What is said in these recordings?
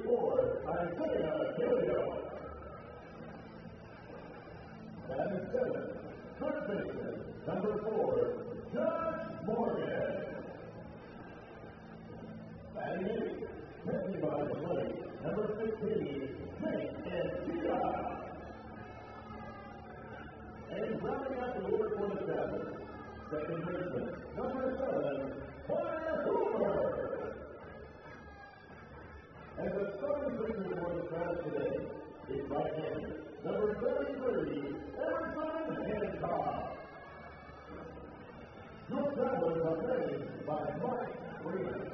44, Isaiah Gilliam. And 7, third baseman, number 4, Josh Morgan. Batting 8, catching by the plate, number 15, Jake Antilla. And rounding out the order for the Sabres, second baseman, number 7, Connor Hoover. And the starting pitcher for the Sabres today is right-hander, number 33, Emerson Hancock. Your Travelers are managed by Mike Freeman.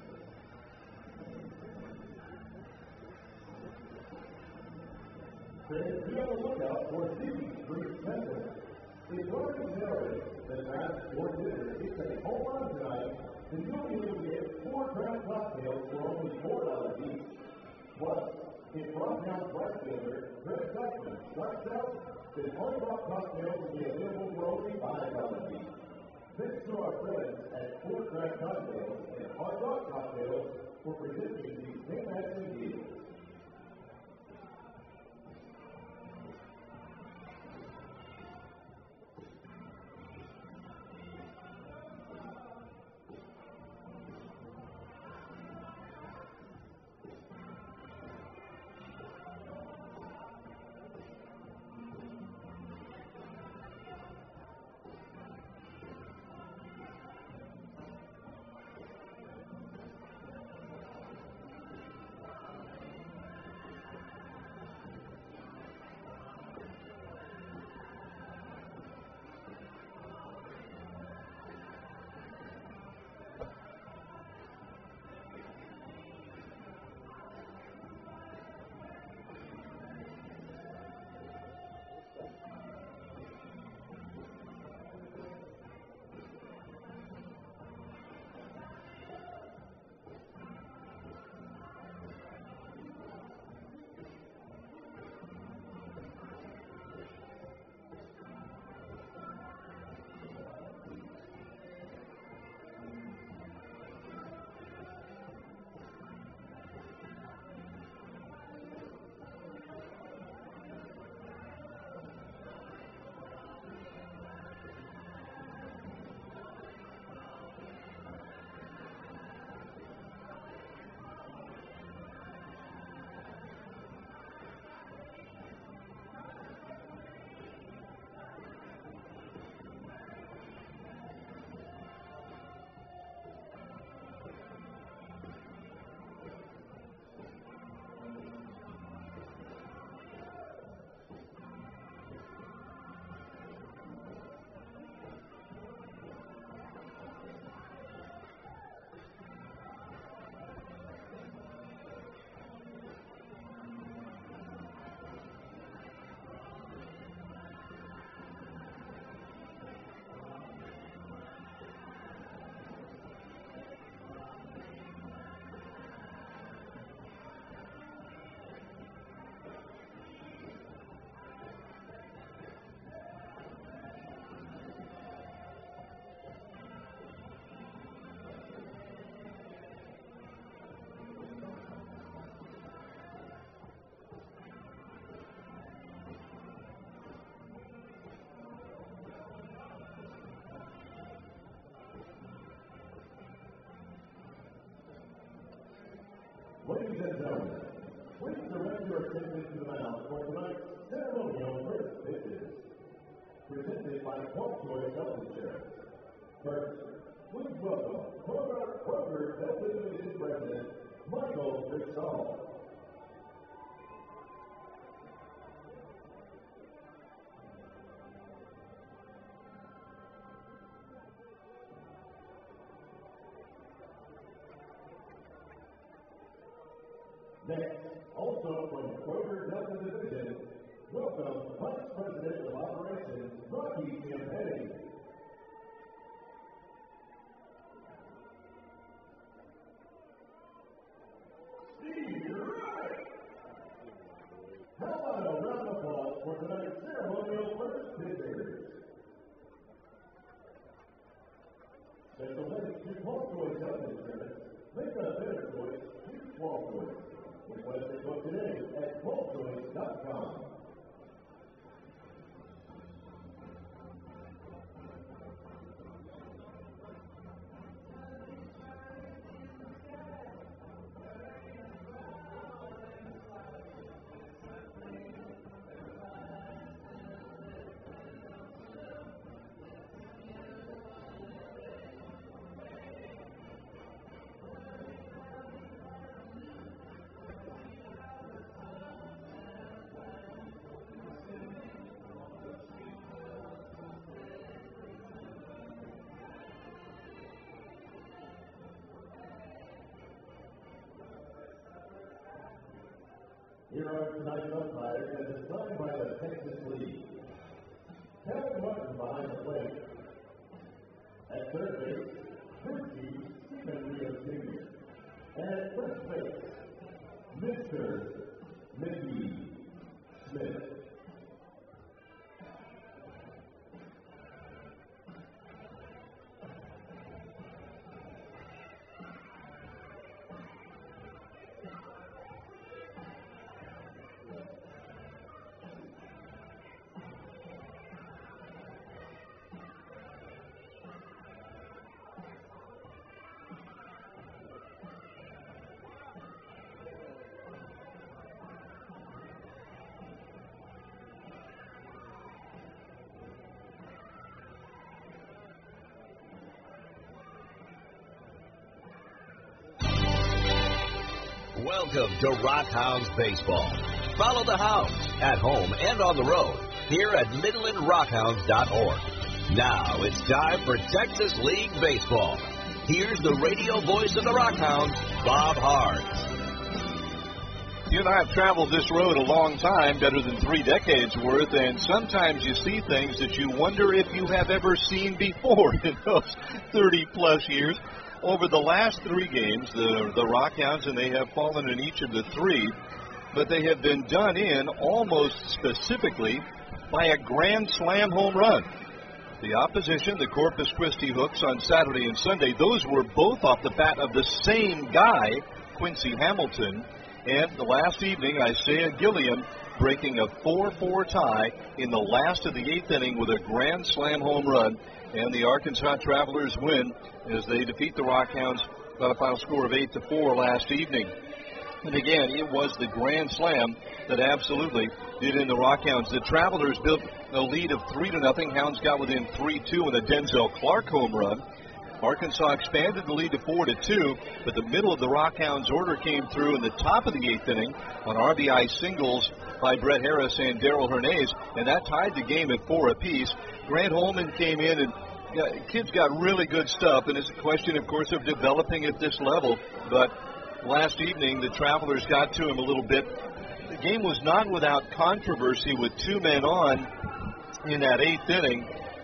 Fans, be on the lookout for Stevie Street Center. It's already narrated that Mass Sports Dinner is a home run tonight, and you'll be able to get 4 craft cocktails for only $4 each. Plus, if Rockhouse right fielder Greg Dutchman strikes out, then Hard Rock cocktails will be available for only $5 each. Thanks to our friends at 4 craft cocktails and Hard Rock cocktails for presenting these fantastic deals. Ladies and gentlemen, please direct your attention to the mound for tonight's ceremonial first pitches. Presented by Qualcoy Health Insurance. First, please welcome Kroger Health Division President, Michael Fitzgerald. Next, also from Kroger Delta Division, welcome Vice President of Operations, Rocky Campaign. Steve Wright! How about a round of applause for tonight's ceremonial first pitchers? Special thanks to Qualcoy Health Insurance. Make a better choice, choose Qualcoy. Request your book today at balltoys.com. Here are tonight's umpires as assigned by the Texas League. Kevin Martin behind the plate. At third base, Christy Stephen Rios Jr. And at first base, Mr. Mickey Smith. Welcome to Rockhounds Baseball. Follow the Hounds at home and on the road here at MidlandRockhounds.org. Now it's time for Texas League Baseball. Here's the radio voice of the Rockhounds, Bob Hart. You and I have traveled this road a long time, better than 3 decades worth, and sometimes you see things that you wonder if you have ever seen before in those 30-plus years. Over the last 3 games, the Rockhounds, and they have fallen in each of the 3, but they have been done in almost specifically by a grand slam home run. The opposition, the Corpus Christi Hooks on Saturday and Sunday, those were both off the bat of the same guy, Quincy Hamilton, and the last evening, Isaiah Gilliam breaking a 4-4 tie in the last of the 8th inning with a grand slam home run. And the Arkansas Travelers win as they defeat the Rockhounds by a final score of 8-4 last evening. And again, it was the grand slam that absolutely did in the Rockhounds. The Travelers built a lead of 3-0. Hounds got within 3-2 in a Denzel Clark home run. Arkansas expanded the lead to 4-2, but the middle of the Rockhounds order came through in the top of the 8th inning on RBI singles by Brett Harris and Darrell Hernandez, and that tied the game at 4 apiece. Grant Holman came in, and kid's got really good stuff, and it's a question, of course, of developing at this level. But last evening, the Travelers got to him a little bit. The game was not without controversy with 2 men on in that 8th inning.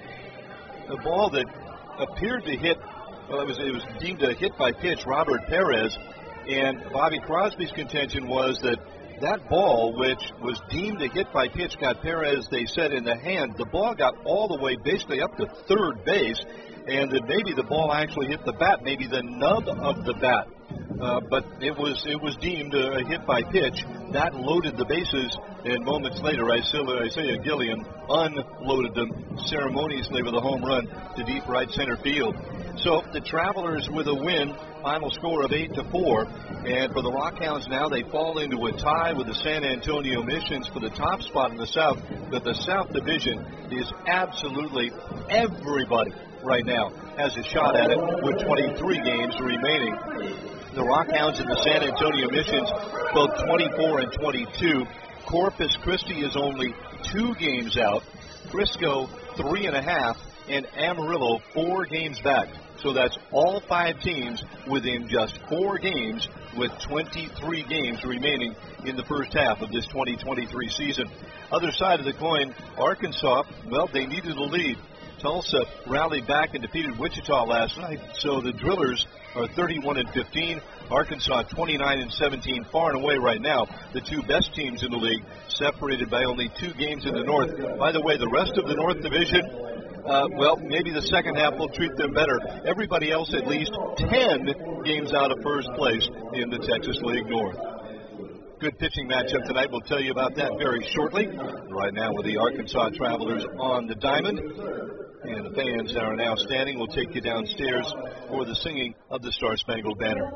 A ball that appeared to hit, well, it was deemed a hit by pitch, Robert Perez, and Bobby Crosby's contention was that that ball, which was deemed a hit by pitch, got Perez, they said, in the hand. The ball got all the way basically up to third base, and that maybe the ball actually hit the bat, maybe the nub of the bat. But it was deemed a hit by pitch. That loaded the bases, and moments later, Isaiah Gilliam unloaded them ceremoniously with a home run to deep right center field. So the Travelers with a win, final score of 8-4, and for the Rockhounds now, they fall into a tie with the San Antonio Missions for the top spot in the South. But the South Division is absolutely everybody right now has a shot at it with 23 games remaining. The Rockhounds and the San Antonio Missions, both 24 and 22. Corpus Christi is only 2 games out. Frisco, 3.5, and Amarillo, 4 games back. So that's all 5 teams within just 4 games with 23 games remaining in the first half of this 2023 season. Other side of the coin, Arkansas, well, they needed a lead. Tulsa rallied back and defeated Wichita last night, so the Drillers are 31-15. Arkansas 29-17, far and away right now the 2 best teams in the league, separated by only 2 games in the North. By the way, the rest of the North Division, well, maybe the second half will treat them better. Everybody else at least 10 games out of first place in the Texas League North. good pitching matchup tonight. We'll tell you about that very shortly. Right now with the Arkansas Travelers on the diamond. And the fans that are now standing will take you downstairs for the singing of the Star-Spangled Banner.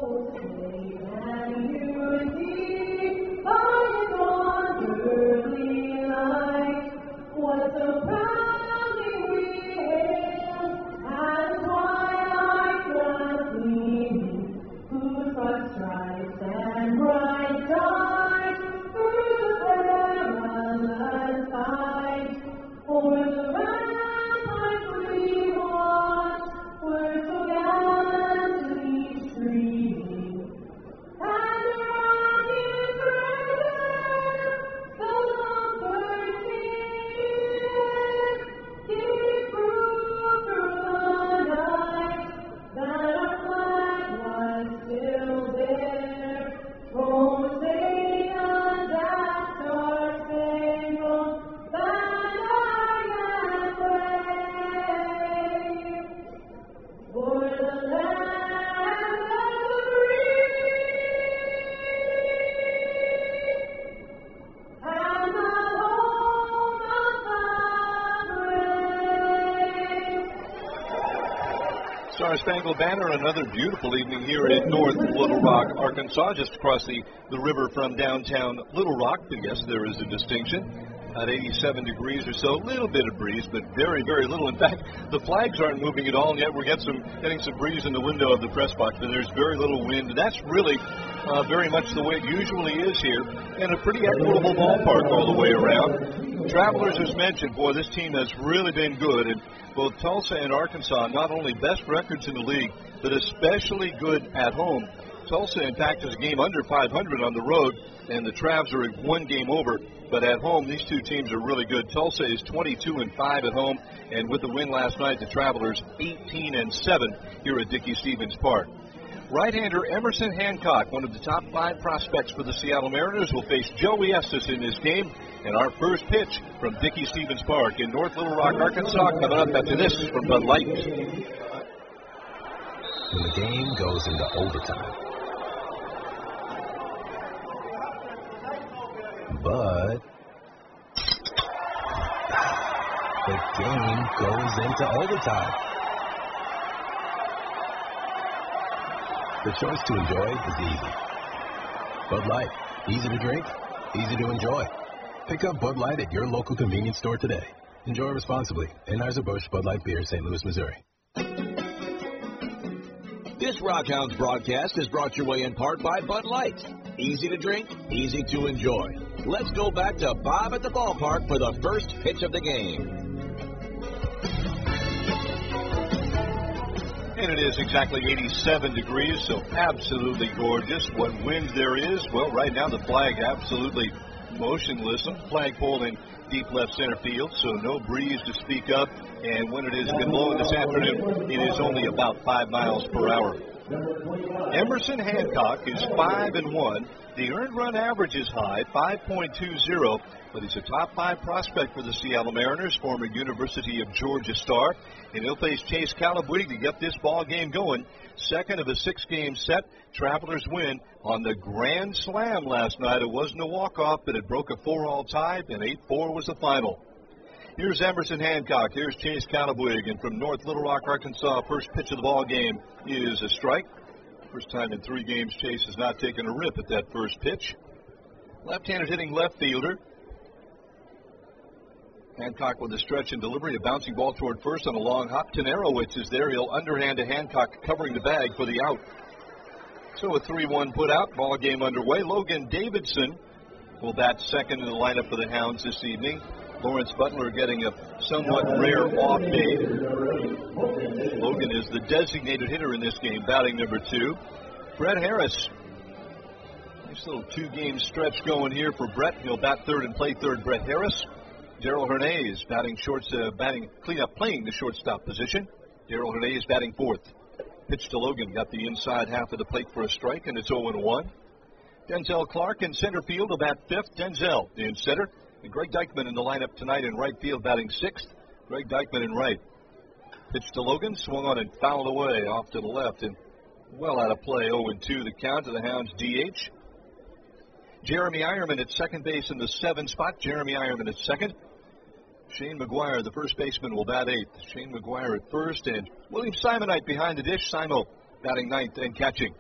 Star-Spangled Banner, another beautiful evening here in North Little Rock, Arkansas, just across the river from downtown Little Rock. But yes, there is a distinction. At 87 degrees or so, a little bit of breeze, but very, very little. In fact, the flags aren't moving at all, and yet we're getting some breeze in the window of the press box, and there's very little wind. That's really very much the way it usually is here, and a pretty equitable ballpark all the way around. Travelers, as mentioned, boy, this team has really been good, and both Tulsa and Arkansas, not only best records in the league, but especially good at home. Tulsa, in fact, is a game under 500 on the road, and the Travs are one game over. But at home, these two teams are really good. Tulsa is 22-5 at home, and with the win last night, the Travelers 18-7 here at Dickey-Stephens Park. Right-hander Emerson Hancock, one of the top 5 prospects for the Seattle Mariners, will face Joey Estes in this game. And our first pitch from Dickey-Stephens Park in North Little Rock, Arkansas, coming up after this from Bud Light. When the game goes into overtime. But the game goes into overtime. The choice to enjoy is easy. Bud Light, easy to drink, easy to enjoy. Pick up Bud Light at your local convenience store today. Enjoy responsibly. Anheuser-Busch Bud Light Beer, St. Louis, Missouri. This Rockhounds broadcast is brought your way in part by Bud Light. Easy to drink, easy to enjoy. Let's go back to Bob at the ballpark for the first pitch of the game. And it is exactly 87 degrees, so absolutely gorgeous. What wind there is, well, right now the flag absolutely motionless. Flagpole in deep left center field, so no breeze to speak of. And when it has been blowing this afternoon, it is only about 5 miles per hour. Emerson Hancock is 5-1. The earned run average is high, 5.20, but he's a top 5 prospect for the Seattle Mariners, former University of Georgia star. And he'll face Chase Calabwig to get this ball game going. Second of a 6-game set. Travelers win on the Grand Slam last night. It wasn't a walk-off, but it broke a 4-all tie, and 8-4 was the final. Here's Emerson Hancock. Here's Chase Calabwig. And from North Little Rock, Arkansas, first pitch of the ball game is a strike. First time in 3 games Chase has not taken a rip at that first pitch. Left-handed hitting left fielder. Hancock with a stretch and delivery, a bouncing ball toward first on a long hop. Tenarowitz is there. He'll underhand to Hancock, covering the bag for the out. So a 3-1 put out. Ball game underway. Logan Davidson will bat second in the lineup for the Hounds this evening. Lawrence Butler getting a somewhat rare off day. Logan is the designated hitter in this game, batting number 2. Brett Harris. Nice little 2-game stretch going here for Brett. He'll bat third and play third. Brett Harris. Darrell Hernandez playing the shortstop position. Darrell Hernandez batting fourth. Pitch to Logan, got the inside half of the plate for a strike, and it's 0-1. Denzel Clark in center field will bat fifth. Denzel in center. And Greg Dykman in the lineup tonight in right field, batting sixth. Greg Dykman in right. Pitch to Logan, swung on and fouled away off to the left, and well out of play. 0-2 the count to the Hounds DH. Jeremy Ironman at second base in the 7 spot. Jeremy Ironman at second. Shane McGuire, the first baseman, will bat 8th. Shane McGuire at first, and William Simonite behind the dish. Simo batting 9th and catching.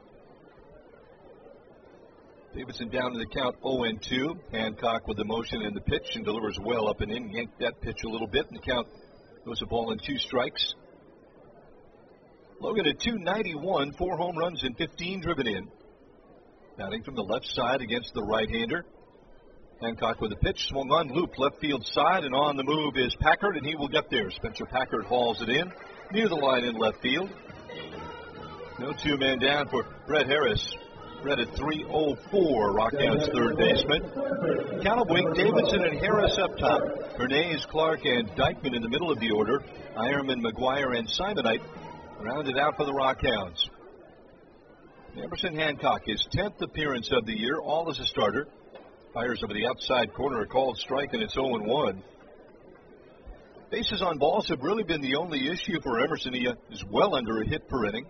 Davidson down to the count 0-2. Hancock with the motion and the pitch and delivers well up and in. Yanked that pitch a little bit, and the count goes a ball and 2 strikes. Logan at 291, 4 home runs and 15 driven in. Batting from the left side against the right-hander. Hancock with a pitch, swung on, loop left field side, and on the move is Packard, and he will get there. Spencer Packard hauls it in, near the line in left field. No 2 men down for Brett Harris. Brett at 304, Rockhounds third baseman. Count of Wink, Davidson and Harris up top. Hernandez, Clark, and Dykeman in the middle of the order. Ironman, McGuire, and Simonite rounded out for the Rockhounds. Emerson Hancock, his 10th appearance of the year, all as a starter. Fires over the outside corner, a called strike, and it's 0-1. Bases on balls have really been the only issue for Emerson. He is well under a hit per inning.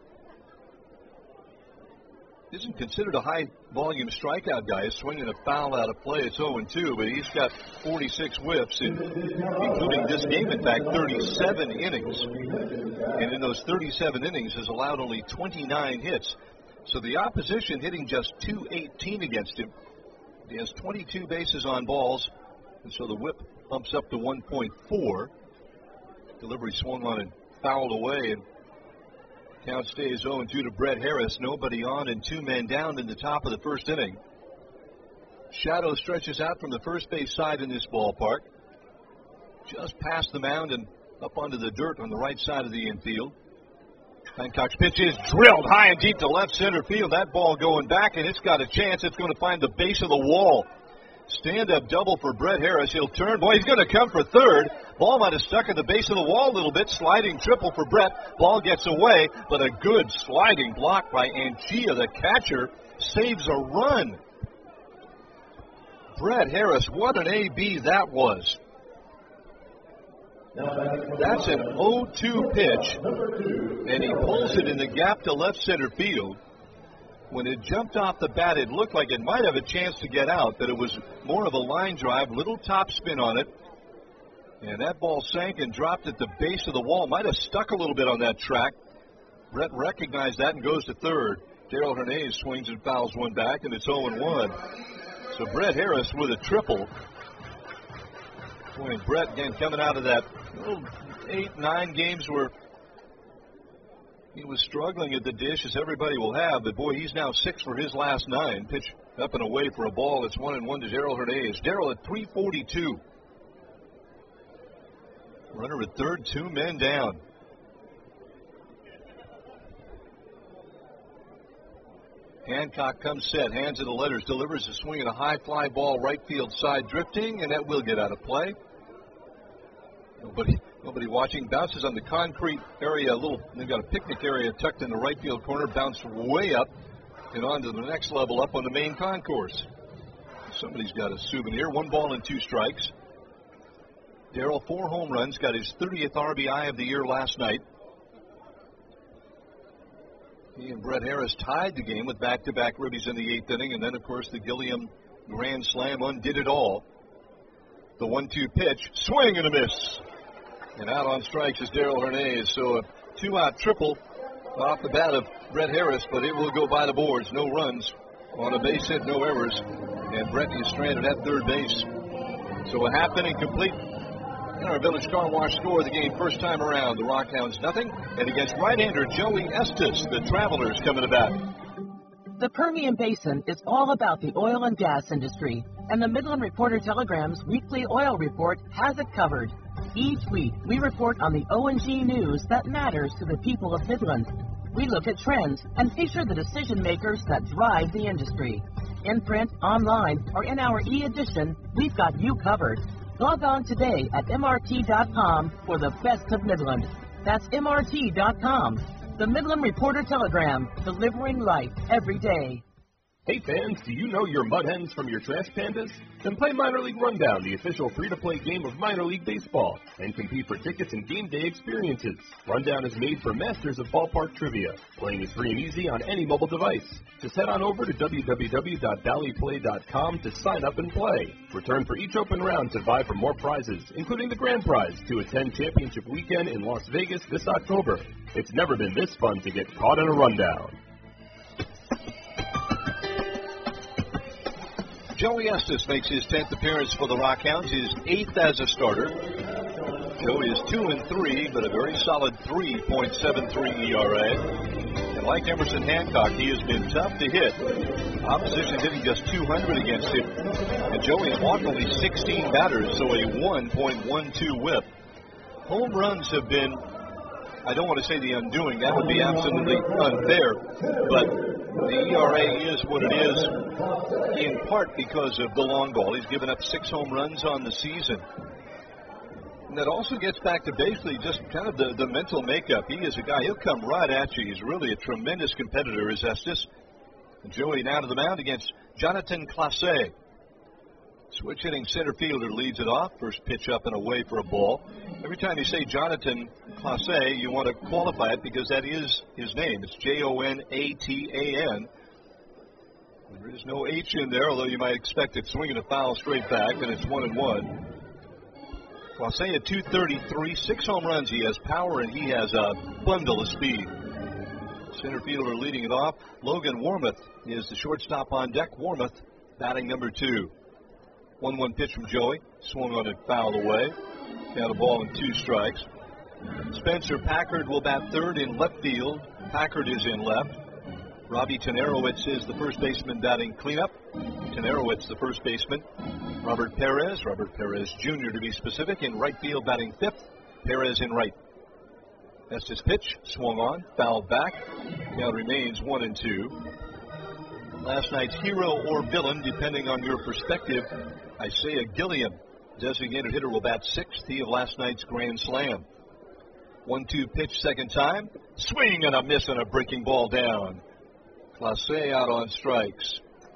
Isn't considered a high-volume strikeout guy. He's swinging a foul out of play. It's 0-2, but he's got 46 whiffs, including this game, in fact, 37 innings. And in those 37 innings has allowed only 29 hits. So the opposition hitting just .218 against him. He has 22 bases on balls, and so the whip bumps up to 1.4. Delivery swung on and fouled away, and count stays 0-2 to Brett Harris. Nobody on and 2 men down in the top of the first inning. Shadow stretches out from the first base side in this ballpark, just past the mound and up onto the dirt on the right side of the infield. Hancock's pitch is drilled high and deep to left center field. That ball going back, and it's got a chance. It's going to find the base of the wall. Stand-up double for Brett Harris. He'll turn. Boy, he's going to come for third. Ball might have stuck at the base of the wall a little bit. Sliding triple for Brett. Ball gets away, but a good sliding block by Anchia, the catcher, saves a run. Brett Harris, what an AB that was. That's an 0-2 pitch, and he pulls it in the gap to left center field. When it jumped off the bat, it looked like it might have a chance to get out, but it was more of a line drive, little top spin on it. And that ball sank and dropped at the base of the wall. Might have stuck a little bit on that track. Brett recognized that and goes to third. Darrell Hernandez swings and fouls one back, and it's 0-1. So Brett Harris with a triple. Boy, and Brett, again, coming out of that 8-9 games where he was struggling at the dish, as everybody will have, but boy, he's now 6 for his last 9. Pitch up and away for a ball. It's 1-1 to Darrell Hernandez. Darrell at 342. Runner at third, 2 men down. Hancock comes set, hands to the letters, delivers a swing and a high fly ball right field side drifting, and that will get out of play. Nobody watching. Bounces on the concrete area. They've got a picnic area tucked in the right field corner. Bounced way up and on to the next level up on the main concourse. Somebody's got a souvenir. 1 ball and 2 strikes. Darrell, 4 home runs. Got his 30th RBI of the year last night. He and Brett Harris tied the game with back-to-back ribbies in the 8th inning. And then, of course, the Gilliam grand slam undid it all. The 1-2 pitch. Swing and a miss. And out on strikes is Darrell Hernandez. So a 2-out triple off the bat of Brett Harris, but it will go by the boards. No runs on a base hit, no errors. And Brett is stranded at third base. So a half inning complete. And our Village Car Wash score of the game first time around. The Rockhounds nothing. And against right-hander Joey Estes, the Travelers coming to bat. The Permian Basin is all about the oil and gas industry. And the Midland Reporter-Telegram's weekly oil report has it covered. Each week, we report on the O&G news that matters to the people of Midland. We look at trends and feature the decision makers that drive the industry. In print, online, or in our e-edition, we've got you covered. Log on today at MRT.com for the best of Midland. That's MRT.com. The Midland Reporter-Telegram, delivering life every day. Hey fans, do you know your Mud Hens from your Trash Pandas? Then play Minor League Rundown, the official free-to-play game of Minor League Baseball, and compete for tickets and game day experiences. Rundown is made for masters of ballpark trivia. Playing is free and easy on any mobile device. Just head on over to www.valleyplay.com to sign up and play. Return for each open round to vie for more prizes, including the grand prize to attend Championship Weekend in Las Vegas this October. It's never been this fun to get caught in a rundown. Joey Estes makes his 10th appearance for the Rockhounds, his 8th as a starter. Joey is 2-3, but a very solid 3.73 ERA. And like Emerson Hancock, he has been tough to hit. Opposition hitting just 200 against him. And Joey has walked only 16 batters, so a 1.12 whip. Home runs have been, I don't want to say the undoing, that would be absolutely unfair, but the ERA is what it is, in part because of the long ball. He's given up 6 home runs on the season. And that also gets back to basically just kind of the mental makeup. He is a guy, he'll come right at you. He's really a tremendous competitor, is Estes. And Joey now to the mound against Jonathan Clase. Switch hitting center fielder leads it off. First pitch up and away for a ball. Every time you say Jonathan Clase, you want to qualify it because that is his name. It's Jonatan. There is no H in there, although you might expect it swinging a foul straight back, and it's 1-1. Clase at 233, 6 home runs. He has power, and he has a bundle of speed. Center fielder leading it off. Logan Warmoth is the shortstop on deck. Warmoth batting number 2. 1-1 pitch from Joey. Swung on it, fouled away. Got a ball and 2 strikes. Spencer Packard will bat third in left field. Packard is in left. Robbie Tenerowitz is the first baseman batting cleanup. Tenerowitz the first baseman. Robert Perez Jr. to be specific, in right field batting 5th. Perez in right. Estes pitch, swung on, fouled back. Count remains 1-2. Last night's hero or villain, depending on your perspective, Isaiah Gilliam, designated hitter, will bat 6th. He of last night's grand slam. 1-2 pitch, second time. Swing and a miss and a breaking ball down. Clase out on strikes.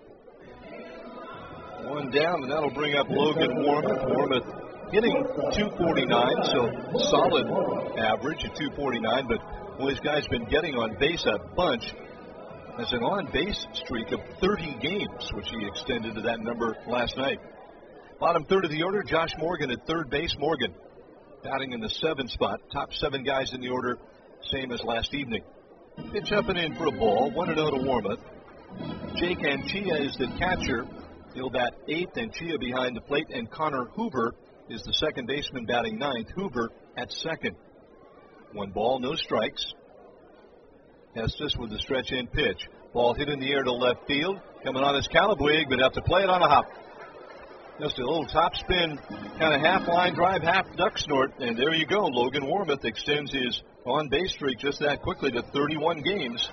1 down, and that'll bring up Logan Warmoth. Warmoth hitting 249, so solid average at 249, but well, this guy's been getting on base a bunch. Has an on-base streak of 30 games, which he extended to that number last night. Bottom third of the order, Josh Morgan at third base. Morgan batting in the 7th spot. Top 7 guys in the order, same as last evening. Pitch up and in for a ball. 1-0 to Warmoth. Jake Anchia is the catcher. He'll bat 8th, and Chia behind the plate, and Connor Hoover is the second baseman batting 9th. Hoover at second. 1 ball, no strikes. Estes with the stretch in pitch. Ball hit in the air to left field. Coming on is Calabwig, but have to play it on a hop. Just a little top spin, kind of half line drive, half duck snort, and there you go. Logan Warmoth extends his on-base streak just that quickly to 31 games.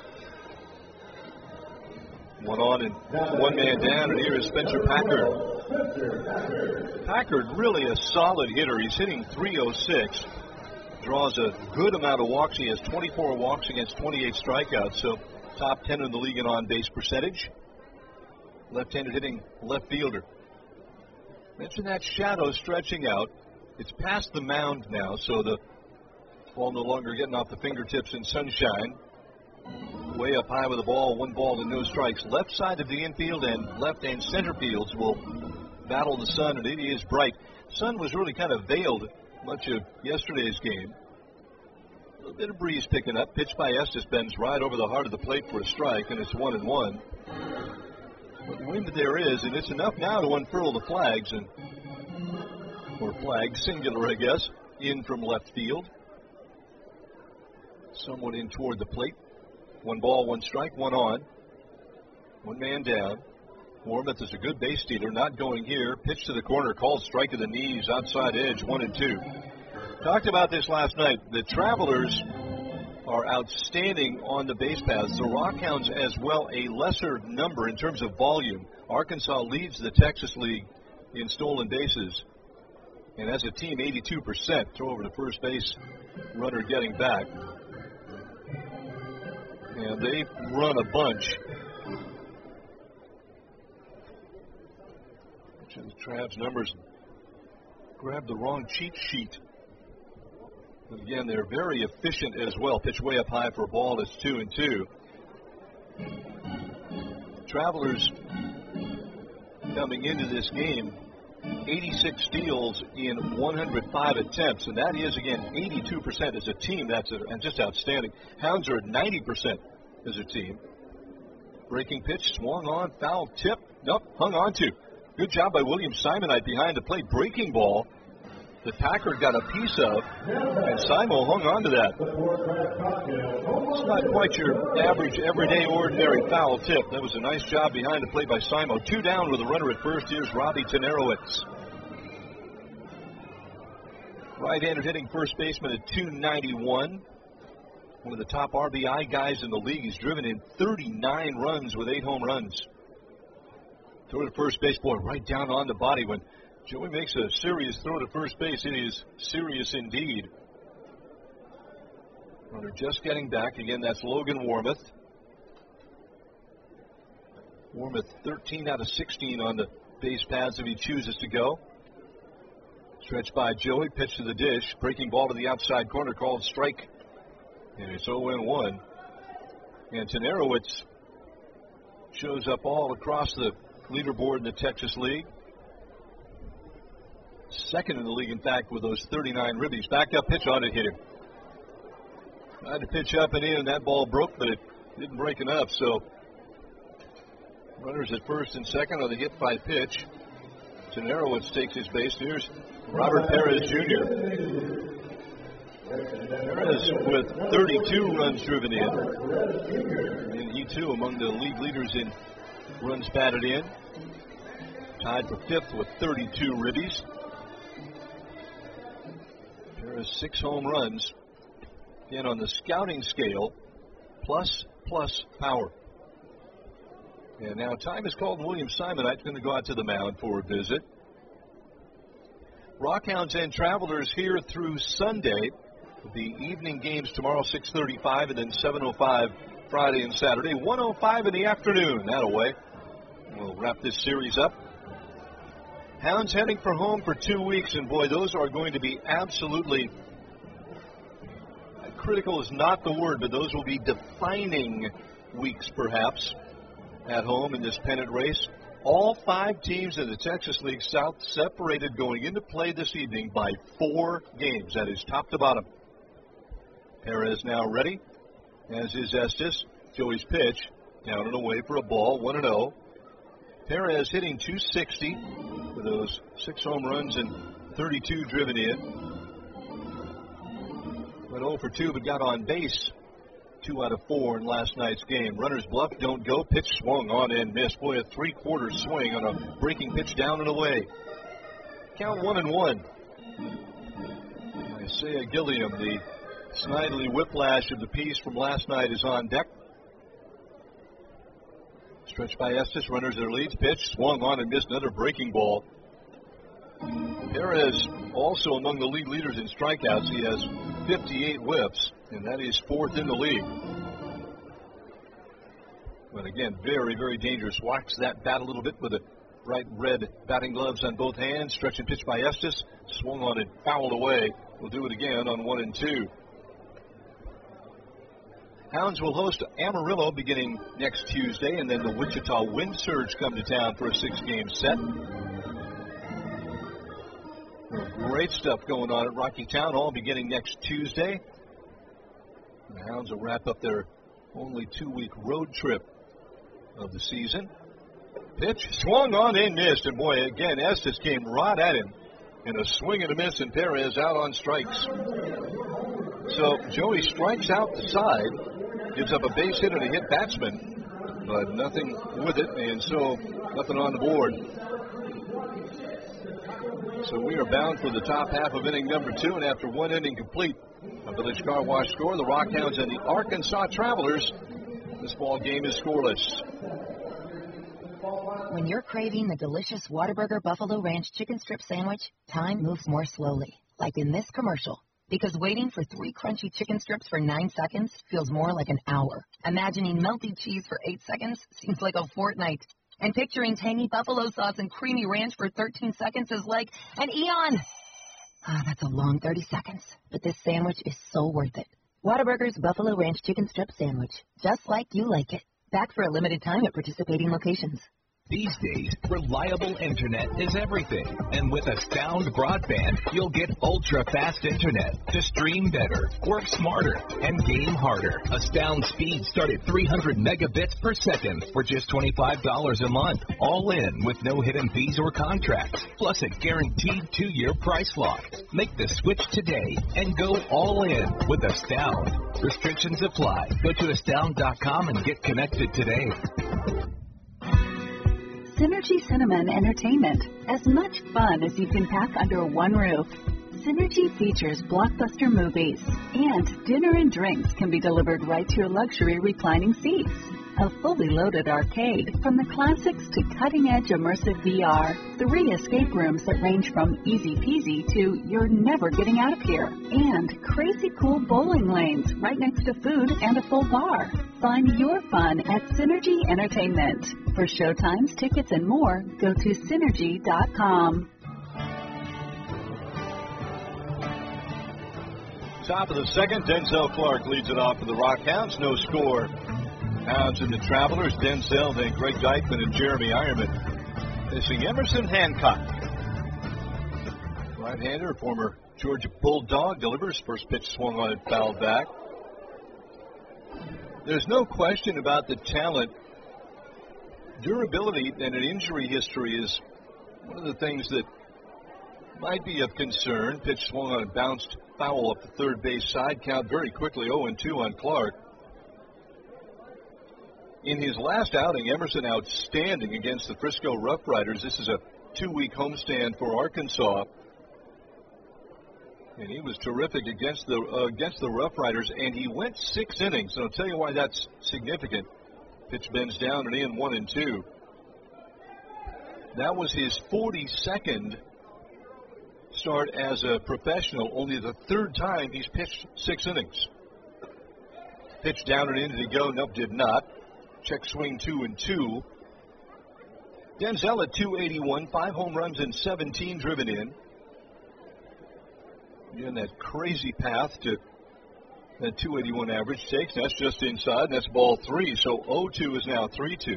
1 on and 1 man down, and here is Spencer Packard. Packard really a solid hitter. He's hitting .306. Draws a good amount of walks. He has 24 walks against 28 strikeouts, so top 10 in the league in on-base percentage. Left-handed hitting left fielder. Mention that shadow stretching out. It's past the mound now, so the ball no longer getting off the fingertips in sunshine. Way up high with the ball, 1 ball and no strikes. Left side of the infield and left and center fields will battle the sun, and it is bright. Sun was really kind of veiled much of yesterday's game. A little bit of breeze picking up. Pitch by Estes bends right over the heart of the plate for a strike, and it's 1-1. But wind there is, and it's enough now to unfurl the flags, or flags, singular, I guess, in from left field. Somewhat in toward the plate. 1 ball, 1 strike, 1 on. 1 man down. Warmoth is a good base stealer, not going here. Pitch to the corner, called strike to the knees, outside edge, 1-2. Talked about this last night. The Travelers are outstanding on the base paths. The Rockhounds as well, a lesser number in terms of volume. Arkansas leads the Texas League in stolen bases. And as a team, 82% throw over to first base, runner getting back. And they run a bunch. The Travs numbers grabbed the wrong cheat sheet. But again, they're very efficient as well. Pitch way up high for a ball. It's 2-2. Travelers coming into this game, 86 steals in 105 attempts, and that is, again, 82% as a team. That's just outstanding. Hounds are at 90% as a team. Breaking pitch, swung on, foul tip. Nope, hung on to. Good job by William Simonite behind the plate. Breaking ball that Packard got a piece of, and Simo hung on to that. It's not quite your average, everyday, ordinary foul tip. That was a nice job behind the plate by Simo. 2 down with a runner at first. Here's Robbie Tenarowitz. Right-hander hitting first baseman at 291. One of the top RBI guys in the league. He's driven in 39 runs with 8 home runs. Throw to first base, boy, right down on the body. When Joey makes a serious throw to first base, it is serious indeed. Runner just getting back. Again, that's Logan Warmoth. Warmoth 13 out of 16 on the base paths if he chooses to go. Stretched by Joey, pitch to the dish. Breaking ball to the outside corner, called strike. And it's 0-1. And Tenarowitz shows up all across the leaderboard in the Texas League. Second in the league, in fact, with those 39 ribbies. Back up pitch on it, hit him. Tried to pitch up and in, and that ball broke, but it didn't break enough. So runners at first and second on the hit by pitch. Tenarowitz takes his base. Here's Robert Perez Jr. Perez with 32 runs driven in. And he, too, among the league leaders in runs batted in. Tied for 5th with 32 ribbies. Perez 6 home runs. Again, on the scouting scale, plus power. And now time is called. William Simonite's going to go out to the mound for a visit. Rockhounds and Travelers here through Sunday. The evening games tomorrow, 6:35, and then 7:05 Friday and Saturday. 1:05 in the afternoon. That'll way. We'll wrap this series up. Hounds heading for home for 2 weeks, and boy, those are going to be absolutely, critical is not the word, but those will be defining weeks perhaps at home in this pennant race. All 5 teams in the Texas League South separated going into play this evening by 4 games. That is top to bottom. Perez now ready, as is Estes. Joey's pitch, down and away for a ball, 1-0. Perez hitting .260 with those 6 home runs and 32 driven in. Went 0 for 2, but got on base 2 out of 4 in last night's game. Runners bluff, don't go. Pitch swung on and missed. Boy, a 3/4 swing on a breaking pitch down and away. Count 1-1. Isaiah Gilliam, the Snidely whiplash of the piece from last night, is on deck. Stretched by Estes, runners their leads. Pitch swung on and missed, another breaking ball. Perez also among the league leaders in strikeouts. He has 58 whips, and that is 4th in the league. But again, very, very dangerous. Whacks that bat a little bit with the bright red batting gloves on both hands. Stretch and pitch by Estes. Swung on and fouled away. We'll do it again on 1-2. Hounds will host Amarillo beginning next Tuesday, and then the Wichita Wind Surge come to town for a 6-game set. Great stuff going on at Rocky Town, all beginning next Tuesday. The Hounds will wrap up their only 2-week road trip of the season. Pitch swung on and missed, and boy, again, Estes came right at him in a swing and a miss, and Perez out on strikes. So Joey strikes out the side, gives up a base hit and a hit batsman, but nothing with it, and so nothing on the board. So we are bound for the top half of inning number 2, and after 1 inning complete, a Village Car Wash score, the Rockhounds and the Arkansas Travelers, this ball game is scoreless. When you're craving the delicious Whataburger Buffalo Ranch chicken strip sandwich, time moves more slowly, like in this commercial. Because waiting for 3 crunchy chicken strips for 9 seconds feels more like an hour. Imagining melty cheese for 8 seconds seems like a fortnight. And picturing tangy buffalo sauce and creamy ranch for 13 seconds is like an eon. That's a long 30 seconds, but this sandwich is so worth it. Whataburger's Buffalo Ranch Chicken Strip Sandwich, just like you like it. Back for a limited time at participating locations. These days, reliable internet is everything. And with Astound Broadband, you'll get ultra-fast internet to stream better, work smarter, and game harder. Astound speeds start at 300 megabits per second for just $25 a month. All in with no hidden fees or contracts, plus a guaranteed 2-year price lock. Make the switch today and go all in with Astound. Restrictions apply. Go to astound.com and get connected today. Synergy Cinnamon Entertainment. As much fun as you can pack under one roof. Synergy features blockbuster movies, and dinner and drinks can be delivered right to your luxury reclining seats. A fully loaded arcade, from the classics to cutting-edge immersive VR. 3 escape rooms that range from easy peasy to you're never getting out of here. And crazy cool bowling lanes right next to food and a full bar. Find your fun at Synergy Entertainment. For showtimes, tickets, and more, go to Synergy.com. Top of the second, Denzel Clark leads it off for the Rockhounds. No score. Hounds and the Travelers, Denzel, then Greg Dykman and Jeremy Ironman. Facing Emerson Hancock. Right-hander, former Georgia Bulldog, delivers. First pitch swung on it, fouled back. There's no question about the talent. Durability and an injury history is one of the things that might be of concern. Pitch swung on it, bounced foul up the third base side. Count very quickly, 0-2 on Clark. In his last outing, Emerson outstanding against the Frisco Rough Riders. This is a 2-week homestand for Arkansas. And he was terrific against the Rough Riders, and he went 6 innings. And I'll tell you why that's significant. Pitch bends down and in, 1-2. That was his 42nd start as a professional, only the 3rd time he's pitched 6 innings. Pitch down and in, did he go? Nope, did not. Check swing, 2-2. Denzel at 281, 5 home runs and 17 driven in. Again, that crazy path to that 281 average takes. That's just inside. That's ball 3. So 0-2 is now 3-2.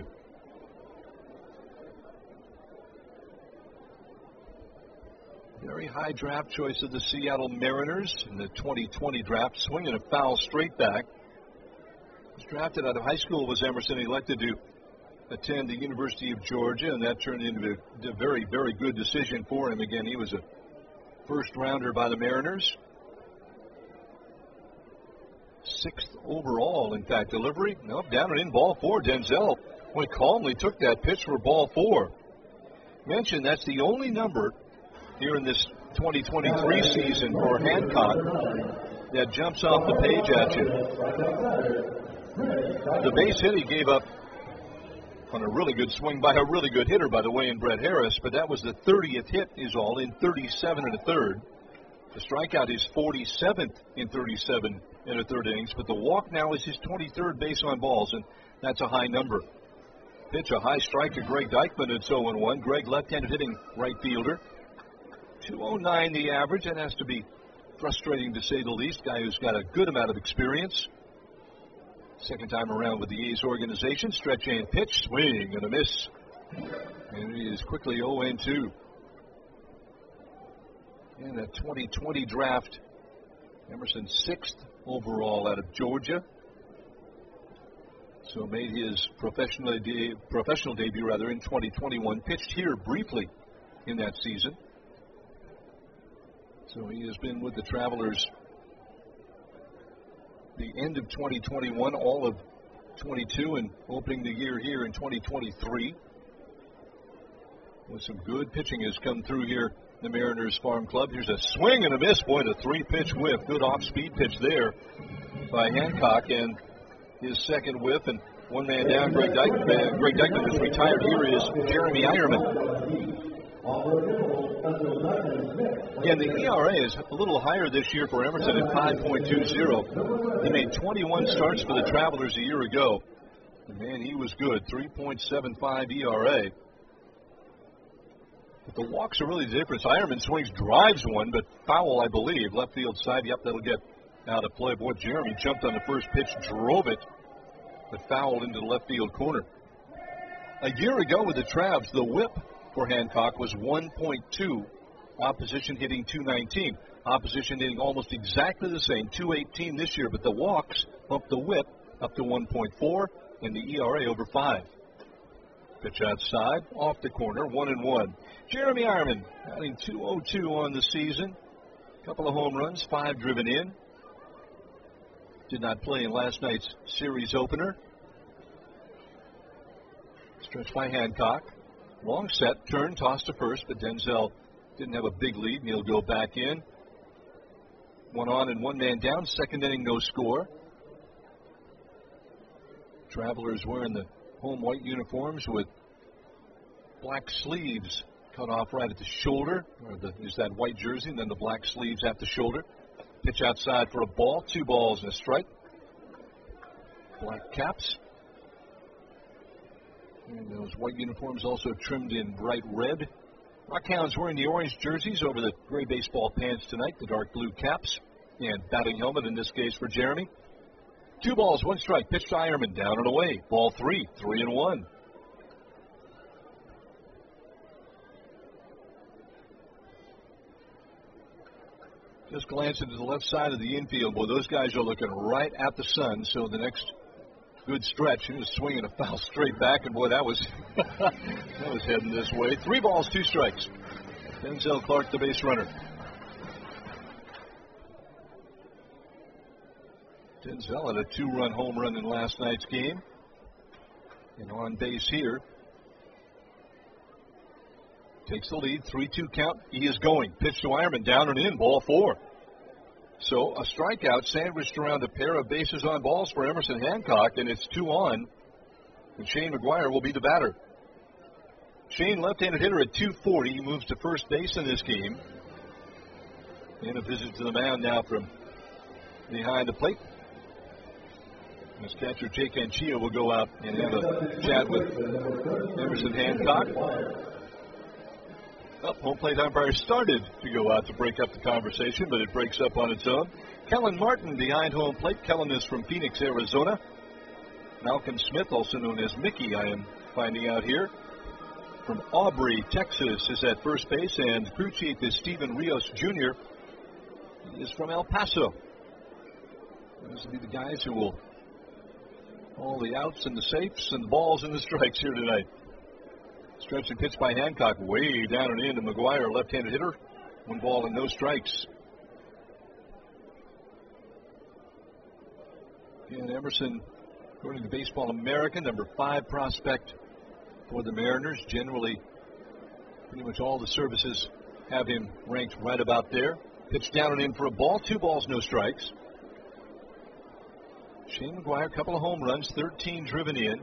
Very high draft choice of the Seattle Mariners in the 2020 draft. Swinging a foul straight back. He was drafted out of high school, was Emerson. He elected to attend the University of Georgia, and that turned into a very, very good decision for him. Again, he was a first-rounder by the Mariners. 6th overall, in fact. Delivery, nope, down and in, ball 4. Denzel went calmly, took that pitch for ball 4. Mentioned that's the only number here in this 2023 season for Hancock that jumps off the page at you. The base hit he gave up on a really good swing by a really good hitter, by the way, in Brett Harris, but that was the 30th hit is all in 37 1/3. The strikeout is 47th in 37 1/3 innings, but the walk now is his 23rd base on balls, and that's a high number. Pitch, a high strike to Greg Dykman at 0-1. Greg, left-handed hitting right fielder. 209 the average. That has to be frustrating to say the least. Guy who's got a good amount of experience. Second time around with the A's organization. Stretch and pitch, swing and a miss. And it is quickly 0-2. In the 2020 draft, Emerson 6th overall out of Georgia. So made his professional debut in 2021. Pitched here briefly in that season. So he has been with the Travelers the end of 2021, all of 22, and opening the year here in 2023. With some good pitching has come through here, the Mariners Farm Club. Here's a swing and a miss. Boy, a 3-pitch whiff. Good off-speed pitch there by Hancock, and his second whiff, and one man down. Greg Dykman is retired. Here is Jeremy Ironman. Again, the ERA is a little higher this year for Emerson at 5.20. He made 21 starts for the Travelers a year ago. And man, he was good. 3.75 ERA. But the walks are really the difference. Ironman swings, drives one, but foul, I believe. Left field side. Yep, that'll get out of play. Boy, Jeremy jumped on the first pitch, drove it, but fouled into the left field corner. A year ago with the Travs, the whip for Hancock was 1.2. Opposition hitting 219. Opposition hitting almost exactly the same, 218 this year, but the walks bumped the whip up to 1.4 and the ERA over 5. Pitch outside, off the corner, 1-1. Jeremy Ironman batting .202 on the season. Couple of home runs, 5 driven in. Did not play in last night's series opener. Stretched by Hancock. Long set, turn, toss to first, but Denzel didn't have a big lead, and he'll go back in. 1 on and 1 man down. Second inning, no score. Travelers wearing the home white uniforms with black sleeves cut off right at the shoulder. Is that white jersey, and then the black sleeves at the shoulder. Pitch outside for a ball. 2 balls and a strike. Black caps. And those white uniforms also trimmed in bright red. Rockhounds wearing the orange jerseys over the gray baseball pants tonight, the dark blue caps, and batting helmet in this case for Jeremy. 2 balls, 1 strike. Pitch to Ironman, down and away. Ball 3, 3-1. Just glancing to the left side of the infield. Boy, those guys are looking right at the sun, so the next good stretch. He was swinging a foul straight back, and boy, that was that was heading this way. 3 balls, 2 strikes. Denzel Clark, the base runner. Denzel had a 2-run home run in last night's game. And on base here. Takes the lead, 3-2 count. He is going. Pitch to Ironman, down and in, ball 4. So a strikeout sandwiched around a pair of bases on balls for Emerson Hancock, and it's 2 on. And Shane McGuire will be the batter. Shane, left-handed hitter at .240. He moves to first base in this game. And a visit to the mound now from behind the plate. As catcher Jake Anchia will go out and have a chat with Emerson Hancock. Home plate umpire started to go out to break up the conversation, but it breaks up on its own. Kellen Martin behind home plate. Kellen is from Phoenix, Arizona. Malcolm Smith, also known as Mickey, I am finding out here, from Aubrey, Texas, is at first base, and crew chief is Steven Rios Jr. He is from El Paso. Those will be the guys who will all the outs and the safes and the balls and the strikes here tonight. Stretch and pitch by Hancock, way down and in to McGuire, left-handed hitter. 1 ball and no strikes. And Emerson, according to Baseball America, number 5 prospect for the Mariners. Generally, pretty much all the services have him ranked right about there. Pitch down and in for a ball. 2 balls, no strikes. Shane McGuire, a couple of home runs, 13 driven in.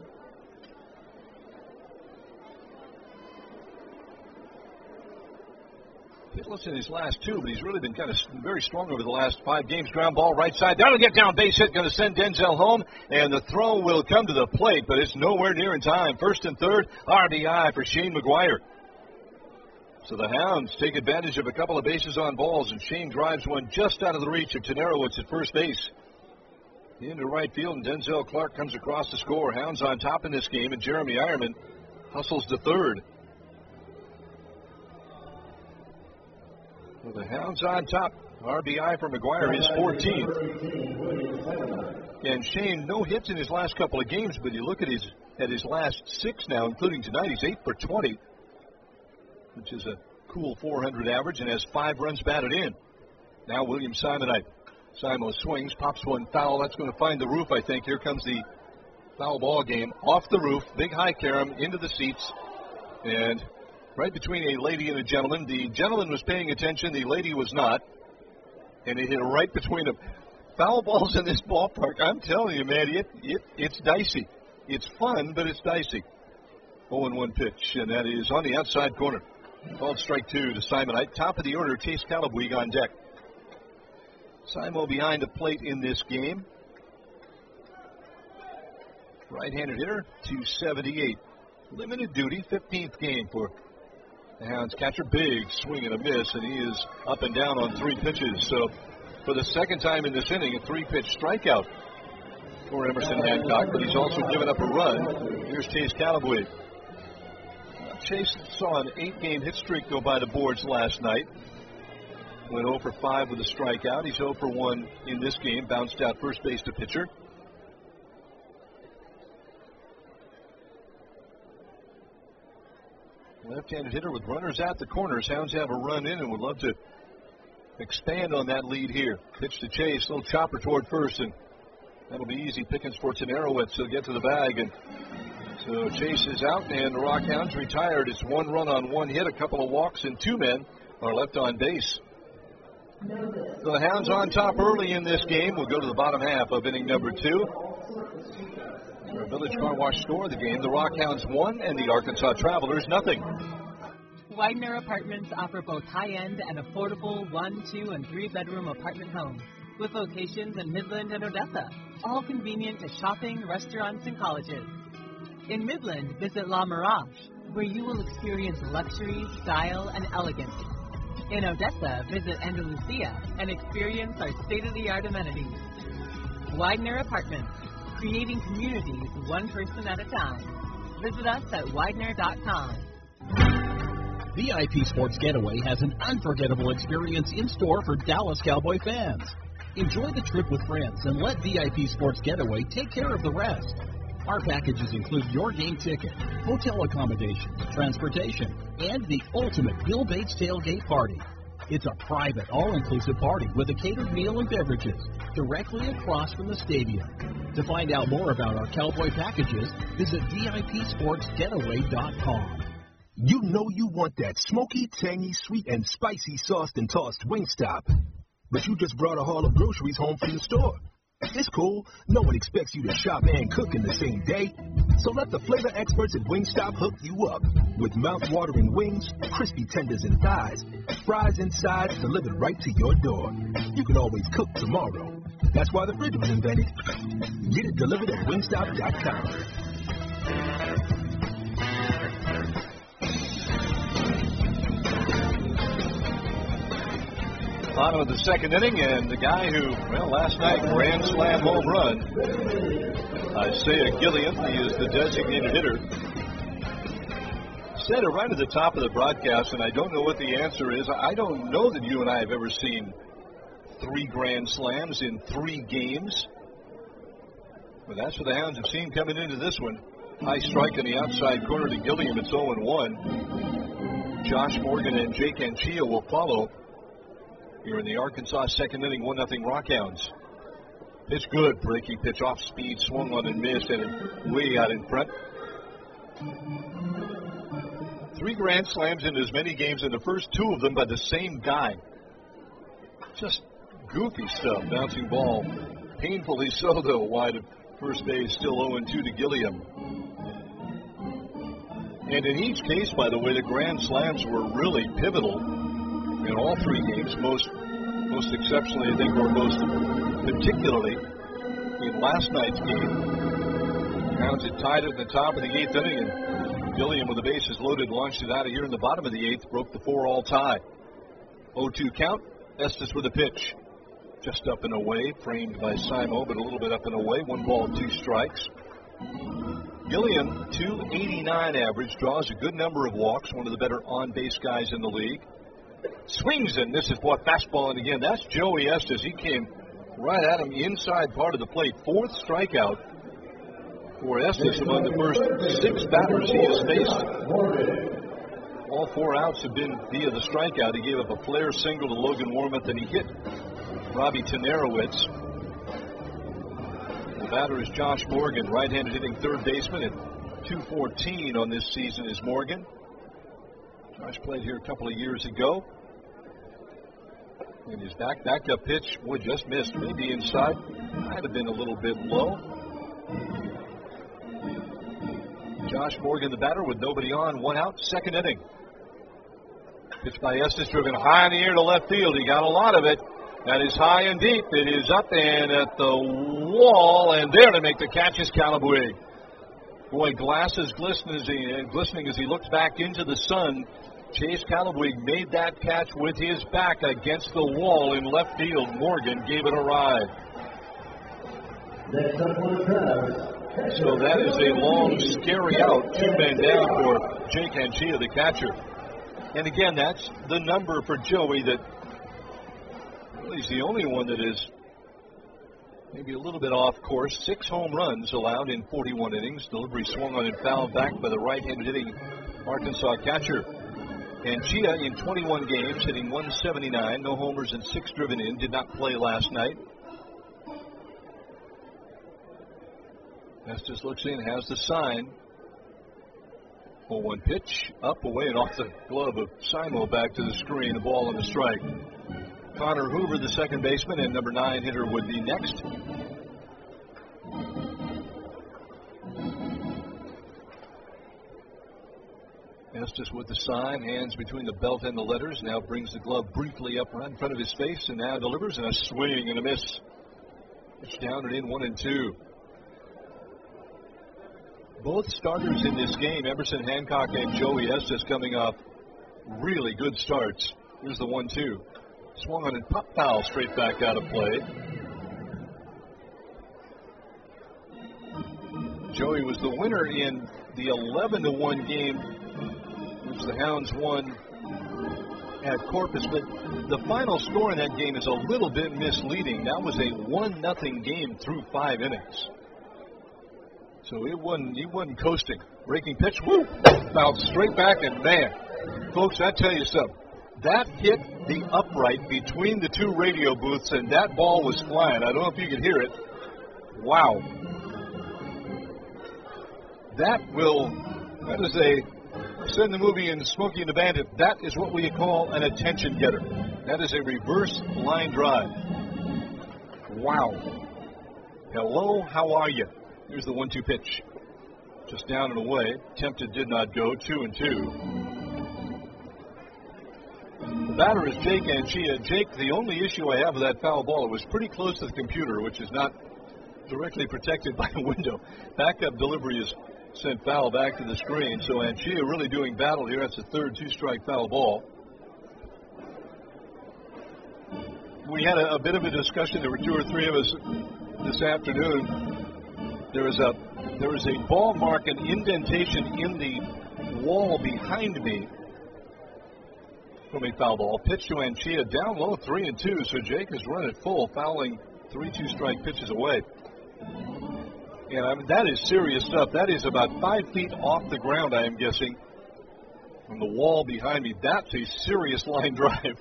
Hitless in his last 2, but he's really been kind of very strong over the last 5 games. Ground ball right side. That'll get down, base hit, going to send Denzel home, and the throw will come to the plate, but it's nowhere near in time. First and third, RBI for Shane McGuire. So the Hounds take advantage of a couple of bases on balls, and Shane drives one just out of the reach of Tenerowitz at first base. Into right field, and Denzel Clark comes across to score. Hounds on top in this game, and Jeremy Ironman hustles to third. Well, the Hounds on top. RBI for McGuire, his 14th. And Shane, no hits in his last couple of games, but you look at his last 6 now, including tonight. He's 8 for 20, which is a cool 400 average, and has 5 runs batted in. Now William Simonite. Simo swings, pops one foul. That's going to find the roof, I think. Here comes the foul ball game. Off the roof, big high carom, into the seats, and right between a lady and a gentleman. The gentleman was paying attention, the lady was not, and it hit right between them. Foul balls in this ballpark, I'm telling you, man, it's dicey. It's fun, but it's dicey. 0-1 pitch, and that is on the outside corner. Called strike 2 to Simonite. Top of the order, Chase Calabuig on deck. Simo behind the plate in this game. Right-handed hitter, 278. Limited duty, 15th game for the Hounds catcher. Big swing and a miss, and he is up and down on 3 pitches. So for the second time in this inning, a 3-pitch strikeout for Emerson Hancock, but he's also given up a run. Here's Chase Callaway. Chase saw an 8-game hit streak go by the boards last night. Went 0 for 5 with a strikeout. He's 0 for 1 in this game. Bounced out first base to pitcher. Left-handed hitter with runners at the corners. Hounds have a run in and would love to expand on that lead here. Pitch to Chase, little chopper toward first, and that'll be easy pickings for Tenarowitz. He'll get to the bag, and so Chase is out, and the Rockhounds retired. It's 1 run on 1 hit, a couple of walks, and 2 men are left on base. So the Hounds on top early in this game. We'll go to the bottom half of inning number 2. Our Village Car Wash score of the game. The Rockhounds 1 and the Arkansas Travelers nothing. Widener Apartments offer both high-end and affordable 1, 2, and 3-bedroom apartment homes with locations in Midland and Odessa, all convenient to shopping, restaurants, and colleges. In Midland, visit La Mirage, where you will experience luxury, style, and elegance. In Odessa, visit Andalusia and experience our state-of-the-art amenities. Widener Apartments, creating communities one person at a time. Visit us at Widener.com. VIP Sports Getaway has an unforgettable experience in store for Dallas Cowboy fans. Enjoy the trip with friends and let VIP Sports Getaway take care of the rest. Our packages include your game ticket, hotel accommodations, transportation, and the ultimate Bill Bates tailgate party. It's a private, all-inclusive party with a catered meal and beverages directly across from the stadium. To find out more about our Cowboy packages, visit VIPSportsGetaway.com. You know you want that smoky, tangy, sweet, and spicy sauced and tossed Wingstop. But you just brought a haul of groceries home from the store. It's cool. No one expects you to shop and cook in the same day. So let the flavor experts at Wingstop hook you up. With mouth-watering wings, crispy tenders and thighs, fries and sides delivered right to your door. You can always cook tomorrow. That's why the fridge was invented. Get it delivered at Wingstop.com. Bottom of the second inning, and the guy who, well, last night, grand slam home run, Isaiah Gilliam. He is the designated hitter. Said it right at the top of the broadcast, and I don't know what the answer is. I don't know that you and I have ever seen 3 grand slams in 3 games. But that's what the Hounds have seen coming into this one. High strike in the outside corner to Gilliam. It's 0-1. Josh Morgan and Jake Anchia will follow. Here in the Arkansas second inning, 1-0 Rockhounds. Pitch good, breaking pitch off speed, swung on and missed, and way out in front. 3 grand slams in as many games, and the first 2 of them by the same guy. Just goofy stuff, bouncing ball. Painfully so, though, wide of first base, still 0-2 to Gilliam. And in each case, by the way, the grand slams were really pivotal. In all 3 games, most exceptionally, I think, or most particularly in last night's game. Hounds had tied it at the top of the 8th inning, and Gilliam, with the bases loaded, launched it out of here in the bottom of the 8th, broke the 4-all tie. 0-2 count. Estes with a pitch, just up and away, framed by Simo, but a little bit up and away. 1 ball, 2 strikes. Gilliam, .289 average, draws a good number of walks, one of the better on-base guys in the league. Swings and misses, boy, fastball, and again, that's Joey Estes. He came right at him inside part of the plate. 4th strikeout for Estes among the first 6 batters he has faced. All 4 outs have been via the strikeout. He gave up a flare single to Logan Wormuth, and he hit Robbie Tenarowitz. The batter is Josh Morgan, right-handed hitting third baseman, and .214 on this season is Morgan. Josh played here a couple of years ago. And his back-up pitch, boy, just missed. Maybe inside. Might have been a little bit low. Josh Morgan, the batter, with nobody on, 1 out, second inning. Pitch by Estes, driven high in the air to left field. He got a lot of it. That is high and deep. It is up and at the wall, and there to make the catch is Callaway. Boy, glasses glistening as he looked back into the sun. Chase Calabwig made that catch with his back against the wall in left field. Morgan gave it a ride. So that is a long, scary out. 2 men down for Jake Anchia, the catcher. And again, that's the number for Joey that well, he's the only one that is maybe a little bit off course. 6 home runs allowed in 41 innings. Delivery swung on and fouled back by the right-handed hitting Arkansas catcher. Anchia in 21 games, hitting 179, no homers and 6 driven in, did not play last night. Estes looks in, has the sign. 0-1 pitch, up, away, and off the glove of Simo back to the screen, the ball and the strike. Connor Hoover, the second baseman, and number 9 hitter would be next. Estes with the sign, hands between the belt and the letters, now brings the glove briefly up right in front of his face, and now delivers, and a swing and a miss. Pitch down and in, 1-2. Both starters in this game, Emerson Hancock and Joey Estes, coming off really good starts. Here's the 1-2. Swung on and pop foul straight back out of play. Joey was the winner in the 11-1 game, which the Hounds won at Corpus. But the final score in that game is a little bit misleading. That was a 1-0 game through 5 innings. So he wasn't coasting. Breaking pitch, woo! Bounced straight back, and man, folks, I tell you something. That hit the upright between the 2 radio booths, and that ball was flying. I don't know if you could hear it. Wow. That is a, said in the movie in Smokey and the Bandit, that is what we call an attention getter. That is a reverse line drive. Wow. Hello, how are you? Here's the 1-2 pitch. Just down and away. Tempted, did not go. 2-2. The batter is Jake Anchia. Jake, the only issue I have with that foul ball, it was pretty close to the computer, which is not directly protected by a window. Backup delivery is sent foul back to the screen. So Anchia really doing battle here. That's a third 2-strike foul ball. We had a bit of a discussion. There were 2 or 3 of us this afternoon. There is a ball mark, an indentation in the wall behind me from a foul ball. Pitch to Anchia, down low, 3-2. So Jake has run it full, fouling 3 2-strike pitches away. And I mean, that is serious stuff. That is about 5 feet off the ground, I am guessing, from the wall behind me. That's a serious line drive.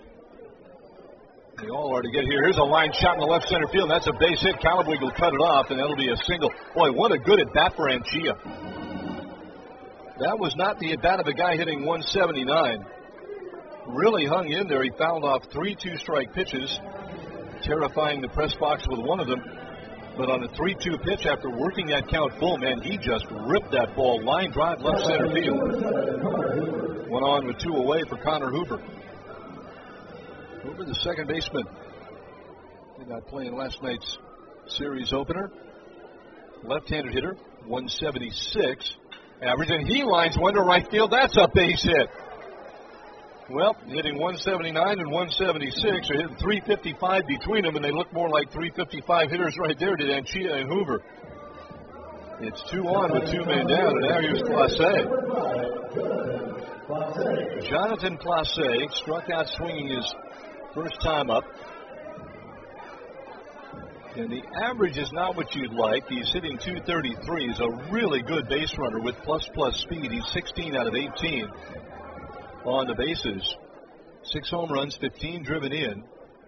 They all are to get here. Here's a line shot in the left center field. That's a base hit. Calabwig will cut it off, and that'll be a single. Boy, what a good at-bat for Anchia. That was not the at-bat of a guy hitting 179. Really hung in there. He fouled off 3 2-strike pitches, terrifying the press box with one of them. But on a 3-2 pitch, after working that count full, man, he just ripped that ball. Line drive left center field. Went on with 2 away for Connor Hoover. Hoover, the second baseman. Did not play in last night's series opener. Left-handed hitter, 176 average, and he lines one to right field. That's a base hit. Well, hitting 179 and 176, they're hitting 355 between them, and they look more like 355 hitters right there, did Anchia and Hoover. It's 2 on with 2 men down, and now here's Clase. Jonathan Clase struck out swinging his first time up. And the average is not what you'd like. He's hitting 233. He's a really good base runner with plus speed. He's 16 out of 18 on the bases. 6 home runs, 15 driven in.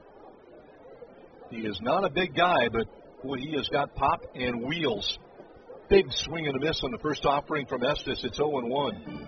He is not a big guy, but boy, he has got pop and wheels. Big swing and a miss on the first offering from Estes. It's 0-1.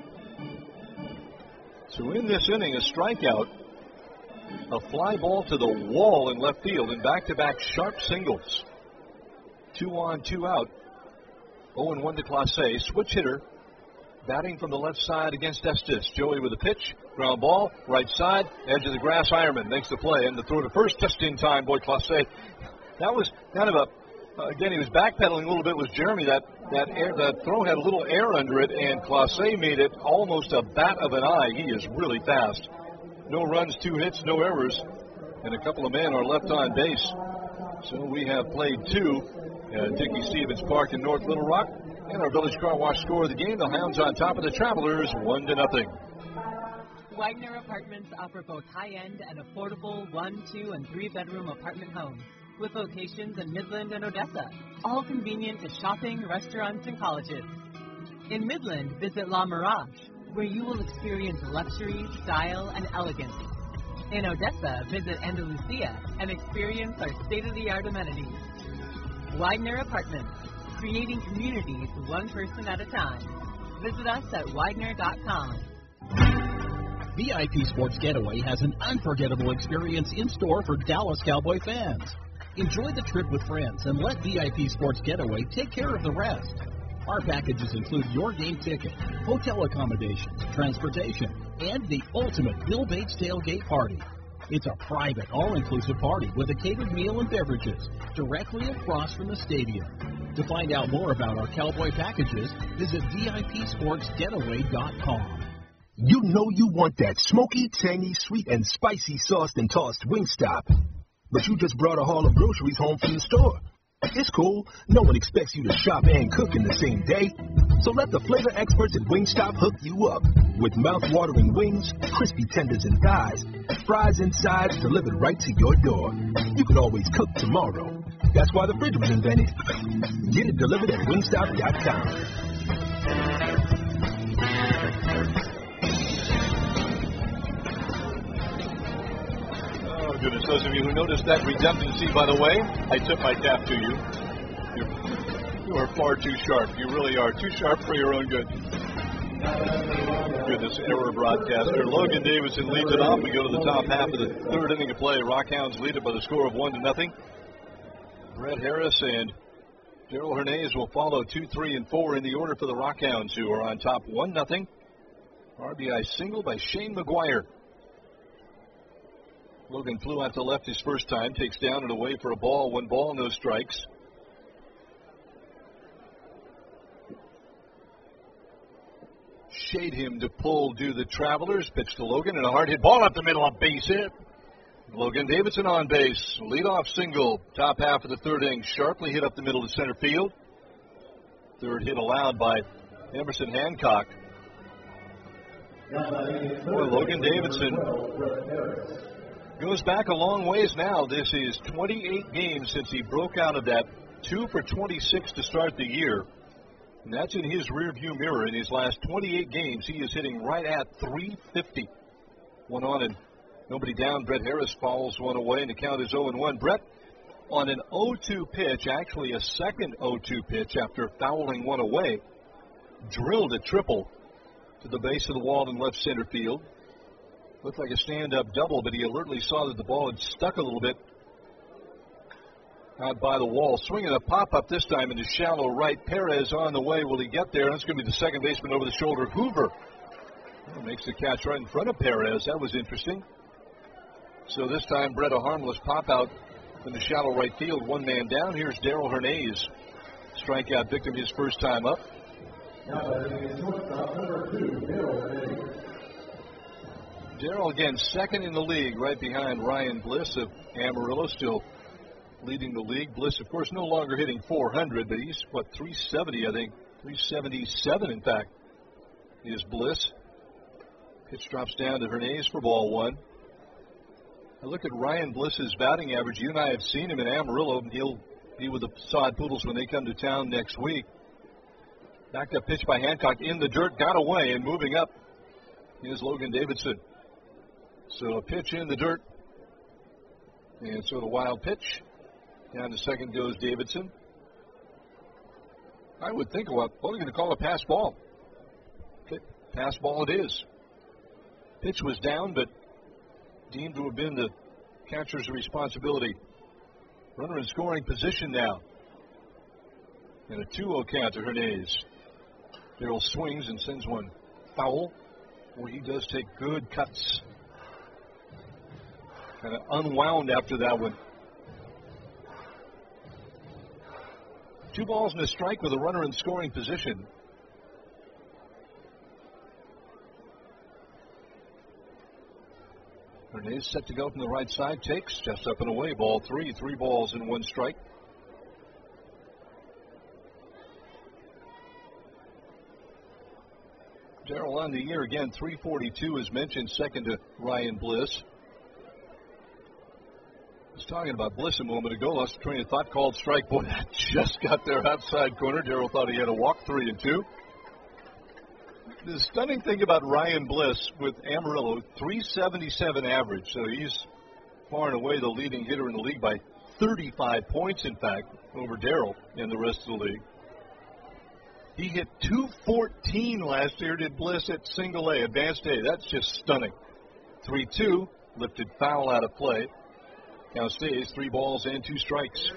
So in this inning, a strikeout, a fly ball to the wall in left field, and back-to-back sharp singles. 2 on, 2 out. 0-1 to Clase. Switch hitter, batting from the left side against Estes. Joey with a pitch, ground ball, right side, edge of the grass. Ironman makes the play, and the throw to first just in time. Boy, Clase, that was kind of Again, he was backpedaling a little bit. Was Jeremy that throw had a little air under it, and Clase made it almost a bat of an eye. He is really fast. No runs, 2 hits, no errors, and a couple of men are left on base. So we have played 2 at Dickey Stevens Park in North Little Rock. And our Village Car Wash score of the game, the Hounds on top of the Travelers, 1-0. Widener Apartments offer both high-end and affordable 1, 2, and 3-bedroom apartment homes with locations in Midland and Odessa, all convenient to shopping, restaurants, and colleges. In Midland, visit La Mirage, where you will experience luxury, style, and elegance. In Odessa, visit Andalusia and experience our state-of-the-art amenities. Widener Apartments, creating communities one person at a time. Visit us at Widener.com. VIP Sports Getaway has an unforgettable experience in store for Dallas Cowboy fans. Enjoy the trip with friends and let VIP Sports Getaway take care of the rest. Our packages include your game ticket, hotel accommodations, transportation, and the ultimate Bill Bates tailgate party. It's a private, all-inclusive party with a catered meal and beverages directly across from the stadium. To find out more about our Cowboy packages, visit VIPSportsGetaway.com. You know you want that smoky, tangy, sweet, and spicy sauced and tossed Wingstop. But you just brought a haul of groceries home from the store. It's cool. No one expects you to shop and cook in the same day. So let the flavor experts at Wingstop hook you up. With mouth-watering wings, crispy tenders and thighs, fries and sides delivered right to your door. You can always cook tomorrow. That's why the fridge was invented. Get it delivered at Wingstop.com. Goodness, those of you who noticed that redundancy, by the way, I tip my cap to you. You are far too sharp. You really are too sharp for your own good. Goodness, error broadcaster. Logan Davidson leads it off. We go to the top half of the 3rd inning of play. Rockhounds lead it by the score of 1-0. Brett Harris and Daryl Hernandez will follow 2, 3, and 4 in the order for the Rockhounds, who are on top 1-0. RBI single by Shane McGuire. Logan flew out to left his first time, takes down and away for a ball. 1 ball, no strikes. Shade him to pull, do the Travelers. Pitch to Logan and a hard hit ball up the middle, a base hit. Logan Davidson on base. Leadoff single. Top half of the 3rd inning. Sharply hit up the middle to center field. 3rd hit allowed by Emerson Hancock. Boy, Logan Davidson goes back a long ways now. This is 28 games since he broke out of that 2 for 26 to start the year. And that's in his rearview mirror. In his last 28 games, he is hitting right at 350. 1 on and nobody down. Brett Harris fouls 1 away, and the count is 0-1. Brett on an 0-2 pitch, actually a second 0-2 pitch after fouling 1 away, drilled a triple to the base of the wall in left center field. Looked like a stand-up double, but he alertly saw that the ball had stuck a little bit out by the wall. Swinging a pop-up this time into shallow right. Perez on the way. Will he get there? That's going to be the second baseman over the shoulder, Hoover. Well, makes the catch right in front of Perez. That was interesting. So this time, Brett, a harmless pop-out in the shallow right field. 1 man down. Here's Daryl Hernandez. Strikeout victim his first time up. Daryl again second in the league, right behind Ryan Bliss of Amarillo, still leading the league. Bliss, of course, no longer hitting 400, but he's, 370, I think. 377, in fact, is Bliss. Pitch drops down to Hernandez for ball 1. I look at Ryan Bliss's batting average. You and I have seen him in Amarillo. He'll be with the Sod Poodles when they come to town next week. Backed up pitch by Hancock in the dirt, got away, and moving up is Logan Davidson. So a pitch in the dirt, and so the wild pitch. Down to second goes Davidson. I would think, well, they're going to call a pass ball. Okay, pass ball it is. Pitch was down, but deemed to have been the catcher's responsibility. Runner in scoring position now. And a 2-0 count to Hernandez. Darrell swings and sends one foul. Boy, he does take good cuts. Kind of unwound after that one. 2 balls and a strike with a runner in scoring position. Hernandez set to go from the right side. Takes just up and away. Ball 3. 3 balls and 1 strike. Darrell on the year again. 342 as mentioned. Second to Ryan Bliss. I was talking about Bliss a moment ago. Lost a train of thought. Called strike. Boy, that just got there outside corner. Darrell thought he had a walk. 3-2. The stunning thing about Ryan Bliss with Amarillo, 377 average, so he's far and away the leading hitter in the league by 35 points, in fact, over Darrell and the rest of the league. He hit 214 last year, did Bliss at single A, advanced A. That's just stunning. 3-2, lifted foul out of play. Now stays 3 balls and 2 strikes.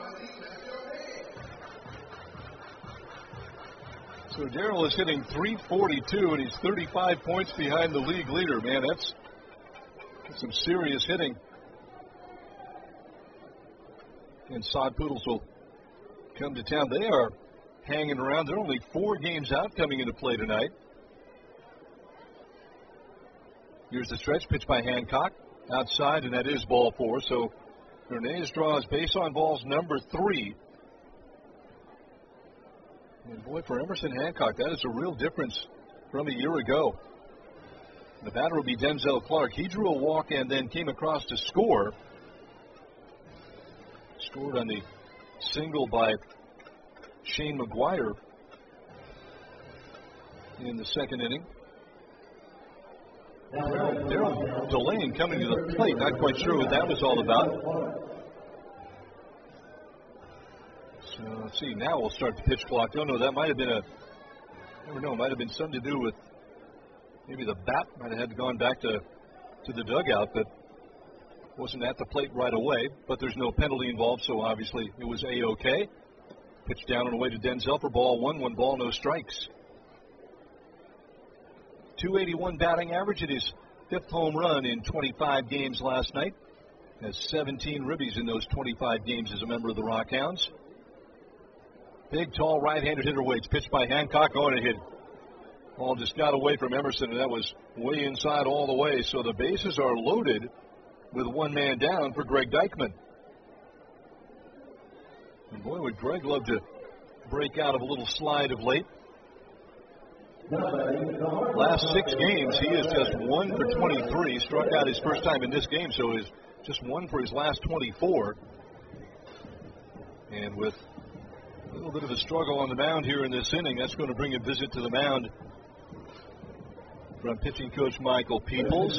So Darrell is hitting 342, and he's 35 points behind the league leader. Man, that's some serious hitting. And Sod Poodles will come to town. They are hanging around. They're only 4 games out coming into play tonight. Here's the stretch pitch by Hancock. Outside, and that is ball 4. So Hernandez draws base on balls number 3. And boy, for Emerson Hancock, that is a real difference from a year ago. The batter will be Denzel Clark. He drew a walk and then came across to score. Scored on the single by Shane McGuire in the second inning. Darrell Delane coming to the plate. Not quite sure what that was all about. So let's see. Now we'll start the pitch clock. Oh no, that might have been never know. It might have been something to do with maybe the bat might have had gone back to the dugout, but wasn't at the plate right away. But there's no penalty involved, so obviously it was A-OK. Pitch down and away to Denzel for ball 1. 1 ball, no strikes. 281 batting average. It is 5th home run in 25 games last night. Has 17 ribbies in those 25 games as a member of the Rockhounds. Big, tall, right-handed hitter waits. Pitched by Hancock, going to hit. Ball just got away from Emerson, and that was way inside all the way. So the bases are loaded with 1 man down for Greg Deichmann. And boy, would Greg love to break out of a little slide of late. Last 6 games, he is just 1 for 23. Struck out his first time in this game, so is just 1 for his last 24. And with a little bit of a struggle on the mound here in this inning, that's going to bring a visit to the mound from pitching coach Michael Peoples.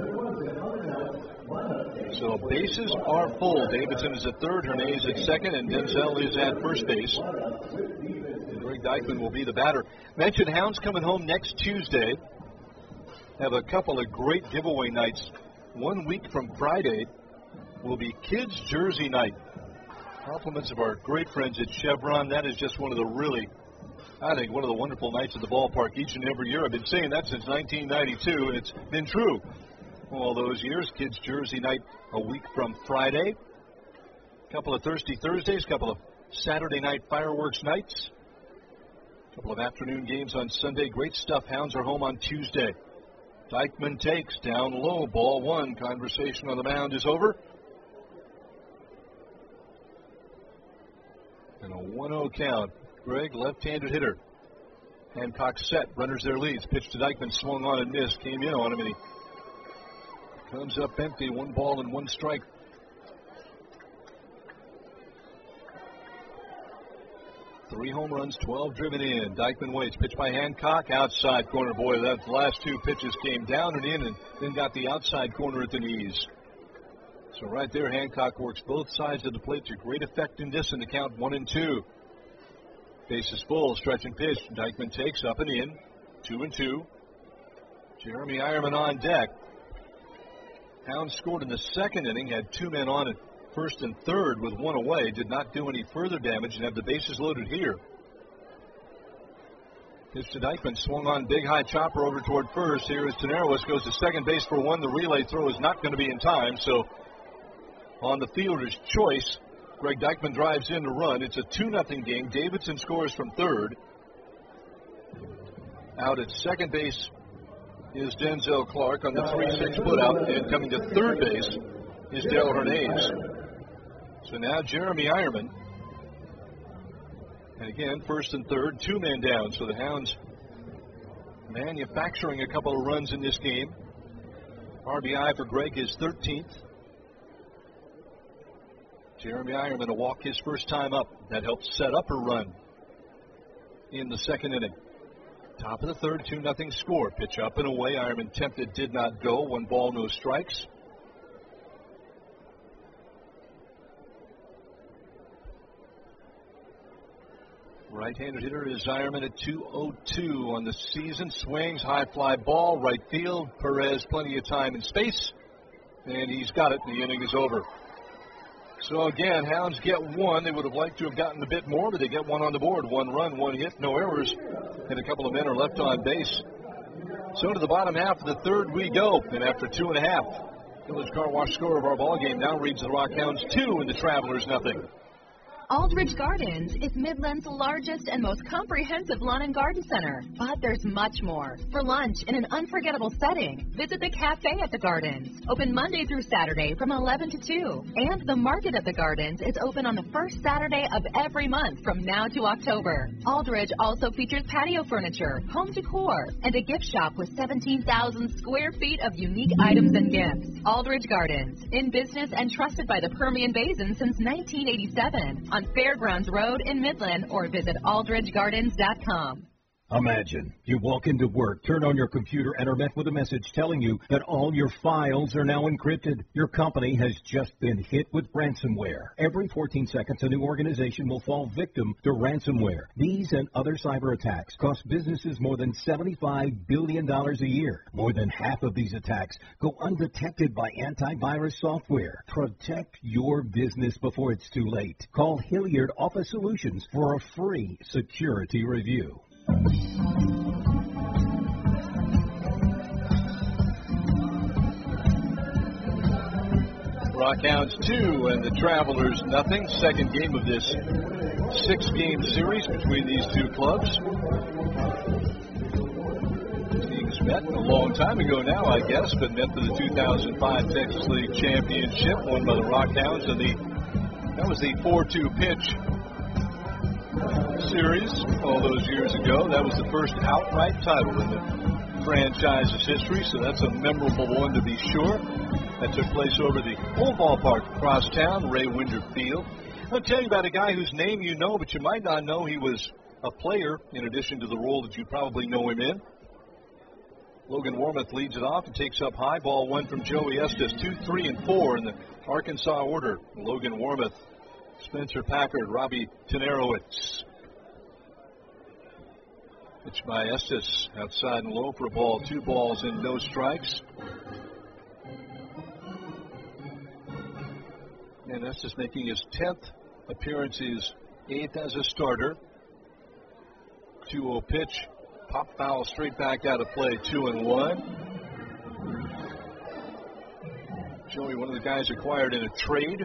So bases are full. Davidson is at third, Hernandez at second, and Denzel is at first base. And Greg Deichmann will be the batter. Mentioned Hounds coming home next Tuesday. Have a couple of great giveaway nights. 1 week from Friday will be Kids Jersey Night. Compliments of our great friends at Chevron. That is just one of the one of the wonderful nights at the ballpark each and every year. I've been saying that since 1992, and it's been true all those years. Kids Jersey Night a week from Friday. A couple of Thirsty Thursdays, a couple of Saturday night fireworks nights. A couple of afternoon games on Sunday. Great stuff. Hounds are home on Tuesday. Deichmann takes down low. Ball 1. Conversation on the mound is over. And a 1-0 count. Greg, left-handed hitter. Hancock set. Runners their leads. Pitch to Deichmann. Swung on and missed. Came in on him, and he comes up empty. 1 ball and 1 strike. Three home runs, 12 driven in. Deichmann waits. Pitch by Hancock. Outside corner. Boy, that last 2 pitches came down and in, and then got the outside corner at the knees. So right there, Hancock works both sides of the plate to great effect in this, and the count 1-2. Bases full, stretch and pitch. Deichmann takes up and in. 2-2. Jeremy Eierman on deck. Hounds scored in the second inning, had 2 men on at first and third with 1 away. Did not do any further damage and have the bases loaded here. Pitch to Deichmann, swung on, big high chopper over toward first. Here is Taneros, goes to second base for 1. The relay throw is not going to be in time, so on the fielder's choice, Greg Dykman drives in to run. It's a 2-0 game. Davidson scores from third. Out at second base is Denzel Clark on the 3-6 putout, and coming to third base is Dale Hernandez. So now Jeremy Ironman. And again, first and third, 2 men down. So the Hounds manufacturing a couple of runs in this game. RBI for Greg is 13th. Jeremy Ironman will walk his first time up. That helps set up a run in the second inning. Top of the third, 2-0 score. Pitch up and away. Ironman tempted, did not go. 1 ball, no strikes. Right-handed hitter is Ironman at .202 on the season. Swings, high fly ball, right field. Perez, plenty of time and space. And he's got it. The inning is over. So again, Hounds get 1. They would have liked to have gotten a bit more, but they get 1 on the board. 1 run, 1 hit, no errors, and a couple of men are left on base. So to the bottom half of the third we go, and after 2.5, Village Car Wash score of our ball game now reads the Rock Hounds 2 and the Travelers nothing. Aldridge Gardens is Midland's largest and most comprehensive lawn and garden center. But there's much more. For lunch in an unforgettable setting, visit the Cafe at the Gardens. Open Monday through Saturday from 11 to 2. And the Market at the Gardens is open on the first Saturday of every month from now to October. Aldridge also features patio furniture, home decor, and a gift shop with 17,000 square feet of unique items and gifts. Aldridge Gardens, in business and trusted by the Permian Basin since 1987. On Fairgrounds Road in Midland, or visit aldridgegardens.com. Imagine you walk into work, turn on your computer, and are met with a message telling you that all your files are now encrypted. Your company has just been hit with ransomware. Every 14 seconds, a new organization will fall victim to ransomware. These and other cyber attacks cost businesses more than $75 billion a year. More than half of these attacks go undetected by antivirus software. Protect your business before it's too late. Call Hilliard Office Solutions for a free security review. Rock Hounds 2 and the Travelers nothing. Second game of this 6-game series between these two clubs. Teams met a long time ago now, I guess, but met for the 2005 Texas League Championship, won by the Rock Hounds, and that was the 4-2 pitch series all those years ago. That was the first outright title in the franchise's history, so that's a memorable one to be sure. That took place over the old ballpark across town, Ray Winder Field. I'll tell you about a guy whose name you know, but you might not know he was a player in addition to the role that you probably know him in. Logan Warmoth leads it off and takes up high. Ball 1 from Joey Estes. 2, 3, and 4 in the Arkansas order. Logan Warmoth, Spencer Packard, Robbie Tenerowitz. Pitch by Estes, outside and low for a ball. 2 balls and no strikes. And Estes making his 10th appearance, his 8th as a starter. 2-0 pitch. Pop foul straight back out of play. 2-1. Joey, one of the guys acquired in a trade.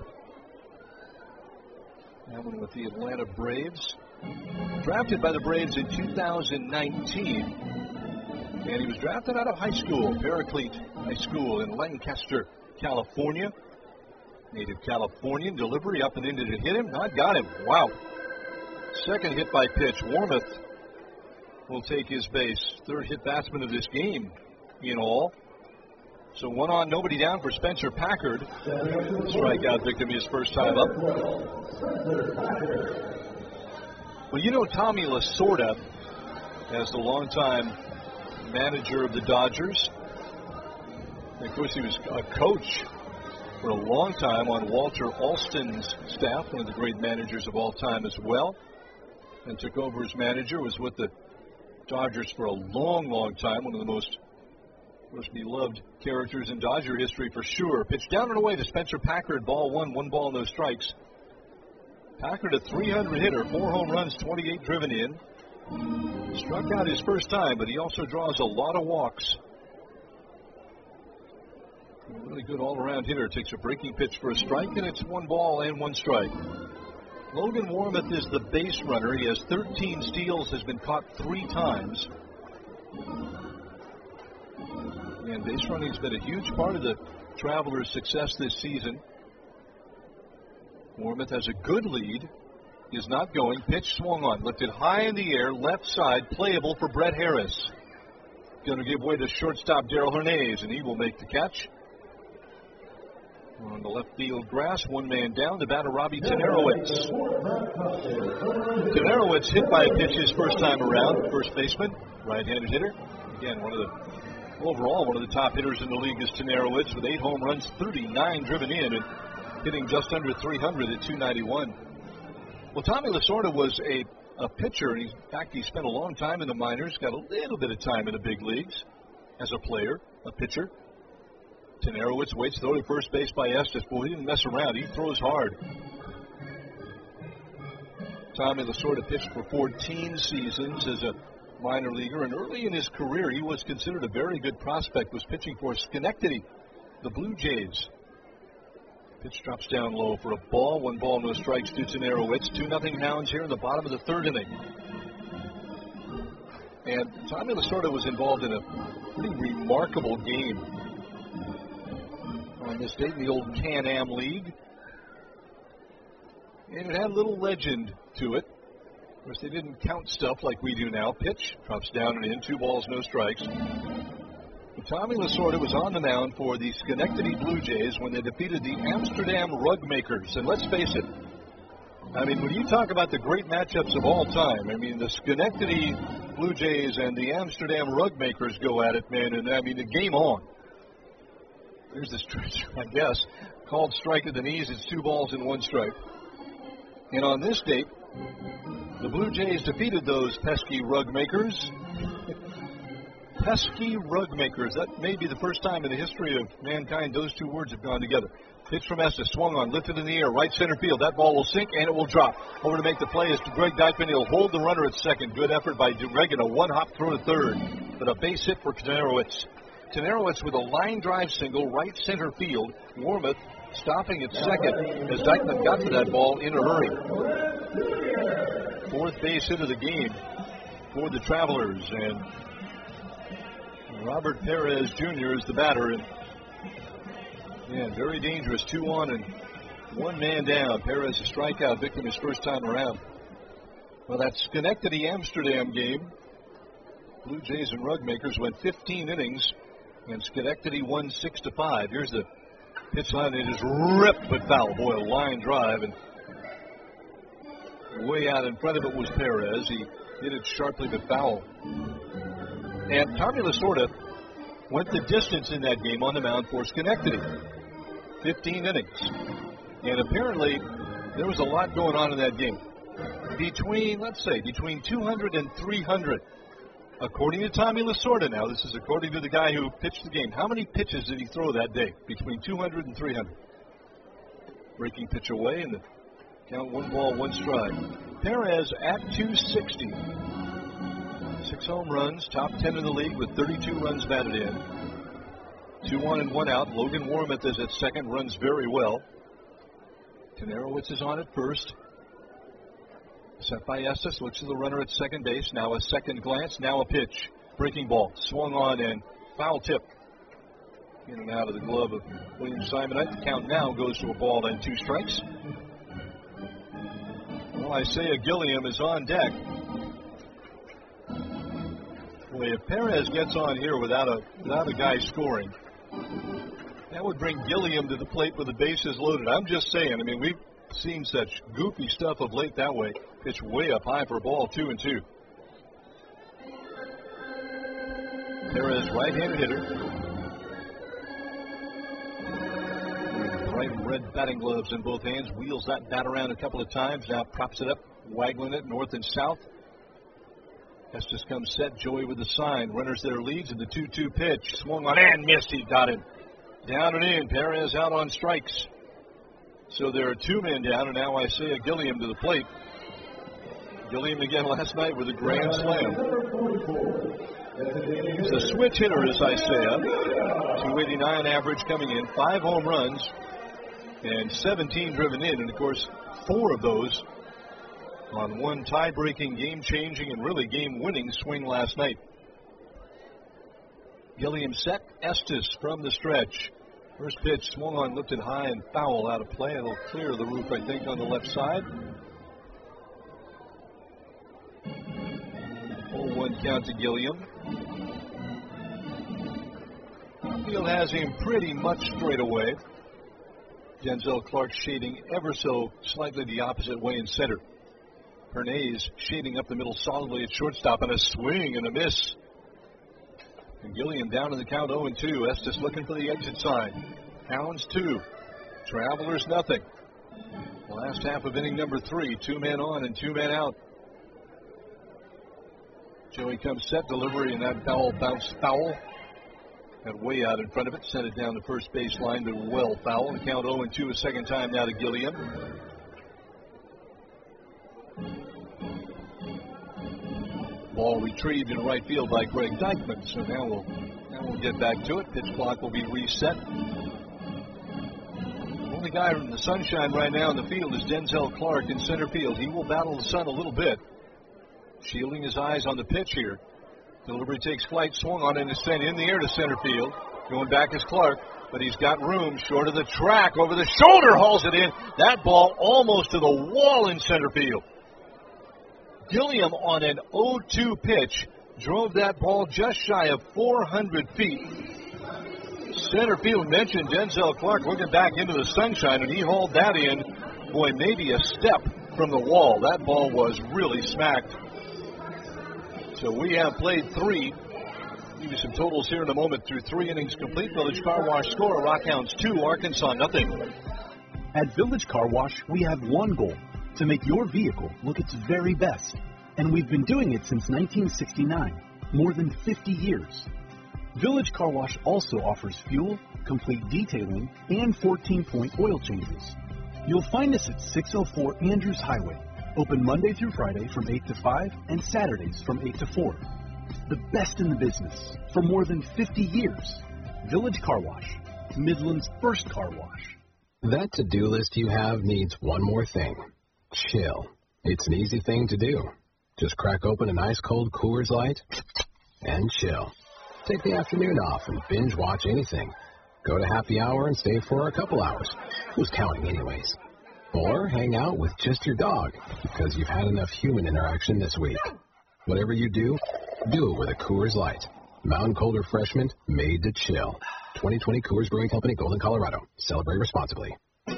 That one with the Atlanta Braves. Drafted by the Braves in 2019. And he was drafted out of high school, Paraclete High School in Lancaster, California. Native Californian. Delivery up and in. Did it hit him? Not got him. Wow. Second hit by pitch. Warmoth will take his base. Third hit batsman of this game in all. So 1 on, nobody down for Spencer Packard. Strikeout victim his first time up. Well, you know Tommy Lasorda as the longtime manager of the Dodgers. And of course, he was a coach for a long time on Walter Alston's staff, one of the great managers of all time as well. And took over as manager, was with the Dodgers for a long, long time. One of the most beloved characters in Dodger history for sure. Pitch down and away to Spencer Packard. Ball 1, 1 ball, no strikes. Packard, a 300 hitter, 4 home runs, 28 driven in. Struck out his first time, but he also draws a lot of walks. A really good all-around hitter. Takes a breaking pitch for a strike, and it's 1 ball and 1 strike. Logan Warmoth is the base runner. He has 13 steals, has been caught 3 times. And base running has been a huge part of the Travelers' success this season. Warmoth has a good lead. Is not going. Pitch swung on. Lifted high in the air. Left side. Playable for Brett Harris. Going to give way to shortstop Darrell Hernandez, and he will make the catch. On the left field grass, 1 man down. The batter, Robbie Tenerowicz. Tenerowicz hit by a pitch his first time around. First baseman, right-handed hitter. Again, one of the top hitters in the league is Tenerowicz with 8 home runs, 39 driven in, and hitting just under 300 at 291. Well, Tommy Lasorda was a pitcher, and in fact, he spent a long time in the minors, got a little bit of time in the big leagues as a player, a pitcher. Tenerowicz waits throw to first base by Estes. Boy, he didn't mess around. He throws hard. Tommy Lasorda pitched for 14 seasons as a minor leaguer, and early in his career, he was considered a very good prospect, was pitching for Schenectady, the Blue Jays. Pitch drops down low for a ball. 1 ball, no strikes to Tenerowicz. 2-0 Hounds here in the bottom of the 3rd inning. And Tommy Lasorda was involved in a pretty remarkable game on this date in the old Can-Am League. And it had a little legend to it. Of course, they didn't count stuff like we do now. Pitch drops down and in. 2 balls, no strikes. Tommy Lasorda was on the mound for the Schenectady Blue Jays when they defeated the Amsterdam Rugmakers. And let's face it, I mean, when you talk about the great matchups of all time, I mean, the Schenectady Blue Jays and the Amsterdam Rugmakers go at it, man, and I mean, the game on. There's the stretch, I guess, called strike at the knees. It's 2 balls and 1 strike. And on this date, the Blue Jays defeated those pesky Rugmakers. Pesky Rugmakers. That may be the first time in the history of mankind those 2 words have gone together. Pitch from Estes, swung on, lifted in the air, right center field. That ball will sink, and it will drop. Over to make the play is Greg Dykman. He'll hold the runner at second. Good effort by Greg, and a 1-hop throw to third. But a base hit for Tenerowicz. Tenerowicz with a line drive single, right center field. Warmoth stopping at second as Dykman got to that ball in a hurry. 4th base hit of the game for the Travelers, and Robert Perez Jr. is the batter, and very dangerous. 2 on and 1 man down. Perez a strikeout victim his first time around. Well, that Schenectady Amsterdam game, Blue Jays and Rugmakers went 15 innings, and Schenectady won 6-5. Here's the pitch line. It is ripped but foul. Boy, a line drive, and way out in front of it was Perez. He hit it sharply but foul. And Tommy Lasorda went the distance in that game on the mound for Schenectady. 15 innings. And apparently, there was a lot going on in that game. Between 200 and 300. According to Tommy Lasorda now, this is according to the guy who pitched the game. How many pitches did he throw that day? Between 200 and 300. Breaking pitch away, and the count 1 ball, 1 strike. Perez at 260. 6 home runs, top 10 in the league with 32 runs batted in. 2 on and 1 out. Logan Warmoth is at second, runs very well. Tenerowicz is on at first. Set by Estes, looks to the runner at second base. Now a second glance, now a pitch. Breaking ball, swung on and foul tip. In and out of the glove of William Simonite. The count now goes to a ball and 2 strikes. Well, Isaiah Gilliam is on deck. Boy, if Perez gets on here without a guy scoring, that would bring Gilliam to the plate with the bases loaded. I'm just saying, I mean, we've seen such goofy stuff of late that way. Pitch way up high for a ball, 2-2. Perez, right-handed hitter. Bright red batting gloves in both hands. Wheels that bat around a couple of times. Now props it up, waggling it north and south. Estes comes set. Joey with the sign. Runners their leads in the 2-2 pitch. Swung on and missed. He got it. Down and in. Perez out on strikes. So there are 2 men down, and now Isaiah Gilliam to the plate. Gilliam again last night with a grand slam. He's a switch hitter, as I said. 289 average coming in, 5 home runs, and 17 driven in. And, of course, 4 of those on one tie-breaking, game-changing, and really game-winning swing last night. Gilliam set, Estes from the stretch. First pitch swung on, lifted high and foul out of play. It'll clear the roof, I think, on the left side. 0-1 count to Gilliam. Field has him pretty much straight away. Denzel Clark shading ever so slightly the opposite way in center. Pernays shading up the middle solidly at shortstop, and a swing and a miss. And Gilliam down in the count 0-2. Estes looking for the exit sign. Hounds 2. Travelers nothing. The last half of inning number 3. 2 men on and 2 men out. Joey comes set, delivery, and that ball bounced foul. Got way out in front of it, sent it down the first base line, but well foul. And count 0-2 a second time now to Gilliam. Ball retrieved in right field by Greg Dykman. So now we'll get back to it. Pitch clock will be reset. The only guy in the sunshine right now in the field is Denzel Clark in center field. He will battle the sun a little bit, shielding his eyes on the pitch here. Delivery takes flight, swung on, and is sent in the air to center field. Going back is Clark, but he's got room short of the track. Over the shoulder, hauls it in. That ball almost to the wall in center field. Gilliam on an 0-2 pitch drove that ball just shy of 400 feet. Center field mentioned Denzel Clark looking back into the sunshine, and he hauled that in, boy, maybe a step from the wall. That ball was really smacked. So we have played 3. Give you some totals here in a moment through 3 innings complete. Village Car Wash score, Rockhounds 2, Arkansas nothing. At Village Car Wash, we have one goal: to make your vehicle look its very best. And we've been doing it since 1969, more than 50 years. Village Car Wash also offers fuel, complete detailing, and 14-point oil changes. You'll find us at 604 Andrews Highway, open Monday through Friday from 8 to 5 and Saturdays from 8 to 4. The best in the business for more than 50 years. Village Car Wash, Midland's first car wash. That to-do list you have needs one more thing: chill. It's an easy thing to do. Just crack open an ice-cold Coors Light and chill. Take the afternoon off and binge watch anything. Go to happy hour and stay for a couple hours. Who's counting anyways? Or hang out with just your dog because you've had enough human interaction this week. Whatever you do, do it with a Coors Light. Mountain Cold Refreshment made to chill. 2020 Coors Brewing Company, Golden, Colorado. Celebrate responsibly.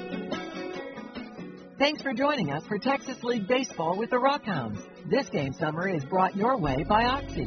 Thanks for joining us for Texas League Baseball with the Rockhounds. This game summary is brought your way by Oxy.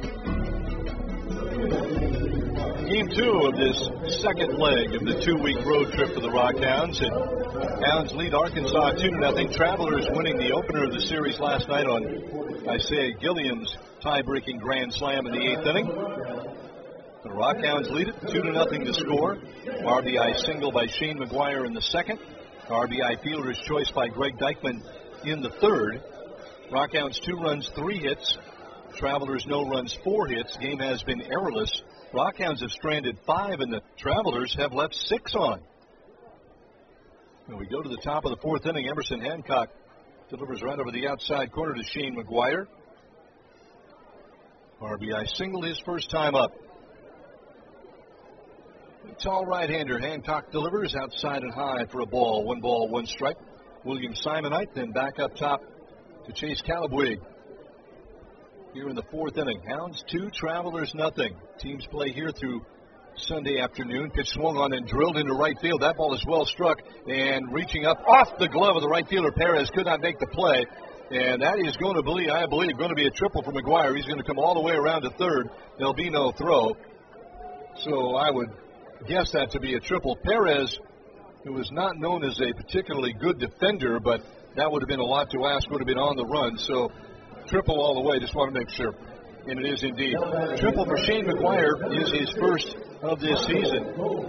Game 2 of this second leg of the 2-week road trip for the Rockhounds. And Hounds lead Arkansas 2-0. Travelers winning the opener of the series last night on Isaiah Gilliam's tie-breaking grand slam in the 8th inning. The Rockhounds lead it 2-0 to score. RBI single by Shane McGuire in the second. RBI fielder's choice by Greg Dykman in the third. Rockhounds 2 runs, 3 hits. Travelers no runs, 4 hits. Game has been errorless. Rockhounds have stranded 5, and the Travelers have left 6 on. When we go to the top of the 4th inning, Emerson Hancock delivers right over the outside corner to Shane McGuire. RBI single, his first time up. Tall right-hander Hancock delivers outside and high for a ball. 1 ball, 1 strike. William Simonite then back up top to Chase Calabwig. Here in the 4th inning, Hounds 2, Travelers nothing. Teams play here through Sunday afternoon. Pitch swung on and drilled into right field. That ball is well struck and reaching up off the glove of the right fielder. Perez could not make the play. And that is going to be, I believe, going to be a triple for McGuire. He's going to come all the way around to third. There'll be no throw. So I would guess that to be a triple. Perez, who was not known as a particularly good defender, but that would have been a lot to ask, would have been on the run. So triple all the way, just want to make sure. And it is indeed. Triple for Shane McGuire is his first of this season.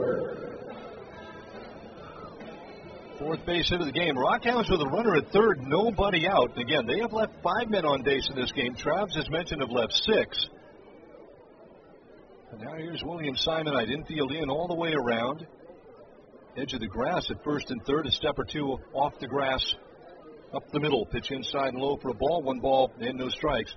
4th base hit of the game. Rockhounds with a runner at third, nobody out. Again, they have left 5 men on base in this game. Travs, as mentioned, have left 6. And now here's William Simonite, infield in all the way around. Edge of the grass at first and third, a step or two off the grass, up the middle. Pitch inside and low for a ball. 1 ball and no strikes.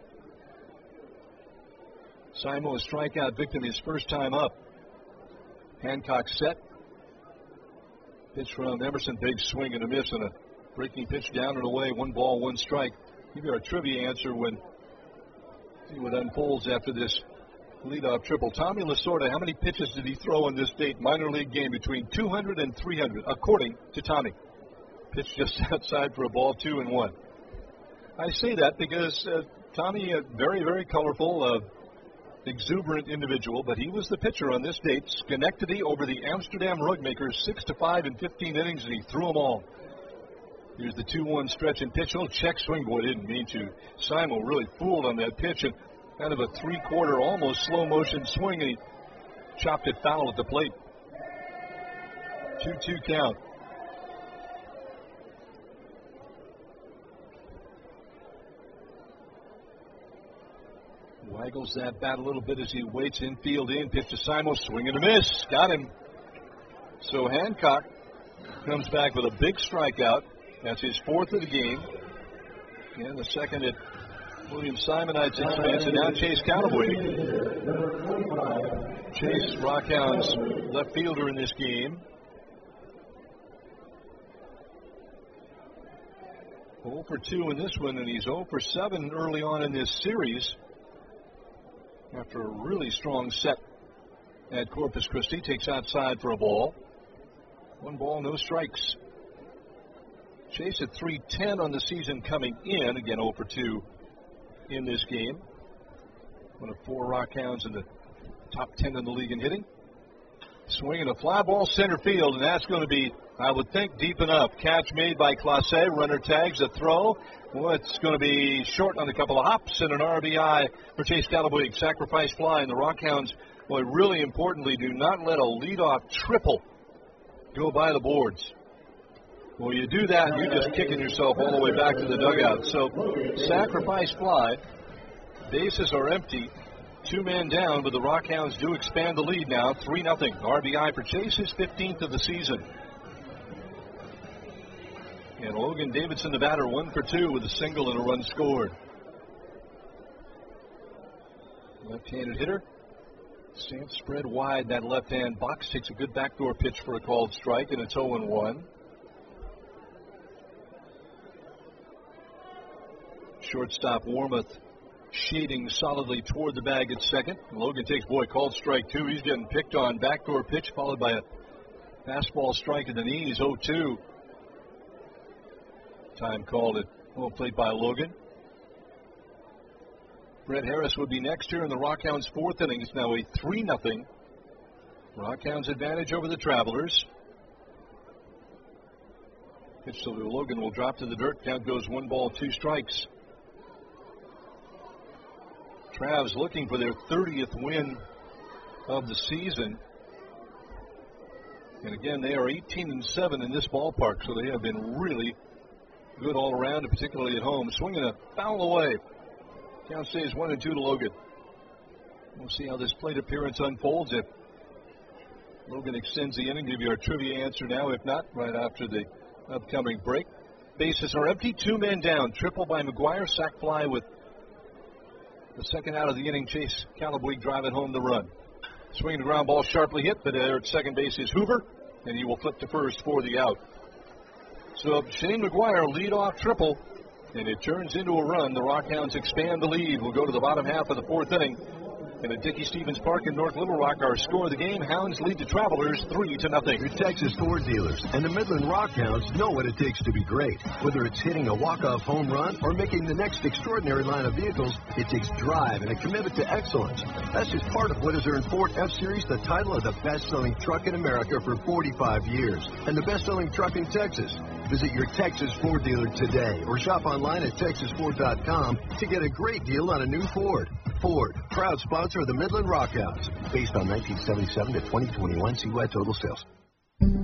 Simo, a strikeout victim his first time up. Hancock set. Pitch from Emerson, big swing and a miss, and a breaking pitch down and away. 1 ball, 1 strike. Give you our trivia answer when see what unfolds after this leadoff triple. Tommy Lasorda, how many pitches did he throw in this state minor league game? Between 200 and 300, according to Tommy. Pitched just outside for a ball, 2-1. I say that because Tommy, a very, very colorful, exuberant individual, but he was the pitcher on this date. Schenectady over the Amsterdam Rugmakers, 6-5 in 15 innings, and he threw them all. Here's the 2-1 stretch and pitch. Little check swing. Boy, didn't mean to. Simo really fooled on that pitch, and kind of a 3/4, almost slow motion swing, and he chopped it foul at the plate. 2-2 count. Waggles that bat a little bit as he waits infield in. Pitch to Simo, swing and a miss. Got him. So Hancock comes back with a big strikeout. That's his 4th of the game. And the second at William Simonite's expense. And now Chase Callaway. Chase, Rockhound's left fielder in this game. 0 for 2 in this one, and he's 0 for 7 early on in this series. After a really strong set at Corpus Christi. Takes outside for a ball. 1 ball, no strikes. Chase at .310 on the season coming in. Again, 0 for 2 in this game. One of 4 Rockhounds in the top 10 in the league in hitting. Swinging a fly ball center field, and that's going to be, I would think, deep enough. Catch made by Clase. Runner tags a throw. Well, it's going to be short on a couple of hops and an RBI for Chase Callaway. Sacrifice fly, and the Rockhounds, boy, really importantly, do not let a leadoff triple go by the boards. Well, you do that, you're just kicking yourself all the way back to the dugout. So, sacrifice fly. Bases are empty. 2 men down, but the Rockhounds do expand the lead now. 3-0. RBI for Chase, his 15th of the season. And Logan Davidson, the batter, 1 for 2 with a single and a run scored. Left-handed hitter. Stance spread wide. That left-hand box takes a good backdoor pitch for a called strike, and it's 0-1. Shortstop Warmoth shading solidly toward the bag at second. Logan takes, called strike 2. He's getting picked on. Backdoor pitch followed by a fastball strike at the knees, 0-2. Time called at home plate by Logan. Brett Harris would be next here in the Rockhounds' 4th inning. It's now a 3-0 Rockhounds advantage over the Travelers. Pitch to Logan will drop to the dirt. Count goes 1 ball, 2 strikes. Travs looking for their 30th win of the season. And again, they are 18-7 in this ballpark, so they have been really good all around, and particularly at home. Swinging a foul away. Count stays 1-2 to Logan. We'll see how this plate appearance unfolds. If Logan extends the inning, give you our trivia answer now. If not, right after the upcoming break. Bases are empty. 2 men down. Triple by McGuire. Sac fly with the second out of the inning. Chase Callaway driving home the run. Swinging the ground ball sharply hit, but there at second base is Hoover, and he will flip to first for the out. So Shane McGuire lead-off triple, and it turns into a run. The Rockhounds expand the lead. We'll go to the bottom half of the 4th inning. And at Dickey Stevens Park in North Little Rock, our score of the game, Hounds lead the Travelers 3-0. Your Texas Ford dealers and the Midland Rockhounds know what it takes to be great. Whether it's hitting a walk-off home run or making the next extraordinary line of vehicles, it takes drive and a commitment to excellence. That's just part of what has earned Ford F-Series the title of the best-selling truck in America for 45 years and the best-selling truck in Texas. Visit your Texas Ford dealer today or shop online at texasford.com to get a great deal on a new Ford. Ford, proud sponsor of the Midland Rockhounds, based on 1977 to 2021 CY total sales.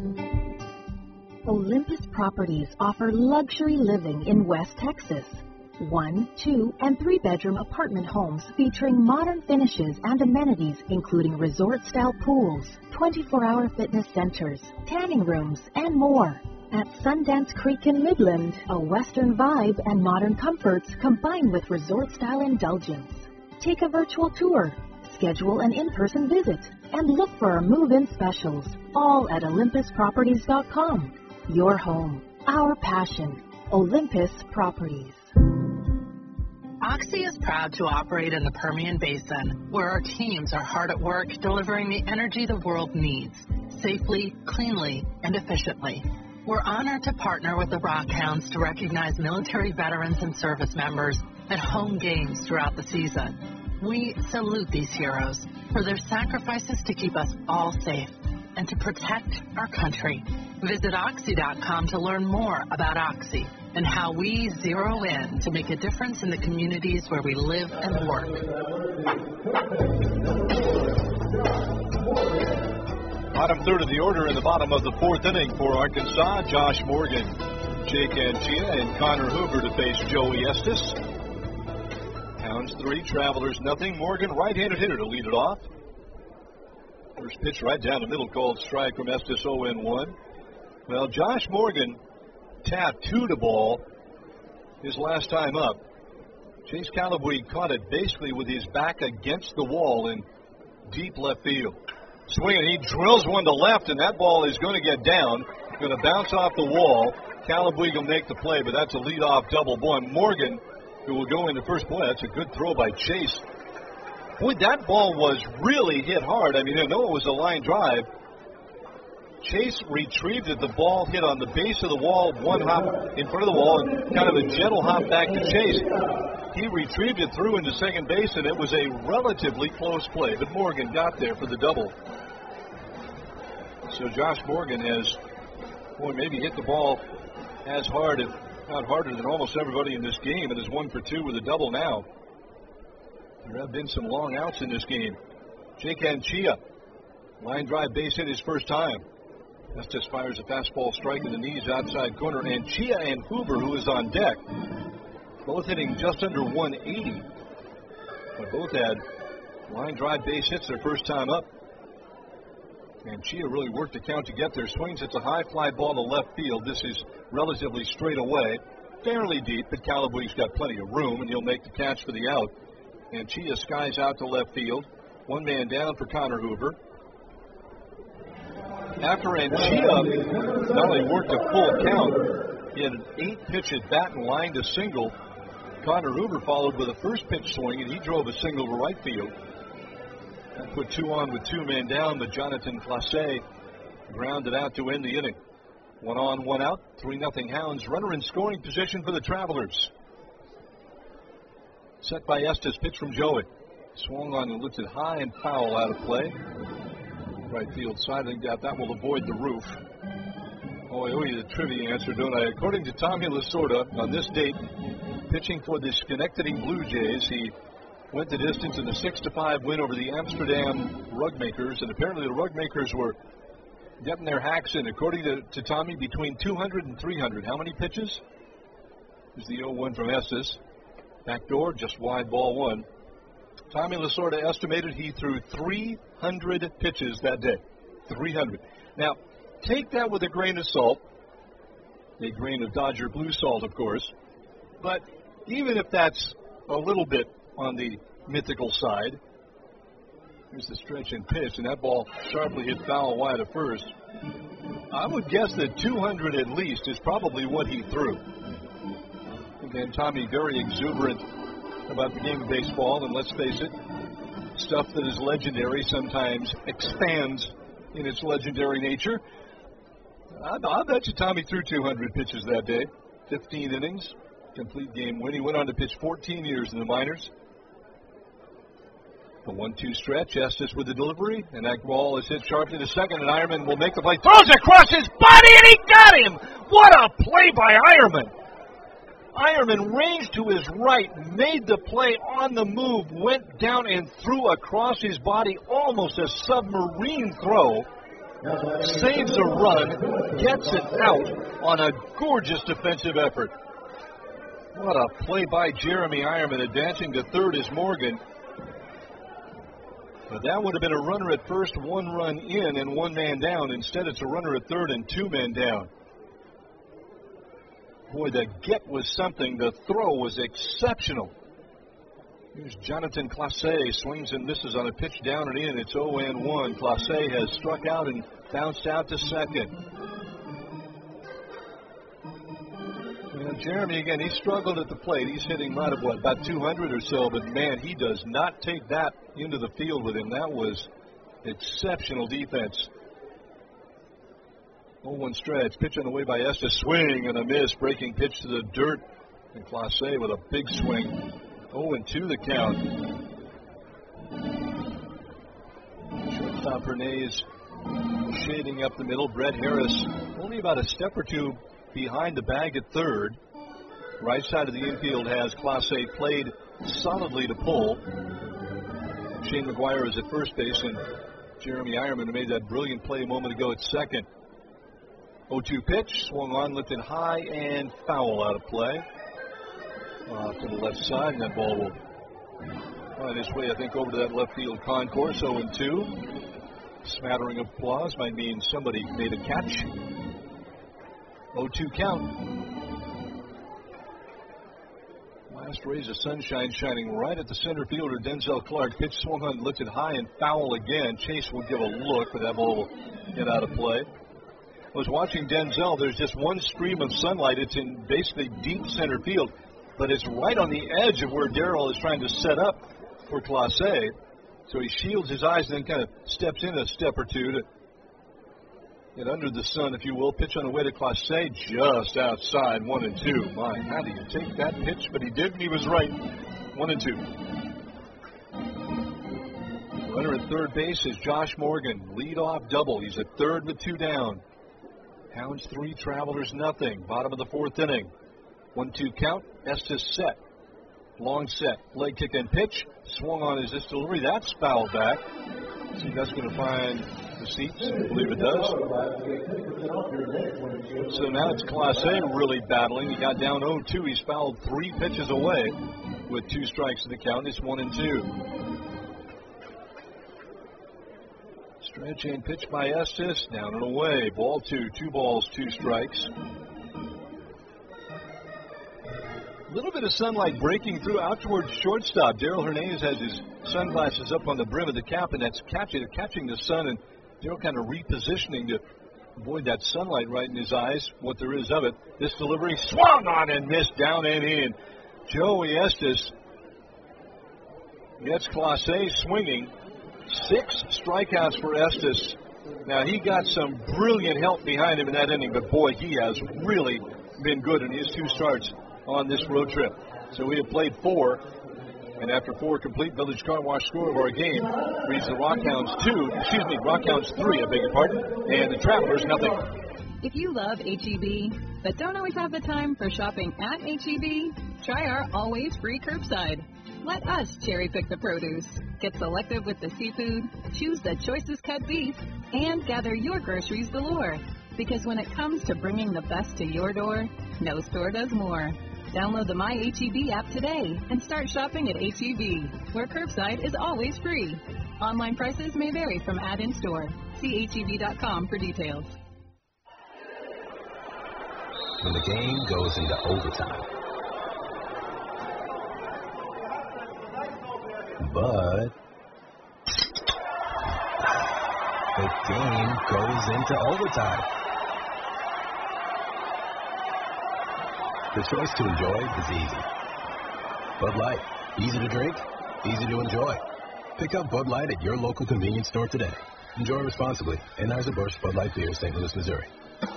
Olympus Properties offer luxury living in West Texas. 1, 2, and 3-bedroom apartment homes featuring modern finishes and amenities including resort-style pools, 24-hour fitness centers, tanning rooms, and more. At Sundance Creek in Midland, a Western vibe and modern comforts combined with resort-style indulgence. Take a virtual tour, schedule an in-person visit, and look for our move-in specials, all at olympusproperties.com. Your home, our passion. Olympus Properties. Oxy is proud to operate in the Permian Basin, where our teams are hard at work delivering the energy the world needs, safely, cleanly, and efficiently. We're honored to partner with the Rockhounds to recognize military veterans and service members at home games throughout the season. We salute these heroes for their sacrifices to keep us all safe and to protect our country. Visit Oxy.com to learn more about Oxy and how we zero in to make a difference in the communities where we live and work. Bottom third of the order in the bottom of the fourth inning for Arkansas. Josh Morgan, Jake Anchia, and Connor Hoover to face Joey Estes. Hounds 3, Travelers nothing. Morgan, right-handed hitter to lead it off. First pitch right down the middle, called strike from Estes, 0-1. Well, Josh Morgan tapped 2 to ball his last time up. Chase Calabrese caught it basically with his back against the wall in deep left field. Swinging, he drills one to left, and that ball is going to get down. Going to bounce off the wall. Calabrese will make the play, but that's a leadoff double. Boy, Morgan, who will go into first. Boy, that's a good throw by Chase. Boy, that ball was really hit hard. I mean, I know it was a line drive. Chase retrieved it. The ball hit on the base of the wall, one hop in front of the wall, and kind of a gentle hop back to Chase. He retrieved it through into second base, and it was a relatively close play. But Morgan got there for the double. So Josh Morgan has, boy, maybe hit the ball as hard, if not harder, than almost everybody in this game, and is 1 for 2 with a double now. There have been some long outs in this game. Jake Anchia, line drive base hit his first time. Estes fires a fastball strike in the knees outside corner. Anchia and Hoover, who is on deck, both hitting just under 180. But both had line drive base hits their first time up. Anchia really worked the count to get there. Swings, it's a high fly ball to left field. This is relatively straight away. Fairly deep, but Calabrese's got plenty of room, and he'll make the catch for the out. Anchia skies out to left field. One man down for Connor Hoover. After Anchia not only worked a full count, he had an 8-pitch at bat and lined a single. Connor Hoover followed with a first pitch swing, and he drove a single to right field. That put 2 on with 2 men down, but Jonathan Clase grounded out to end the inning. 1 on, 1 out, 3-0 Hounds. Runner in scoring position for the Travelers. Set by Estes, pitch from Joey. Swung on and lifted high and foul out of play. Right field side, I think that will avoid the roof. Oh, I owe you the trivia answer, don't I? According to Tommy Lasorda, on this date, pitching for the Schenectady Blue Jays, he went the distance in a 6-5 win over the Amsterdam Rugmakers, and apparently the Rugmakers were getting their hacks in. According to Tommy, between 200 and 300. How many pitches? Here's the 0-1 from Estes. Backdoor, just wide, ball 1. Tommy Lasorda estimated he threw 300 pitches that day. 300. Now, take that with a grain of salt. A grain of Dodger Blue salt, of course. But even if that's a little bit on the mythical side, here's the stretch and pitch, and that ball sharply hit foul wide of first. I would guess that 200 at least is probably what he threw. Again, Tommy very exuberant about the game of baseball, and let's face it, stuff that is legendary sometimes expands in its legendary nature. I bet you Tommy threw 200 pitches that day. 15 innings, complete game win. He went on to pitch 14 years in the minors. The 1-2 stretch, Estes with the delivery, and that ball is hit sharply to second, and Ironman will make the play. Throws across his body, and he got him! What a play by Ironman! Ironman ranged to his right, made the play on the move, went down and threw across his body, almost a submarine throw. Saves a run, gets it out on a gorgeous defensive effort. What a play by Jeremy Ironman. Advancing to third is Morgan. But that would have been a runner at first, 1 run in and 1 man down. Instead, it's a runner at third and 2 men down. Boy, the get was something. The throw was exceptional. Here's Jonathan Classe. Swings and misses on a pitch down and in. It's 0-1. Classe has struck out and bounced out to second. And Jeremy, again, he struggled at the plate. He's hitting right at, about 200 or so. But, man, he does not take that into the field with him. That was exceptional defense. 0-1 stretch. Pitch on the way by Estes. Swing and a miss. Breaking pitch to the dirt. And Classe with a big swing. 0-2 the count. Shortstop Hernandez shading up the middle. Brett Harris only about a step or two behind the bag at third. Right side of the infield has Classe played solidly to pull. Shane McGuire is at first base, and Jeremy Ironman made that brilliant play a moment ago at second. 0-2 pitch, swung on, lifted high, and foul out of play. To the left side, and that ball will find its way, I think, over to that left field concourse. 0-2. Smattering of applause might mean somebody made a catch. 0-2 count. Last rays of sunshine shining right at the center fielder, Denzel Clark. Pitch swung on, lifted high, and foul again. Chase will give a look, but that ball will get out of play. I was watching Denzel. There's just one stream of sunlight. It's in basically deep center field, but it's right on the edge of where Darrell is trying to set up for Classe. So he shields his eyes and then kind of steps in a step or two to get under the sun, if you will. Pitch on the way to Classe, just outside, 1-2. My, how do you take that pitch? But he did, and he was right. 1-2. Runner at third base is Josh Morgan. Lead-off double. He's at third with 2 down. Hounds 3, Travelers nothing. Bottom of the 4th inning. 1-2 count. Estes set. Long set. Leg kick and pitch. Swung on as this delivery. That's fouled back. See, that's going to find the seats. I believe it does. So now it's Classe really battling. He got down 0-2. He's fouled 3 pitches away with 2 strikes in the count. It's 1-2. Stretch and pitch by Estes. Down and away. Ball 2. 2 balls, 2 strikes. A little bit of sunlight breaking through out towards shortstop. Darrell Hernandez has his sunglasses up on the brim of the cap, and that's catching the sun, and Darrell kind of repositioning to avoid that sunlight right in his eyes, what there is of it. This delivery swung on and missed down and in. Joey Estes gets Classe swinging. 6 strikeouts for Estes. Now, he got some brilliant help behind him in that inning, but boy, he has really been good in his 2 starts on this road trip. So we have played 4, and after 4 complete, Village Car Wash score of our game reads the Rockhounds 3, I beg your pardon, and the Travelers nothing. If you love H-E-B, but don't always have the time for shopping at H-E-B, try our always free curbside. Let us cherry pick the produce, get selective with the seafood, choose the choicest cut beef, and gather your groceries galore. Because when it comes to bringing the best to your door, no store does more. Download the My H-E-B app today and start shopping at H-E-B, where curbside is always free. Online prices may vary from ad-in store. See HEB.com for details. When the game goes into overtime. But the game goes into overtime. The choice to enjoy is easy. Bud Light, easy to drink, easy to enjoy. Pick up Bud Light at your local convenience store today. Enjoy responsibly. Anheuser-Busch Bud Light Beer, St. Louis, Missouri.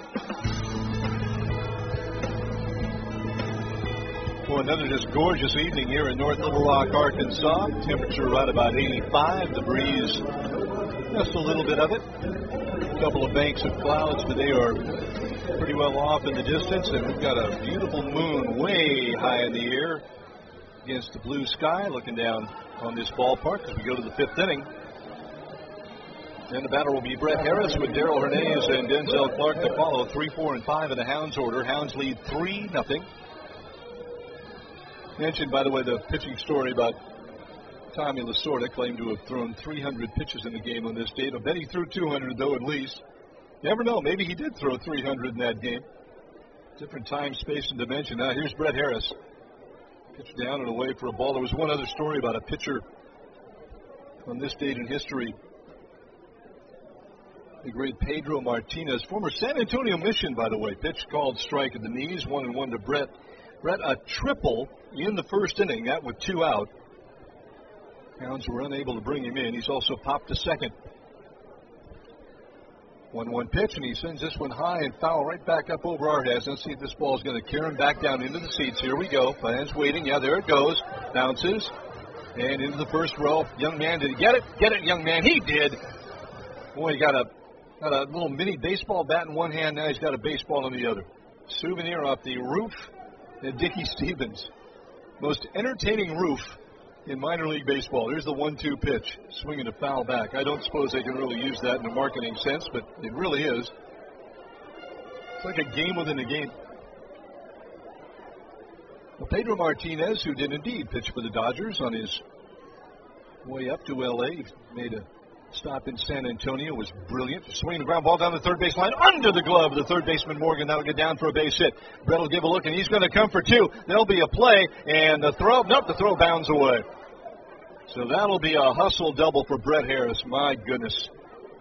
Well, another just gorgeous evening here in North Little Rock, Arkansas. Temperature right about 85. The breeze, just a little bit of it. A couple of banks of clouds, but they are pretty well off in the distance. And we've got a beautiful moon way high in the air against the blue sky, looking down on this ballpark as we go to the 5th inning. Then the batter will be Brett Harris with Darrell Hernandez and Denzel Clark to follow. 3, 4, and 5 in the Hounds order. Hounds lead 3-0. Mentioned, by the way, the pitching story about Tommy Lasorda, claimed to have thrown 300 pitches in the game on this date. I bet he threw 200, though, at least. Never know. Maybe he did throw 300 in that game. Different time, space, and dimension. Now, here's Brett Harris. Pitched down and away for a ball. There was one other story about a pitcher on this date in history. The great Pedro Martinez, former San Antonio Mission, by the way. Pitch called strike at the knees, 1-1 to Brett. Brett, a triple in the first inning, that with 2 out. Hounds were unable to bring him in. He's also popped to second. 1-1 pitch, and he sends this one high and foul right back up over our heads. Let's see if this ball is going to carry him back down into the seats. Here we go. Fans waiting. Yeah, there it goes. Bounces. And into the first row. Young man, did he get it? Get it, young man. He did. Boy, he got a little mini baseball bat in one hand. Now he's got a baseball in the other. Souvenir off the roof at Dickie Stevens. Most entertaining roof in minor league baseball. Here's the 1-2 pitch. Swinging a foul back. I don't suppose they can really use that in a marketing sense, but it really is. It's like a game within a game. Well, Pedro Martinez, who did indeed pitch for the Dodgers on his way up to L.A., made a stop in San Antonio, was brilliant. Swinging the ground ball down the third base line, under the glove of the third baseman Morgan. That'll get down for a base hit. Brett will give a look, and he's going to come for 2. There'll be a play, and the throw, the throw bounds away. So that'll be a hustle double for Brett Harris. My goodness.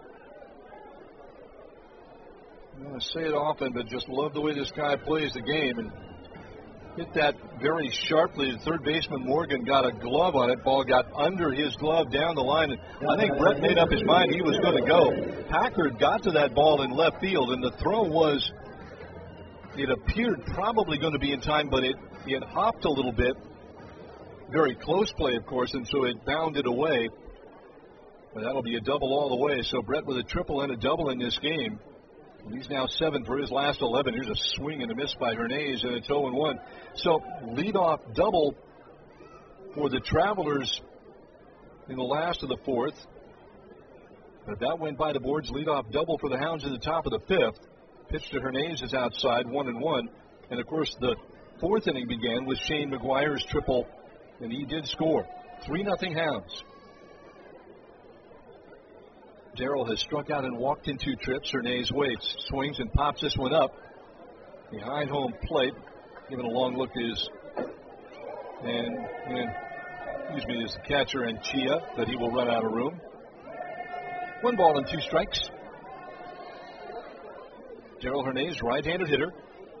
I don't want to say it often, but just love the way this guy plays the game. And hit that very sharply. The third baseman Morgan got a glove on it. Ball got under his glove down the line. And I think Brett made up his mind he was going to go. Packard got to that ball in left field, and the throw was, it appeared probably going to be in time, but it hopped a little bit. Very close play, of course, and so it bounded away. But that'll be a double all the way. So Brett with a triple and a double in this game. And he's now 7 for his last 11. Here's a swing and a miss by Hernandez, and it's 0-1. So leadoff double for the Travelers in the last of the 4th. But that went by the boards. Leadoff double for the Hounds in the top of the 5th. Pitch to Hernandez is outside, 1-1. And, of course, the 4th inning began with Shane McGuire's triple, and he did score. 3-0 Hounds. Darrell has struck out and walked in 2 trips. Hernandez waits, swings and pops this one up behind home plate. Giving a long look is the catcher and Chia, that he will run out of room. 1 ball and 2 strikes. Darrell Hernandez, right-handed hitter.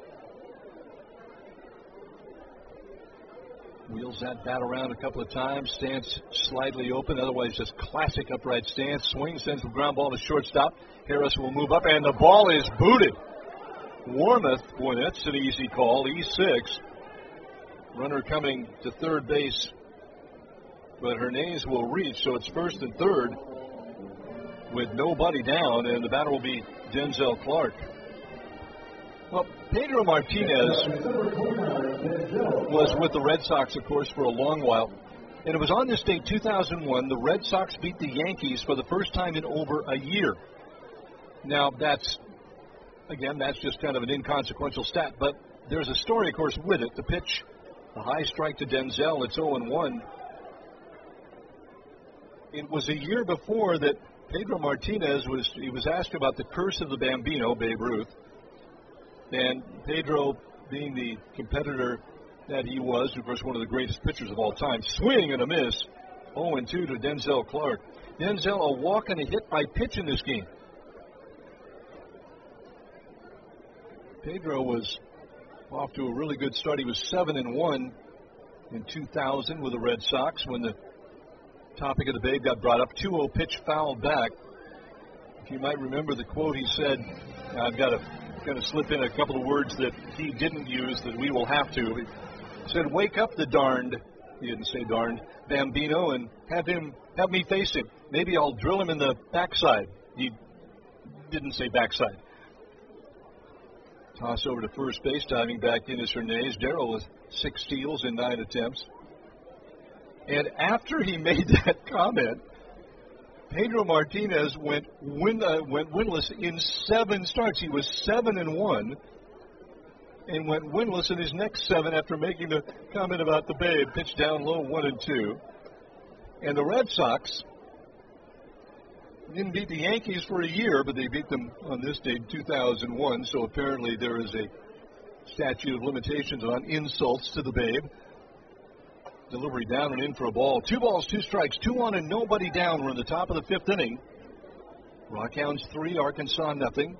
Wheels that bat around a couple of times. Stance slightly open. Otherwise, just classic upright stance. Swing, sends the ground ball to shortstop. Harris will move up, and the ball is booted. Warmoth, boy, that's an easy call. E6. Runner coming to third base. But Hernandez will reach, so it's first and third with nobody down, and the batter will be Denzel Clark. Well, Pedro Martinez was with the Red Sox, of course, for a long while. And it was on this date, 2001, the Red Sox beat the Yankees for the first time in over a year. Now, that's just kind of an inconsequential stat. But there's a story, of course, with it. The pitch, a high strike to Denzel. It's 0-1. It was a year before that Pedro Martinez was asked about the curse of the Bambino, Babe Ruth. And Pedro, being the competitor that he was, of course, one of the greatest pitchers of all time, swing and a miss, 0-2 to Denzel Clark. Denzel, a walk and a hit by pitch in this game. Pedro was off to a really good start. He was 7-1 in 2000 with the Red Sox when the topic of the Babe got brought up. 2-0 pitch fouled back. If you might remember the quote he said, I've got to kind of slip in a couple of words that he didn't use that we will have to. He said, "Wake up the darned," he didn't say darned, "Bambino, and have me face him. Maybe I'll drill him in the backside." He didn't say backside. Toss over to first base, diving back in is Hernandez. Darrell with 6 steals in 9 attempts. And after he made that comment, Pedro Martinez went winless in 7 starts. He was 7-1. and went winless in his next 7 after making the comment about the Babe. Pitched down low, 1-2. And the Red Sox didn't beat the Yankees for a year, but they beat them on this date, 2001. So apparently there is a statute of limitations on insults to the Babe. Delivery down and in for a ball. 2 balls, 2 strikes, 2 on and nobody down. We're in the top of the 5th inning. Rockhounds 3, Arkansas nothing.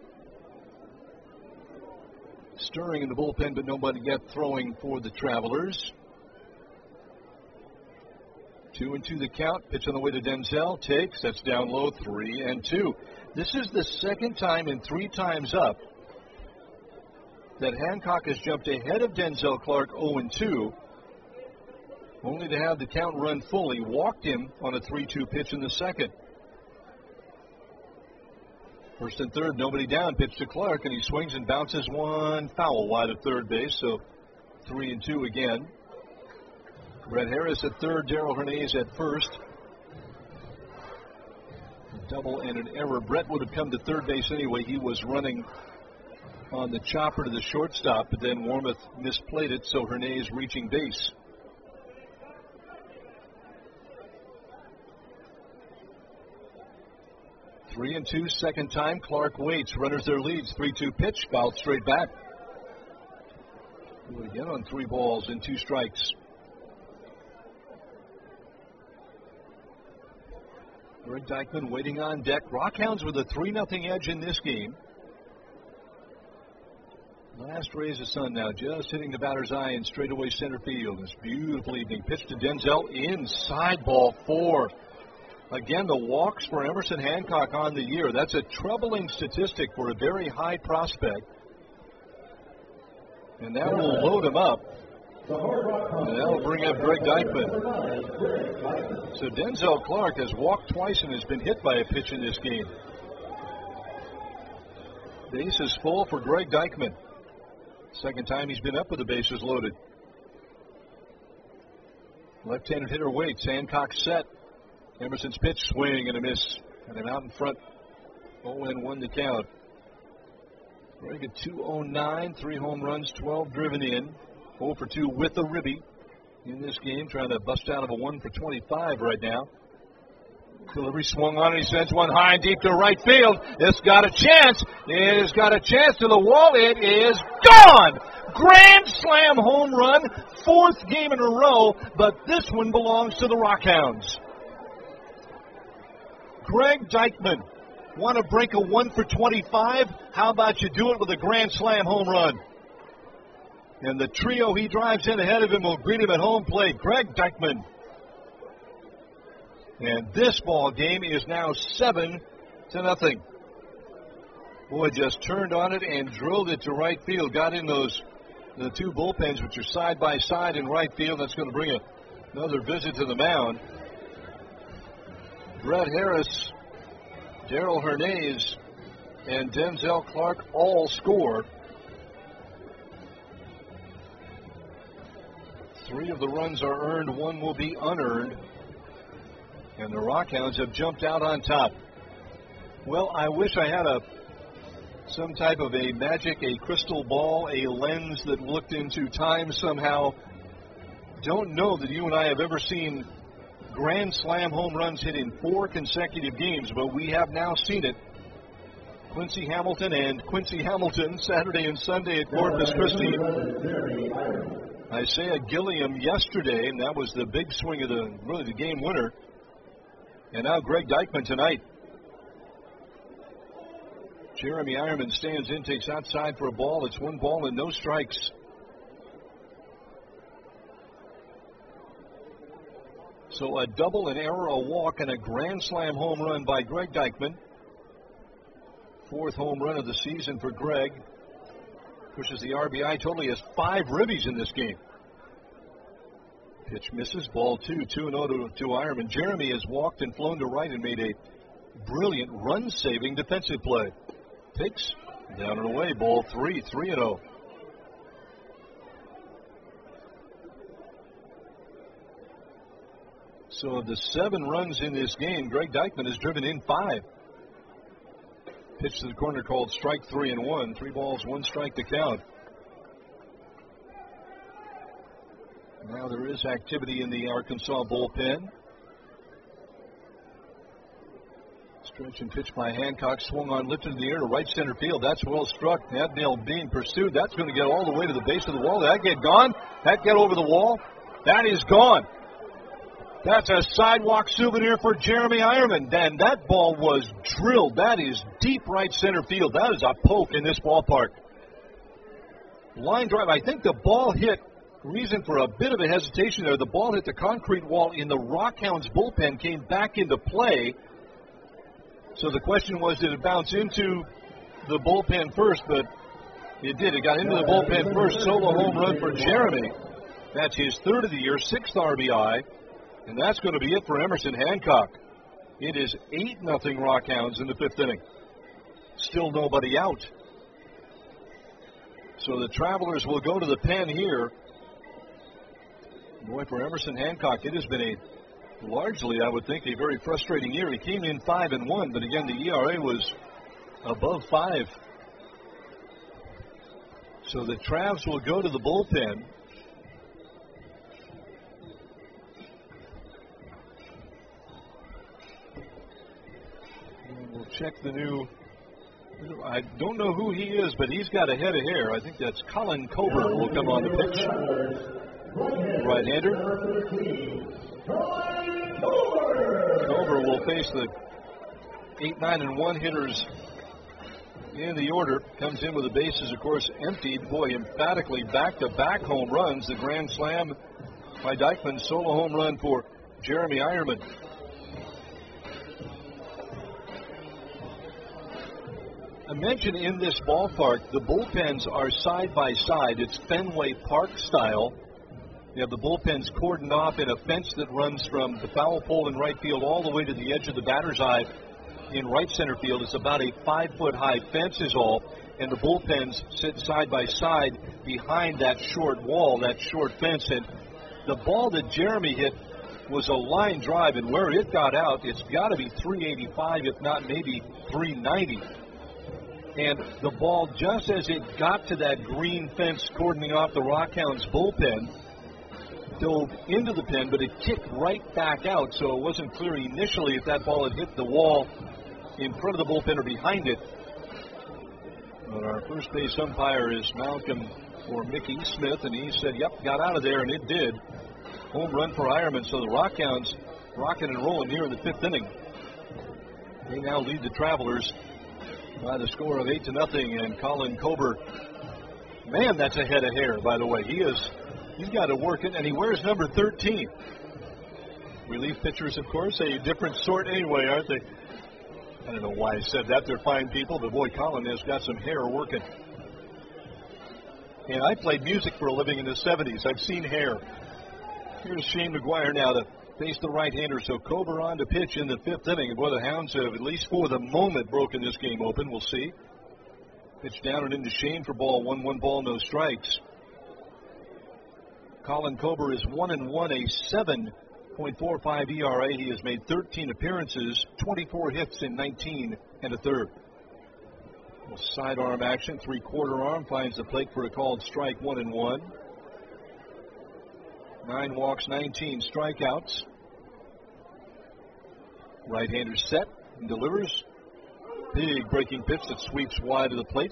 Stirring in the bullpen, but nobody yet throwing for the Travelers. 2-2 the count. Pitch on the way to Denzel. Takes. That's down low. 3-2. This is the second time in 3 times up that Hancock has jumped ahead of Denzel Clark 0-2, only to have the count run fully. Walked him on a 3-2 pitch in the second. First and third, nobody down. Pitch to Clark, and he swings and bounces one foul wide of third base. So 3-2 again. Brett Harris at third, Darrell Hernandez at first. A double and an error. Brett would have come to third base anyway. He was running on the chopper to the shortstop, but then Warmoth misplayed it, so Hernandez reaching base. Three and two, second time. Clark waits. Runners their leads. 3-2 pitch. Fouled straight back. Do it again on 3 balls and 2 strikes. Greg Deichmann waiting on deck. Rockhounds with a 3-0 edge in this game. Last rays of sun now, just hitting the batter's eye in straightaway center field. This beautiful evening. Pitch to Denzel inside, ball 4. Again, the walks for Emerson Hancock on the year. That's a troubling statistic for a very high prospect. And that will load him up. And that will bring up Greg Deichmann. So Denzel Clark has walked twice and has been hit by a pitch in this game. Base is full for Greg Deichmann. Second time he's been up with the bases loaded. Left-handed hitter waits. Hancock set. Emerson's pitch, swing and a miss. And then out in front, 0-1 the count. Greg at 209, 3 home runs, 12 driven in. 0 for 2 with a ribby in this game, trying to bust out of a 1 for 25 right now. Delivery swung on and he sends one high and deep to right field. It's got a chance. It has got a chance to the wall. It is gone. Grand slam home run, 4th game in a row, but this one belongs to the Rockhounds. Greg Deichmann, want to break a 1 for 25? How about you do it with a grand slam home run? And the trio he drives in ahead of him will greet him at home plate. Greg Deichmann. And this ball game is now 7-0. Boy, just turned on it and drilled it to right field. Got in the 2 bullpens, which are side by side in right field. That's going to bring another visit to the mound. Brett Harris, Darrell Hernandez, and Denzel Clark all score. 3 of the runs are earned, 1 will be unearned. And the Rockhounds have jumped out on top. Well, I wish I had some type of a magic, a crystal ball, a lens that looked into time somehow. Don't know that you and I have ever seen grand slam home runs hit in 4 consecutive games, but we have now seen it. Quincy Hamilton and Quincy Hamilton, Saturday and Sunday at Corpus Christi. Isaiah Gilliam yesterday, and that was the big swing of the game winner. And now Greg Deichmann tonight. Jeremy Ironman stands in, takes outside for a ball. It's 1 ball and no strikes. So a double, an error, a walk, and a grand slam home run by Greg Deichmann. 4th home run of the season for Greg. Pushes the RBI total. He has 5 ribbies in this game. Pitch misses. Ball 2. 2-0 to Ironman. Jeremy has walked and flown to right and made a brilliant run-saving defensive play. Takes down and away. Ball 3. 3-0. So of the 7 runs in this game, Greg Deichmann has driven in 5. Pitch to the corner called strike 3-1. 3 balls, 1 strike to count. Now there is activity in the Arkansas bullpen. Stretch and pitch by Hancock, swung on, lifted in the air to right center field. That's well struck. That nail being pursued. That's going to get all the way to the base of the wall. Did that get gone? That get over the wall? That is gone. That's a sidewalk souvenir for Jeremy Ironman. And that ball was drilled. That is deep right center field. That is a poke in this ballpark. Line drive. I think the ball hit, reason for a bit of a hesitation there, the ball hit the concrete wall in the Rockhounds bullpen, came back into play. So the question was, did it bounce into the bullpen first? But it did. It got into the bullpen first. Solo home run for Jeremy. That's his third of the year, 6th RBI. And that's going to be it for Emerson Hancock. It is 8-0 Rockhounds in the 5th inning. Still nobody out. So the Travelers will go to the pen here. Boy, for Emerson Hancock, it has been largely, I would think, a very frustrating year. He came in 5-1, but again, the ERA was above 5. So the Travs will go to the bullpen. And we'll check the new. I don't know who he is, but he's got a head of hair. I think that's Colin Coburn will come on the pitch. Right-hander. Coburn will face the 8, 9, and 1 hitters in the order. Comes in with the bases, of course, emptied. Boy, emphatically back-to-back home runs. The grand slam by Dykeman. Solo home run for Jeremy Ironman. I mentioned in this ballpark, the bullpens are side by side. It's Fenway Park style. You have the bullpens cordoned off in a fence that runs from the foul pole in right field all the way to the edge of the batter's eye in right center field. It's about a 5-foot-high fence is all, and the bullpens sit side by side behind that short wall, that short fence. And the ball that Jeremy hit was a line drive, and where it got out, it's got to be 385, if not maybe 390. And the ball, just as it got to that green fence cordoning off the Rockhounds bullpen, dove into the pen, but it kicked right back out, so it wasn't clear initially if that ball had hit the wall in front of the bullpen or behind it. But our first base umpire is Malcolm or Mickey Smith, and he said, yep, got out of there, and it did. Home run for Ironman, so the Rockhounds rocking and rolling here in the 5th inning. They now lead the Travelers by the score of 8-0, and Colin Coburn, man, that's a head of hair, by the way. He's got to work it, and he wears number 13. Relief pitchers, of course, a different sort anyway, aren't they? I don't know why I said that. They're fine people, but boy, Colin has got some hair working. And I played music for a living in the 70s. I've seen hair. Here's Shane McGuire now to face the right-hander. So Coburn on to pitch in the 5th inning. And boy, the Hounds have, at least for the moment, broken this game open. We'll see. Pitch down and into Shane for ball 1 ball, no strikes. Colin Coburn is 1-1, a 7.45 ERA. He has made 13 appearances, 24 hits in 19 1/3. Sidearm action, 3/4 arm, finds the plate for a called strike, 1-1. 9 walks, 19 strikeouts. Right-hander set and delivers. Big breaking pitch that sweeps wide of the plate.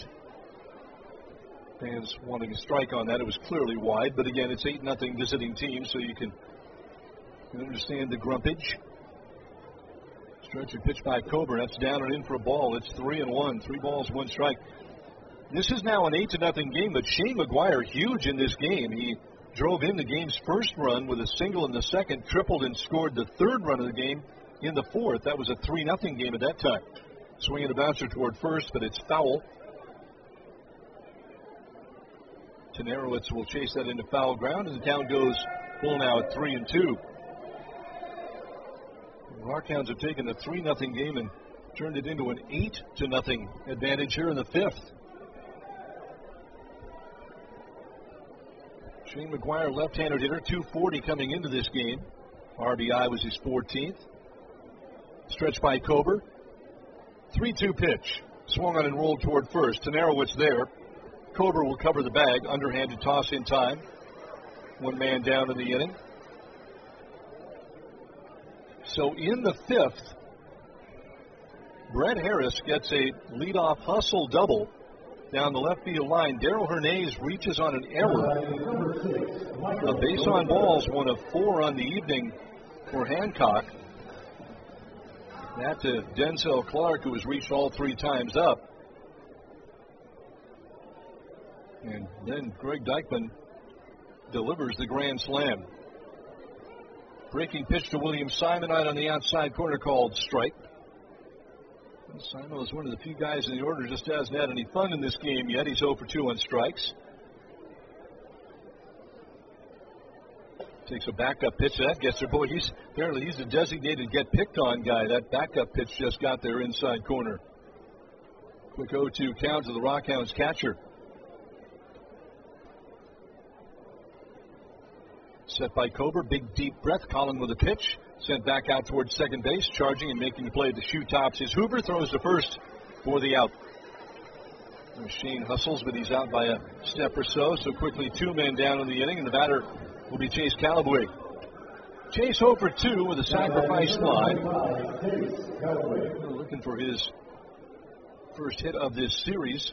Fans wanting a strike on that. It was clearly wide, but again, it's 8-0 visiting team, so you can understand the grumpage. Stretch and pitch by Coburn. That's down and in for a ball. It's 3-1. 3 balls, 1 strike. This is now an 8-0 game, but Shane McGuire huge in this game. He drove in the game's first run with a single in the second, tripled and scored the 3rd run of the game in the 4th. That was a 3-0 game at that time. Swinging a bouncer toward first, but it's foul. Tenarowitz will chase that into foul ground, and the count goes full now at 3-2. The Rockhounds have taken a 3-0 game and turned it into an 8-0 advantage here in the 5th. Shane McGuire, left-handed hitter, 240 coming into this game. RBI was his 14th. Stretch by Coburn. 3-2 pitch. Swung on and rolled toward first. Tenarowitz there. Coburn will cover the bag. Underhanded toss in time. One man down in the inning. So in the fifth, Brett Harris gets a leadoff hustle double down the left field line. Darrell Hernandez reaches on an error. A base on balls, one of 4 on the evening for Hancock. That to Denzel Clark, who has reached all 3 times up. And then Greg Deichmann delivers the grand slam. Breaking pitch to William Simon out on the outside corner, called strike. And Simon is one of the few guys in the order just hasn't had any fun in this game yet. He's 0 for 2 on strikes. Takes a backup pitch. That gets there. Boy, he's a designated get picked on guy. That backup pitch just got there inside corner. Quick 0-2 count to the Rockhounds catcher. Set by Kober, big deep breath. Collin with a pitch. Sent back out towards second base. Charging and making the play at the shoe tops is Hoover. Throws to first for the out. Shane hustles, but he's out by a step or so. So quickly 2 men down in the inning, and the batter will be Chase Callaway. Chase 0 for 2 with a sacrifice fly. Looking for his first hit of this series.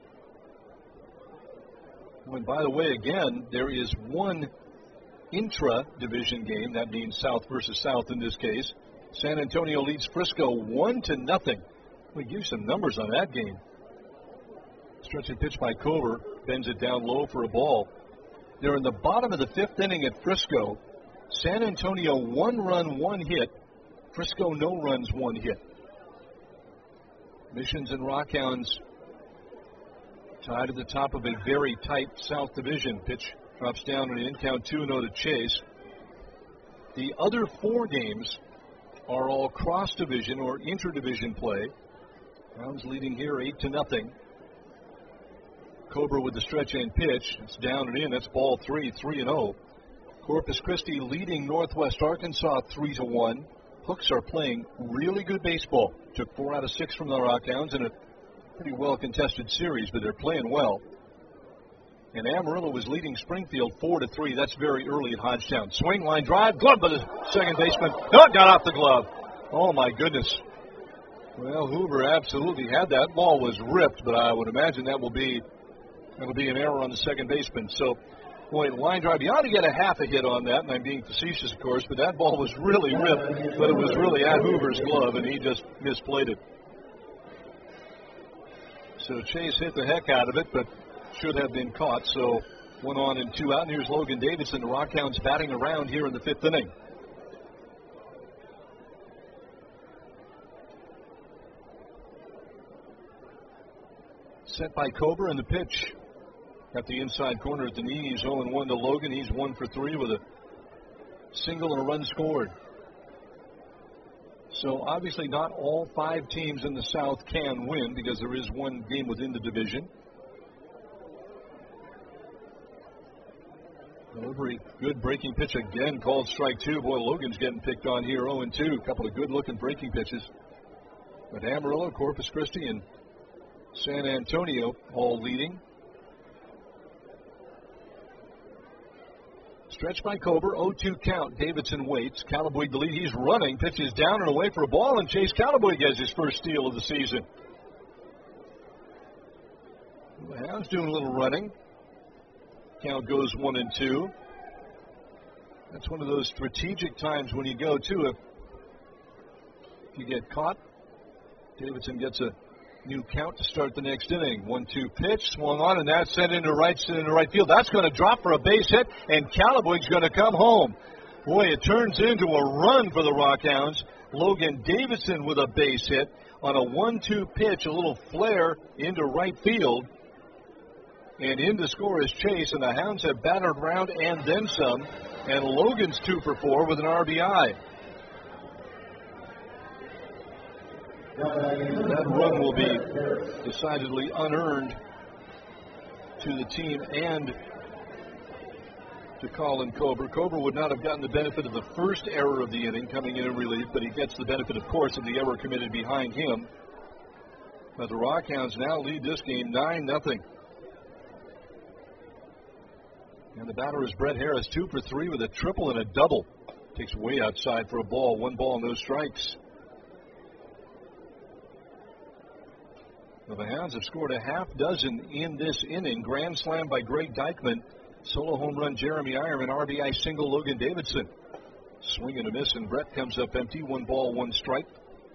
And by the way, again, there is one intra-division game. That means South versus South in this case. San Antonio leads Frisco 1-0. We give you some numbers on that game. Stretching pitch by Kober. Bends it down low for a ball. They're in the bottom of the 5th inning at Frisco. San Antonio 1 run, 1 hit. Frisco no runs, 1 hit. Missions and Rockhounds tied at the top of a very tight South Division. Pitch drops down and in, count 2-0 to Chase. The other 4 games are all cross-division or inter-division play. Hounds leading here 8-0. Cobra with the stretch and pitch. It's down and in. That's ball 3, 3-0. Corpus Christi leading Northwest Arkansas 3-1. Hooks are playing really good baseball. Took 4 out of 6 from the Rockhounds in a pretty well-contested series, but they're playing well. And Amarillo was leading Springfield 4-3. That's very early at Hodgetown. Swing, line drive, glove by the second baseman. No, got off the glove. Oh, my goodness. Well, Hoover absolutely had that. Ball was ripped, but I would imagine that'll be an error on the second baseman. So, boy, line drive, you ought to get a half a hit on that, and I'm being facetious, of course, but that ball was really ripped, but it was really at Hoover's glove, and he just misplayed it. So Chase hit the heck out of it, but should have been caught. So 1 on and 2 out. And here's Logan Davidson. The Rockhounds batting around here in the 5th inning. Set by Cobra in the pitch. At the inside corner at the knee. He's 0-1 to Logan. He's 1 for 3 with a single and a run scored. So obviously not all 5 teams in the South can win because there is one game within the division. Delivery, good breaking pitch again, called strike 2. Boy, Logan's getting picked on here, 0-2. A couple of good-looking breaking pitches. But Amarillo, Corpus Christi, and San Antonio all leading. Stretch by Kober, 0-2 count. Davidson waits. Callaway the lead. He's running. Pitches down and away for a ball, and Chase Callaway gets his first steal of the season. The Hounds doing a little running. Count goes 1-2. That's one of those strategic times when you go to it. If you get caught, Davidson gets a new count to start the next inning. 1-2 pitch, swung on, and that's sent into right field. That's going to drop for a base hit, and Callaway's going to come home. Boy, it turns into a run for the Rockhounds. Logan Davidson with a base hit on a 1-2 pitch, a little flare into right field. And in to score is Chase, and the Hounds have battered around and then some. And Logan's 2 for 4 with an RBI. That run will be decidedly unearned to the team and to Colin Cobra. Cobra would not have gotten the benefit of the first error of the inning coming in relief, but he gets the benefit, of course, of the error committed behind him. But the Rockhounds now lead this game 9-0. And the batter is Brett Harris, 2 for 3 with a triple and a double. Takes way outside for a ball. 1 ball, no strikes. Well, the Hounds have scored a half dozen in this inning. Grand slam by Greg Deichmann. Solo home run Jeremy Ironman. RBI single Logan Davidson. Swing and a miss, and Brett comes up empty. 1 ball, 1 strike.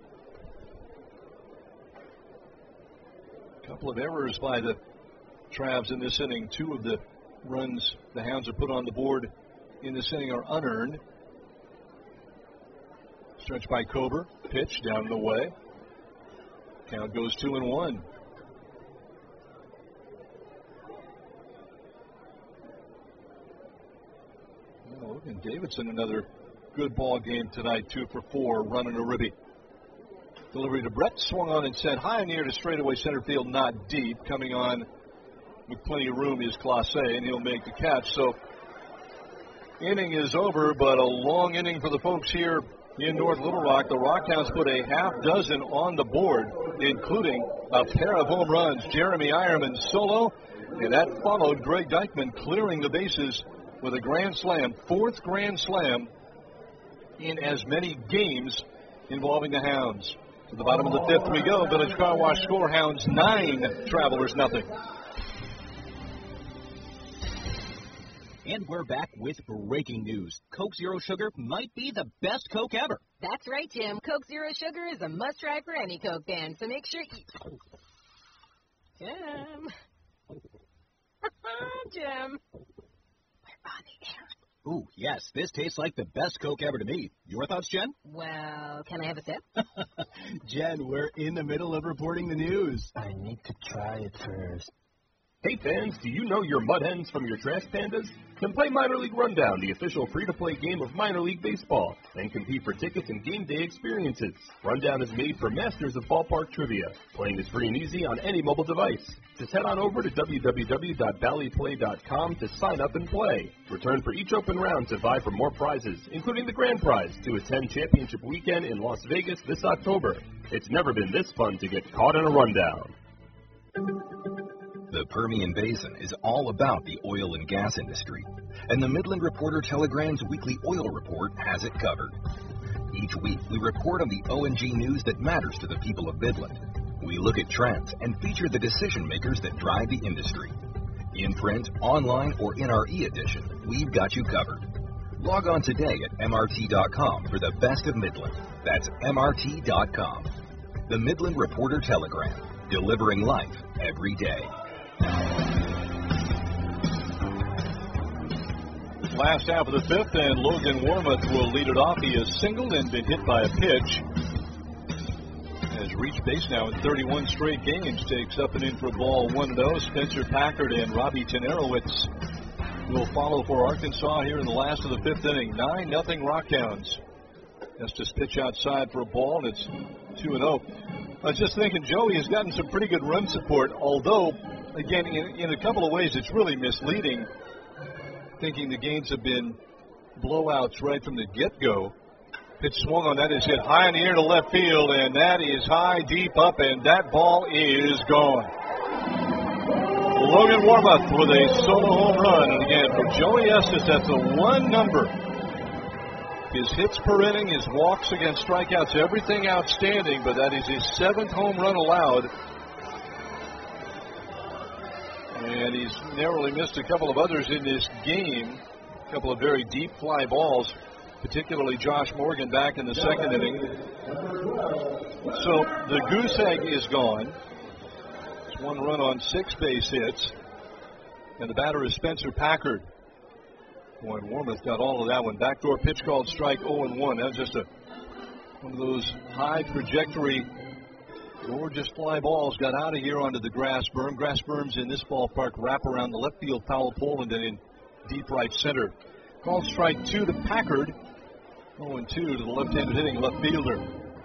A couple of errors by the Travs in this inning. 2 of the runs the Hounds have put on the board in this inning are unearned. Stretch by Kober. Pitch down and away. Count goes 2-1. Logan Davidson, another good ball game tonight. 2 for 4, running a ribby. Delivery to Brett, swung on and sent high and near to straightaway center field, not deep. Coming on with plenty of room is Clase, and he'll make the catch. So, inning is over, but a long inning for the folks here in North Little Rock. The Rockhounds put a half dozen on the board, including a pair of home runs. Jeremy Ironman solo, and that followed Greg Deichmann clearing the bases with a grand slam, 4th grand slam in as many games involving the Hounds. To the bottom of the 5th we go. Village Car Wash score, Hounds 9, Travelers nothing. And we're back with breaking news. Coke Zero Sugar might be the best Coke ever. That's right, Jim. Coke Zero Sugar is a must-try for any Coke fan, so make sure you... Jim. Jim. We're on the air. Ooh, yes, this tastes like the best Coke ever to me. Your thoughts, Jen? Well, can I have a sip? Jen, we're in the middle of reporting the news. I need to try it first. Hey fans, do you know your Mud Hens from your Trash Pandas? Then play Minor League Rundown, the official free-to-play game of minor league baseball, and compete for tickets and game day experiences. Rundown is made for masters of ballpark trivia. Playing is free and easy on any mobile device. Just head on over to www.valleyplay.com to sign up and play. Return for each open round to vie for more prizes, including the grand prize to attend Championship Weekend in Las Vegas this October. It's never been this fun to get caught in a rundown. The Permian Basin is all about the oil and gas industry, and the Midland Reporter-Telegram's weekly oil report has it covered. Each week, we report on the O&G news that matters to the people of Midland. We look at trends and feature the decision makers that drive the industry. In print, online, or in our e-edition, we've got you covered. Log on today at MRT.com for the best of Midland. That's MRT.com. The Midland Reporter-Telegram, delivering life every day. Last half of the 5th, and Logan Wormuth will lead it off. He has singled and been hit by a pitch. Has reached base now in 31 straight games. Takes up and in for a ball 1-0. Spencer Packard and Robbie Tenerowitz will follow for Arkansas here in the last of the 5th inning. 9-0 Rockhounds. Estes pitch outside for a ball, and it's 2-0. I was just thinking Joey has gotten some pretty good run support, although, again, in a couple of ways, it's really misleading, thinking the games have been blowouts right from the get-go. Pitch swung on, that is hit high in the air to left field, and that is high, deep up, and that ball is gone. Logan Wormuth with a solo home run, and again, for Joey Estes, that's a 1 number. His hits per inning, his walks against strikeouts, everything outstanding, but that is his 7th home run allowed. And he's narrowly missed a couple of others in this game. A couple of very deep fly balls, particularly Josh Morgan back in the 2nd inning. So the goose egg is gone. It's 1 run on 6 base hits. And the batter is Spencer Packard. Boy, Wormuth got all of that one. Backdoor pitch called strike 0-1. That was just one of those high trajectory, gorgeous fly balls. Got out of here onto the grass berm. Grass berms in this ballpark wrap around the left field foul pole and then in deep right center. Called strike 2 to Packard. 0-2 to the left-handed hitting left fielder.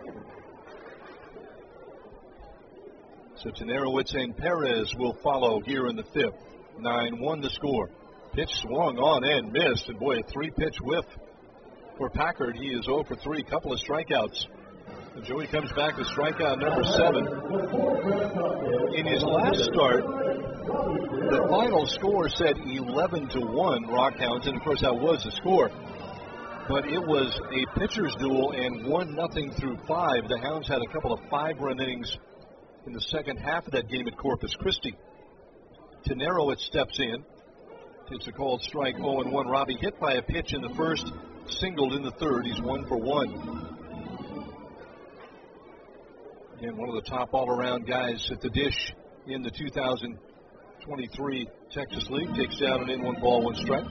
So Tenerowitz and Perez will follow here in the 5th. 9-1 the score. Pitch swung on and missed. And boy, a 3-pitch whiff for Packard. He is 0 for 3, couple of strikeouts. And Joey comes back with strikeout number 7. In his last start, the final score said 11-1 Rockhounds, and of course that was the score. But it was a pitcher's duel and 1-0 through 5. The Hounds had a couple of 5-run innings in the second half of that game at Corpus Christi. Tenero steps in. Takes a called strike, 0-1. Robbie hit by a pitch in the first, singled in the third. He's 1 for 1. And one of the top all-around guys at the dish in the 2023 Texas League. Takes down an in 1 ball, 1 strike.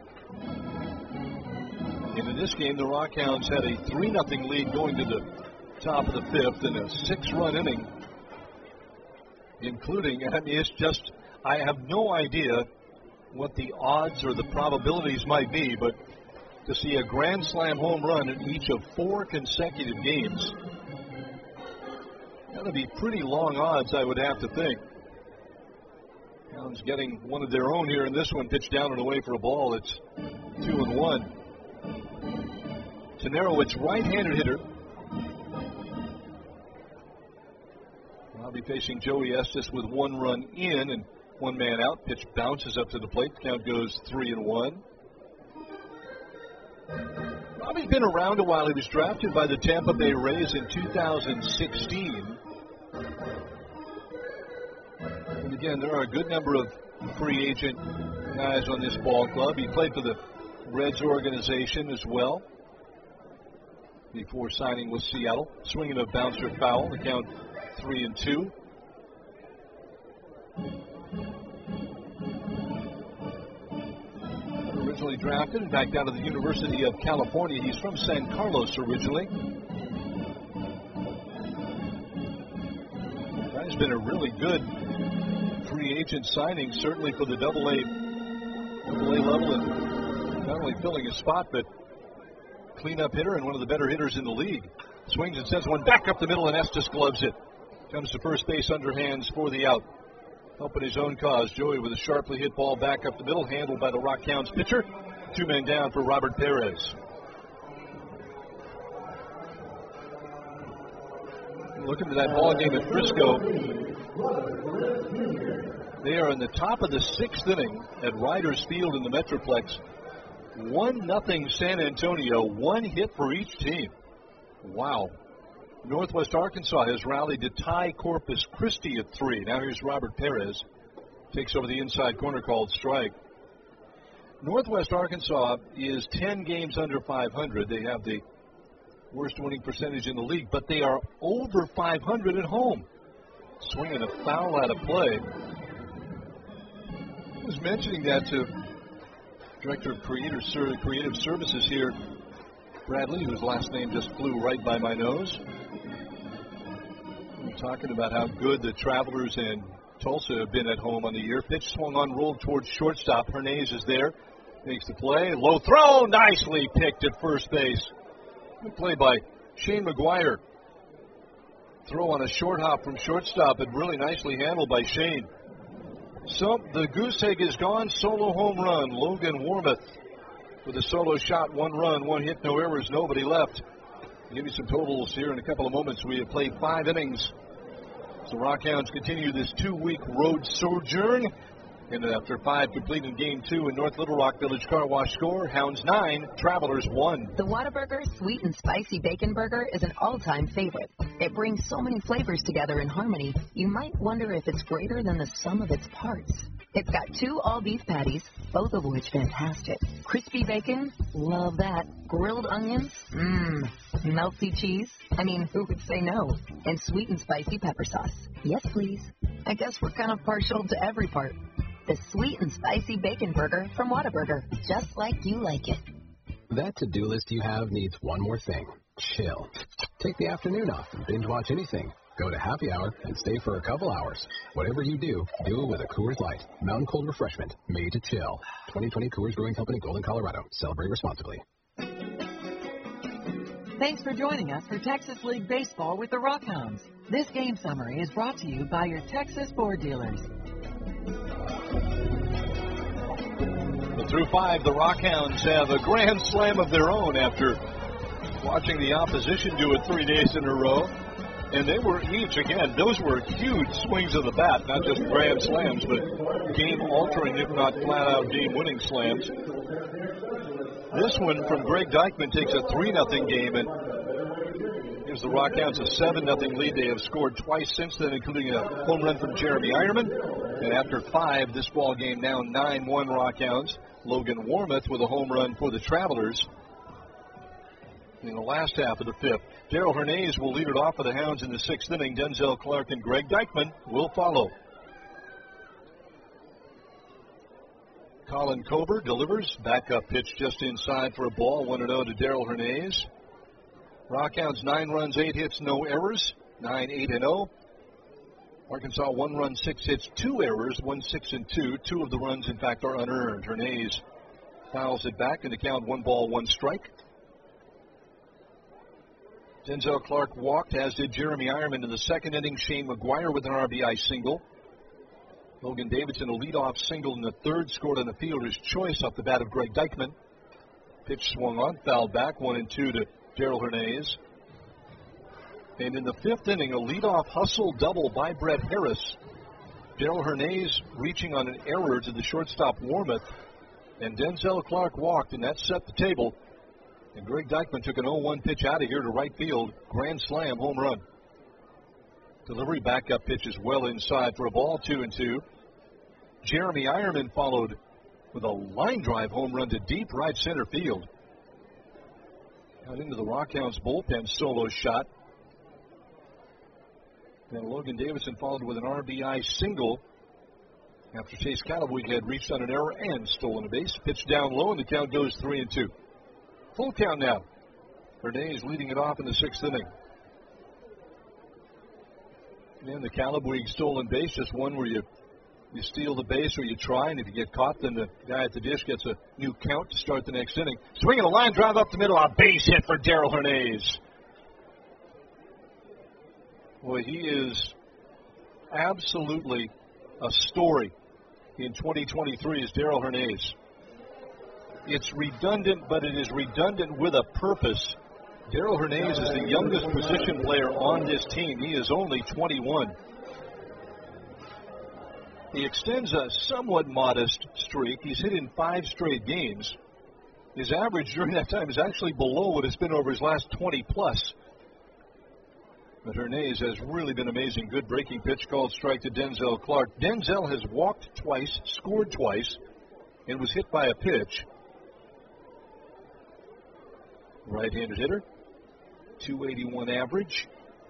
And in this game, the Rockhounds had a 3-0 lead going to the top of the 5th in a 6-run inning, including, I mean, it's just, I have no idea what the odds or the probabilities might be, but to see a grand slam home run in each of 4 consecutive games, that would be pretty long odds, I would have to think. Hounds getting one of their own here in this one, pitched down and away for a ball. It's 2-1. Tenero, right-handed hitter. I'll be facing Joey Estes with 1 run in and 1 man out. Pitch bounces up to the plate. Count goes 3-1. Robbie's been around a while. He was drafted by the Tampa Bay Rays in 2016. And again, there are a good number of free agent guys on this ball club. He played for the Reds organization as well before signing with Seattle. Swinging a bouncer foul. The count 3-2. Originally drafted and back down to the University of California. He's from San Carlos originally. Guy's been a really good free agent signing, certainly for the AA level, and not only filling his spot, but cleanup hitter and one of the better hitters in the league. Swings and sends one back up the middle, and Estes gloves it. Comes to first base underhands for the out. Helping his own cause. Joey with a sharply hit ball back up the middle, handled by the Rockhounds pitcher. 2 men down for Robert Perez. Looking at that ball game at Frisco. They are in the top of the 6th inning at Riders Field in the Metroplex. 1-0 San Antonio, 1 hit for each team. Wow. Northwest Arkansas has rallied to tie Corpus Christi at 3. Now here's Robert Perez. Takes over the inside corner, called strike. Northwest Arkansas is 10 games under 500. They have the worst winning percentage in the league, but they are over 500 at home. Swinging a foul out of play. I was mentioning that to Director of Creative Services here, Bradley, whose last name just flew right by my nose. We're talking about how good the Travelers and Tulsa have been at home on the year. Pitch swung on, rolled towards shortstop. Hernandez is there. Makes the play. Low throw. Nicely picked at first base. Good play by Shane McGuire. Throw on a short hop from shortstop, and really nicely handled by Shane. So the goose egg is gone. Solo home run. Logan Warmoth with a solo shot. 1 run, 1 hit, no errors, nobody left. I'll give you some totals here in a couple of moments. We have played 5 innings. So Rockhounds continue this 2-week road sojourn. And after 5 complete in Game 2 in North Little Rock Village Car Wash score, Hounds 9, Travelers 1. The Whataburger Sweet and Spicy Bacon Burger is an all-time favorite. It brings so many flavors together in harmony, you might wonder if it's greater than the sum of its parts. It's got 2 all-beef patties, both of which fantastic. Crispy bacon, love that. Grilled onions, melty cheese, I mean, who would say no? And sweet and spicy pepper sauce. Yes, please. I guess we're kind of partial to every part. The Sweet and Spicy Bacon Burger from Whataburger, just like you like it. That to-do list you have needs one more thing. Chill. Take the afternoon off and binge watch anything. Go to happy hour and stay for a couple hours. Whatever you do, do it with a Coors Light. Mountain cold refreshment made to chill. 2020 Coors Brewing Company, Golden, Colorado. Celebrate responsibly. Thanks for joining us for Texas League Baseball with the Rockhounds. This game summary is brought to you by your Texas Ford dealers. Through 5, the Rockhounds have a grand slam of their own after watching the opposition do it 3 days in a row. And they were each, again, those were huge swings of the bat, not just grand slams, but game-altering, if not flat-out game-winning slams. This one from Greg Deichmann takes a 3-0 game and gives the Rockhounds a 7-0 lead. They have scored twice since then, including a home run from Jeremy Ironman. And after 5, this ball game now 9-1 Rockhounds. Logan Warmoth with a home run for the Travelers in the last half of the 5th. Darrell Hernandez will lead it off for the Hounds in the 6th inning. Denzel Clark and Greg Deichmann will follow. Colin Kober delivers. Backup pitch just inside for a ball. 1-0 to Darrell Hernandez. Rockhounds 9 runs, 8 hits, no errors. 9-8-0. Arkansas 1 run, 6 hits, 2 errors. 1-6-2. 2 of the runs, in fact, are unearned. Hernandez fouls it back in the count 1 ball, 1 strike. Denzel Clark walked, as did Jeremy Ironman in the 2nd inning. Shane McGuire with an RBI single. Logan Davidson, a leadoff single in the 3rd, scored on a fielder's choice off the bat of Greg Deichmann. Pitch swung on, fouled back, 1-2 to Darrell Hernandez. And in the 5th inning, a leadoff hustle double by Brett Harris. Darrell Hernandez reaching on an error to the shortstop Warmoth. And Denzel Clark walked, and that set the table. And Greg Deichmann took an 0-1 pitch out of here to right field. Grand slam, home run. Delivery backup pitch is well inside for a ball, 2-2. Jeremy Ironman followed with a line drive home run to deep right center field. Out into the Rockhounds bullpen solo shot. And Logan Davidson followed with an RBI single after Chase Calabwig had reached on an error and stolen a base. Pitch down low, and the count goes 3-2. Full count now. Hernandez leading it off in the 6th inning. And the Calabwig stolen base, just one where you steal the base or you try, and if you get caught, then the guy at the dish gets a new count to start the next inning. Swinging a line drive up the middle, a base hit for Darrell Hernandez. Boy, he is absolutely a story in 2023 is Darrell Hernandez. It's redundant, but it is redundant with a purpose. Darrell Hernandez is the youngest position player on this team. He is only 21. He extends a somewhat modest streak. He's hit in 5 straight games. His average during that time is actually below what it's been over his last 20-plus. But Hernandez has really been amazing. Good breaking pitch, called strike to Denzel Clark. Denzel has walked twice, scored twice, and was hit by a pitch. Right-handed hitter, 281 average.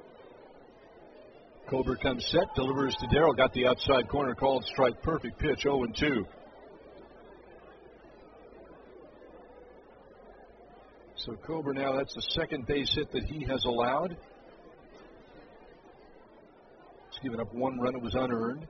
Kober comes set, delivers to Darrell, got the outside corner, called strike, perfect pitch, 0-2. So Kober now, that's the second base hit that he has allowed. He's given up 1 run, it was unearned.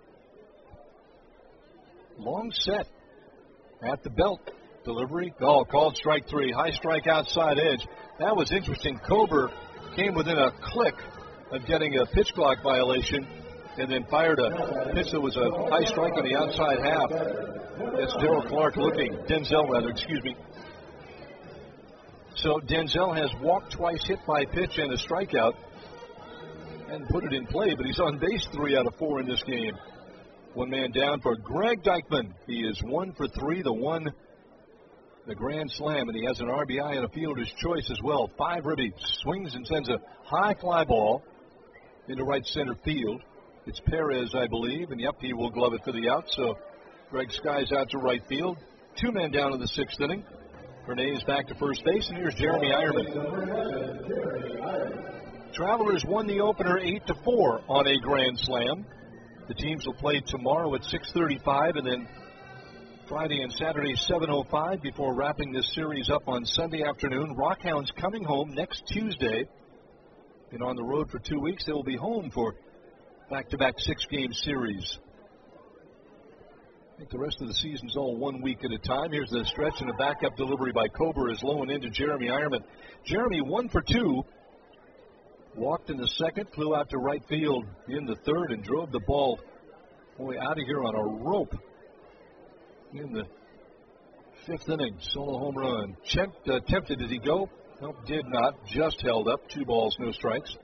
Long set at the belt. Delivery, called strike 3. High strike outside edge. That was interesting. Kober came within a click of getting a pitch clock violation and then fired a pitch that was a high strike on the outside half. That's Denzel rather, excuse me. So Denzel has walked twice, hit by pitch, and a strikeout, and put it in play, but he's on base 3 out of 4 in this game. 1 man down for Greg Deichmann. He is 1 for 3, the grand slam, and he has an RBI and a fielder's choice as well. 5 ribbies, swings and sends a high fly ball into right center field. It's Perez, I believe, and yep, he will glove it for the out. So Greg skies out to right field. 2 men down in the 6th inning. Hernandez back to first base, and here's Jeremy Ironman. Travelers won the opener 8-4 on a grand slam. The teams will play tomorrow at 6:35, and then Friday and Saturday, 7:05, before wrapping this series up on Sunday afternoon. Rockhounds coming home next Tuesday. And on the road for 2 weeks, they will be home for back-to-back 6-game series. I think the rest of the season's all 1 week at a time. Here's the stretch and a backup delivery by Kober is low and into Jeremy Ironman. Jeremy 1 for 2. Walked in the 2nd, flew out to right field in the 3rd, and drove the ball out of here on a rope. In the 5th inning, solo home run. Tempted, did he go? Nope, did not. Just held up. 2 balls, no strikes.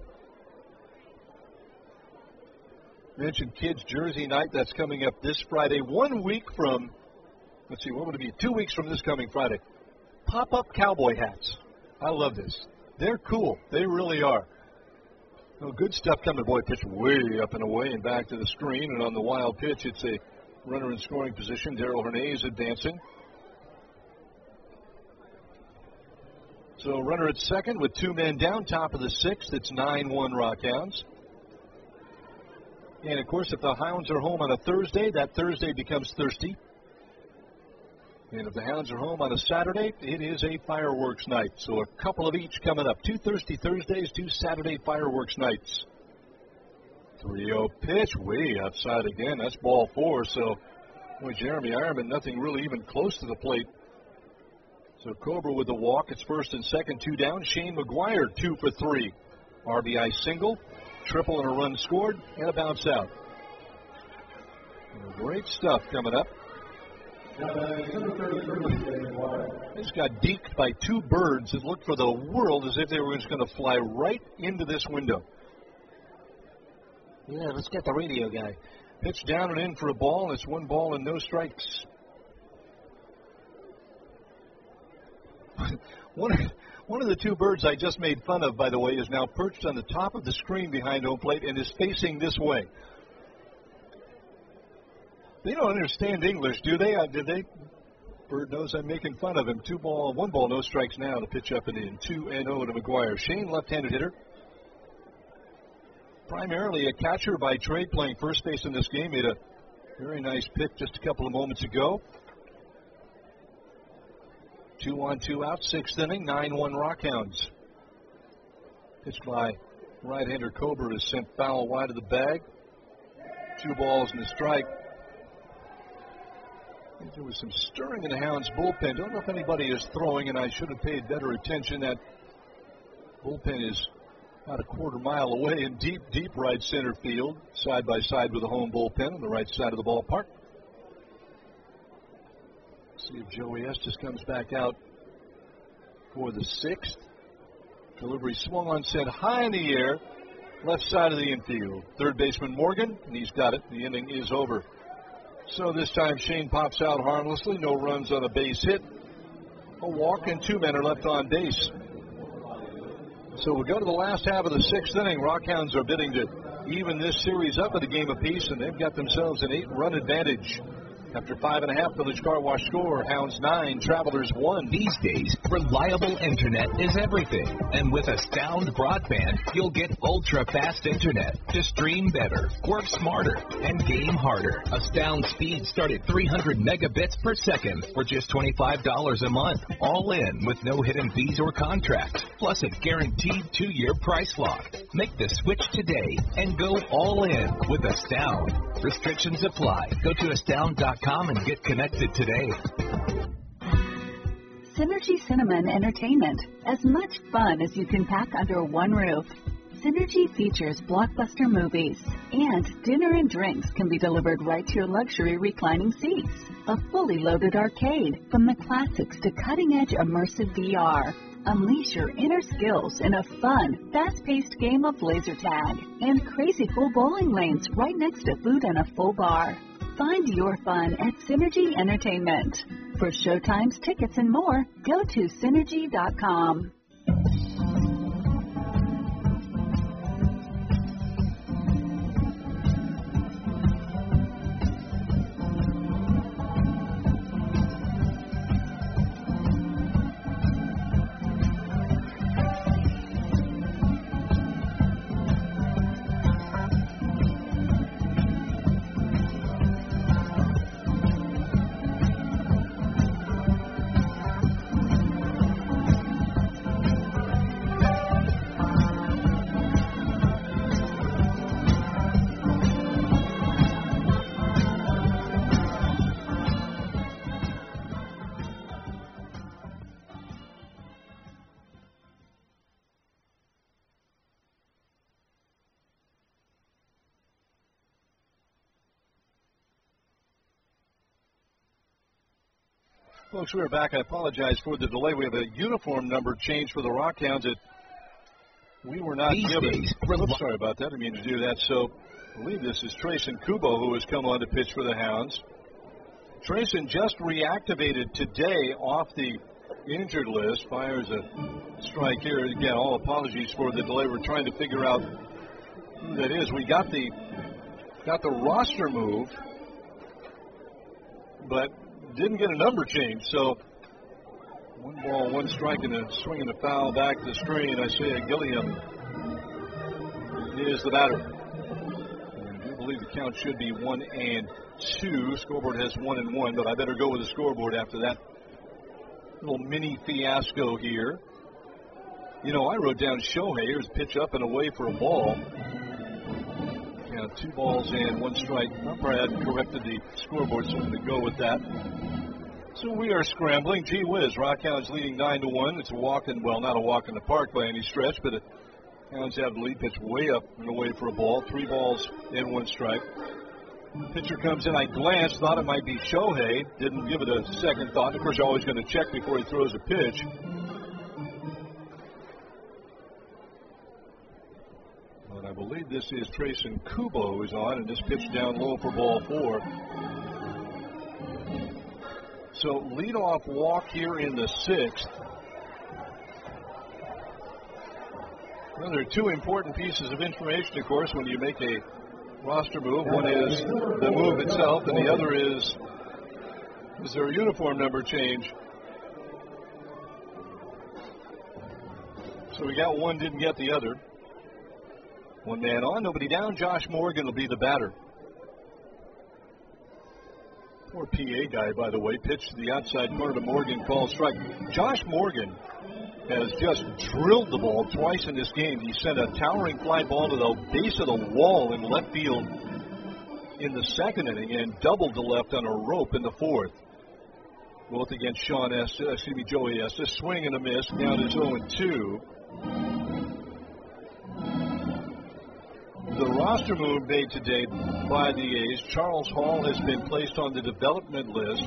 Mentioned Kids Jersey Night. That's coming up this Friday. 1 week from, let's see, what would it be? 2 weeks from this coming Friday. Pop-up cowboy hats. I love this. They're cool. They really are. Oh, good stuff coming. Boy, pitch way up and away and back to the screen. And on the wild pitch, it's a runner in scoring position. Darrell Hernandez advancing. So runner at second with 2 men down, top of the 6th. It's 9-1 Rockhounds. And, of course, if the Hounds are home on a Thursday, that Thursday becomes thirsty. And if the Hounds are home on a Saturday, it is a fireworks night. So a couple of each coming up. 2 thirsty Thursdays, 2 Saturday fireworks nights. 3-0 pitch, way outside again. That's ball 4. So, boy, Jeremy Ironman, nothing really even close to the plate. So Cobra with the walk. It's first and second, 2 down. Shane McGuire, 2 for 3. RBI single, triple and a run scored, and a bounce out. Great stuff coming up. This got deked by 2 birds that looked for the world as if they were just going to fly right into this window. Yeah, let's get the radio guy. Pitch down and in for a ball. It's 1 ball and no strikes. One of the 2 birds I just made fun of, by the way, is now perched on the top of the screen behind home plate and is facing this way. They don't understand English, do they? Bird knows I'm making fun of him. 1 ball, no strikes now to pitch up and in. 2-0 to McGuire. Shane, left-handed hitter. Primarily a catcher by trade, playing first base in this game. Made a very nice pick just a couple of moments ago. 2 on, 2 out, 6th inning, 9-1 Rockhounds. Pitched by right-hander Cobra is sent foul wide of the bag. 2 balls and a strike. I think there was some stirring in the Hounds bullpen. Don't know if anybody is throwing, and I should have paid better attention. That bullpen is about a quarter mile away in deep, deep right center field, side by side with the home bullpen on the right side of the ballpark. See if Joey Estes comes back out for the 6th. Delivery swung on, sent high in the air, left side of the infield. Third baseman Morgan, and he's got it. The inning is over. So this time Shane pops out harmlessly. No runs on a base hit. A walk, and 2 men are left on base. So we'll go to the last half of the 6th inning. Rockhounds are bidding to even this series up at a game apiece, and they've got themselves an 8-run advantage. After 5.5, Village Car Wash score. Hounds 9, Travelers 1. These days, reliable internet is everything. And with Astound Broadband, you'll get ultra-fast internet to stream better, work smarter, and game harder. Astound speeds start at 300 megabits per second for just $25 a month. All in with no hidden fees or contracts. Plus a guaranteed 2-year price lock. Make the switch today and go all in with Astound. Restrictions apply. Go to astound.com and get connected today. Synergy Cinema and Entertainment. As much fun as you can pack under one roof. Synergy features blockbuster movies, and dinner and drinks can be delivered right to your luxury reclining seats. A fully loaded arcade, from the classics to cutting-edge immersive VR. Unleash your inner skills in a fun, fast-paced game of laser tag, and crazy cool bowling lanes right next to food and a full bar. Find your fun at Synergy Entertainment. For showtimes, tickets, and more, go to Synergy.com. Folks, we're back. I apologize for the delay. We have a uniform number change for the Rockhounds that we were not given. Sorry about that. I didn't mean to do that. So I believe this is Trayson Kubo who has come on to pitch for the Hounds. Trayson just reactivated today off the injured list. Fires a strike here. Again, all apologies for the delay. We're trying to figure out who that is. We got the roster moved, but didn't get a number change. So 1 ball, 1 strike, and a swing and a foul back to the screen. Isaiah Gilliam is the batter. I do believe the count should be 1-2. Scoreboard has 1-1, but I better go with the scoreboard after that little mini fiasco here. You know, I wrote down Shohei. Here's pitch up and away for a ball. 2 balls and 1 strike. Umpire had corrected the scoreboard, so I'm going to go with that. So we are scrambling. Gee whiz, Rockhounds leading 9-1. It's a walk in, well, not a walk in the park by any stretch, but the Hounds have the lead. Pitch way up and away for a ball. 3 balls and 1 strike. Pitcher comes in. I glanced, thought it might be Shohei. Didn't give it a second thought. Of course, you're always going to check before he throws a pitch. But I believe this is Trayson Kubo who's on, and this pitch down low for ball 4. So leadoff walk here in the 6th. Well, there are 2 important pieces of information, of course, when you make a roster move. One is the move itself, and the other is there a uniform number change? So we got one, didn't get the other. 1 man on, nobody down. Josh Morgan will be the batter. Poor PA guy, by the way, pitched to the outside corner to Morgan, called strike. Josh Morgan has just drilled the ball twice in this game. He sent a towering fly ball to the base of the wall in left field in the 2nd inning and doubled to left on a rope in the 4th. Both against Joey Estes. Swing and a miss. Down to 0-2. The roster move made today by the A's. Charles Hall has been placed on the development list,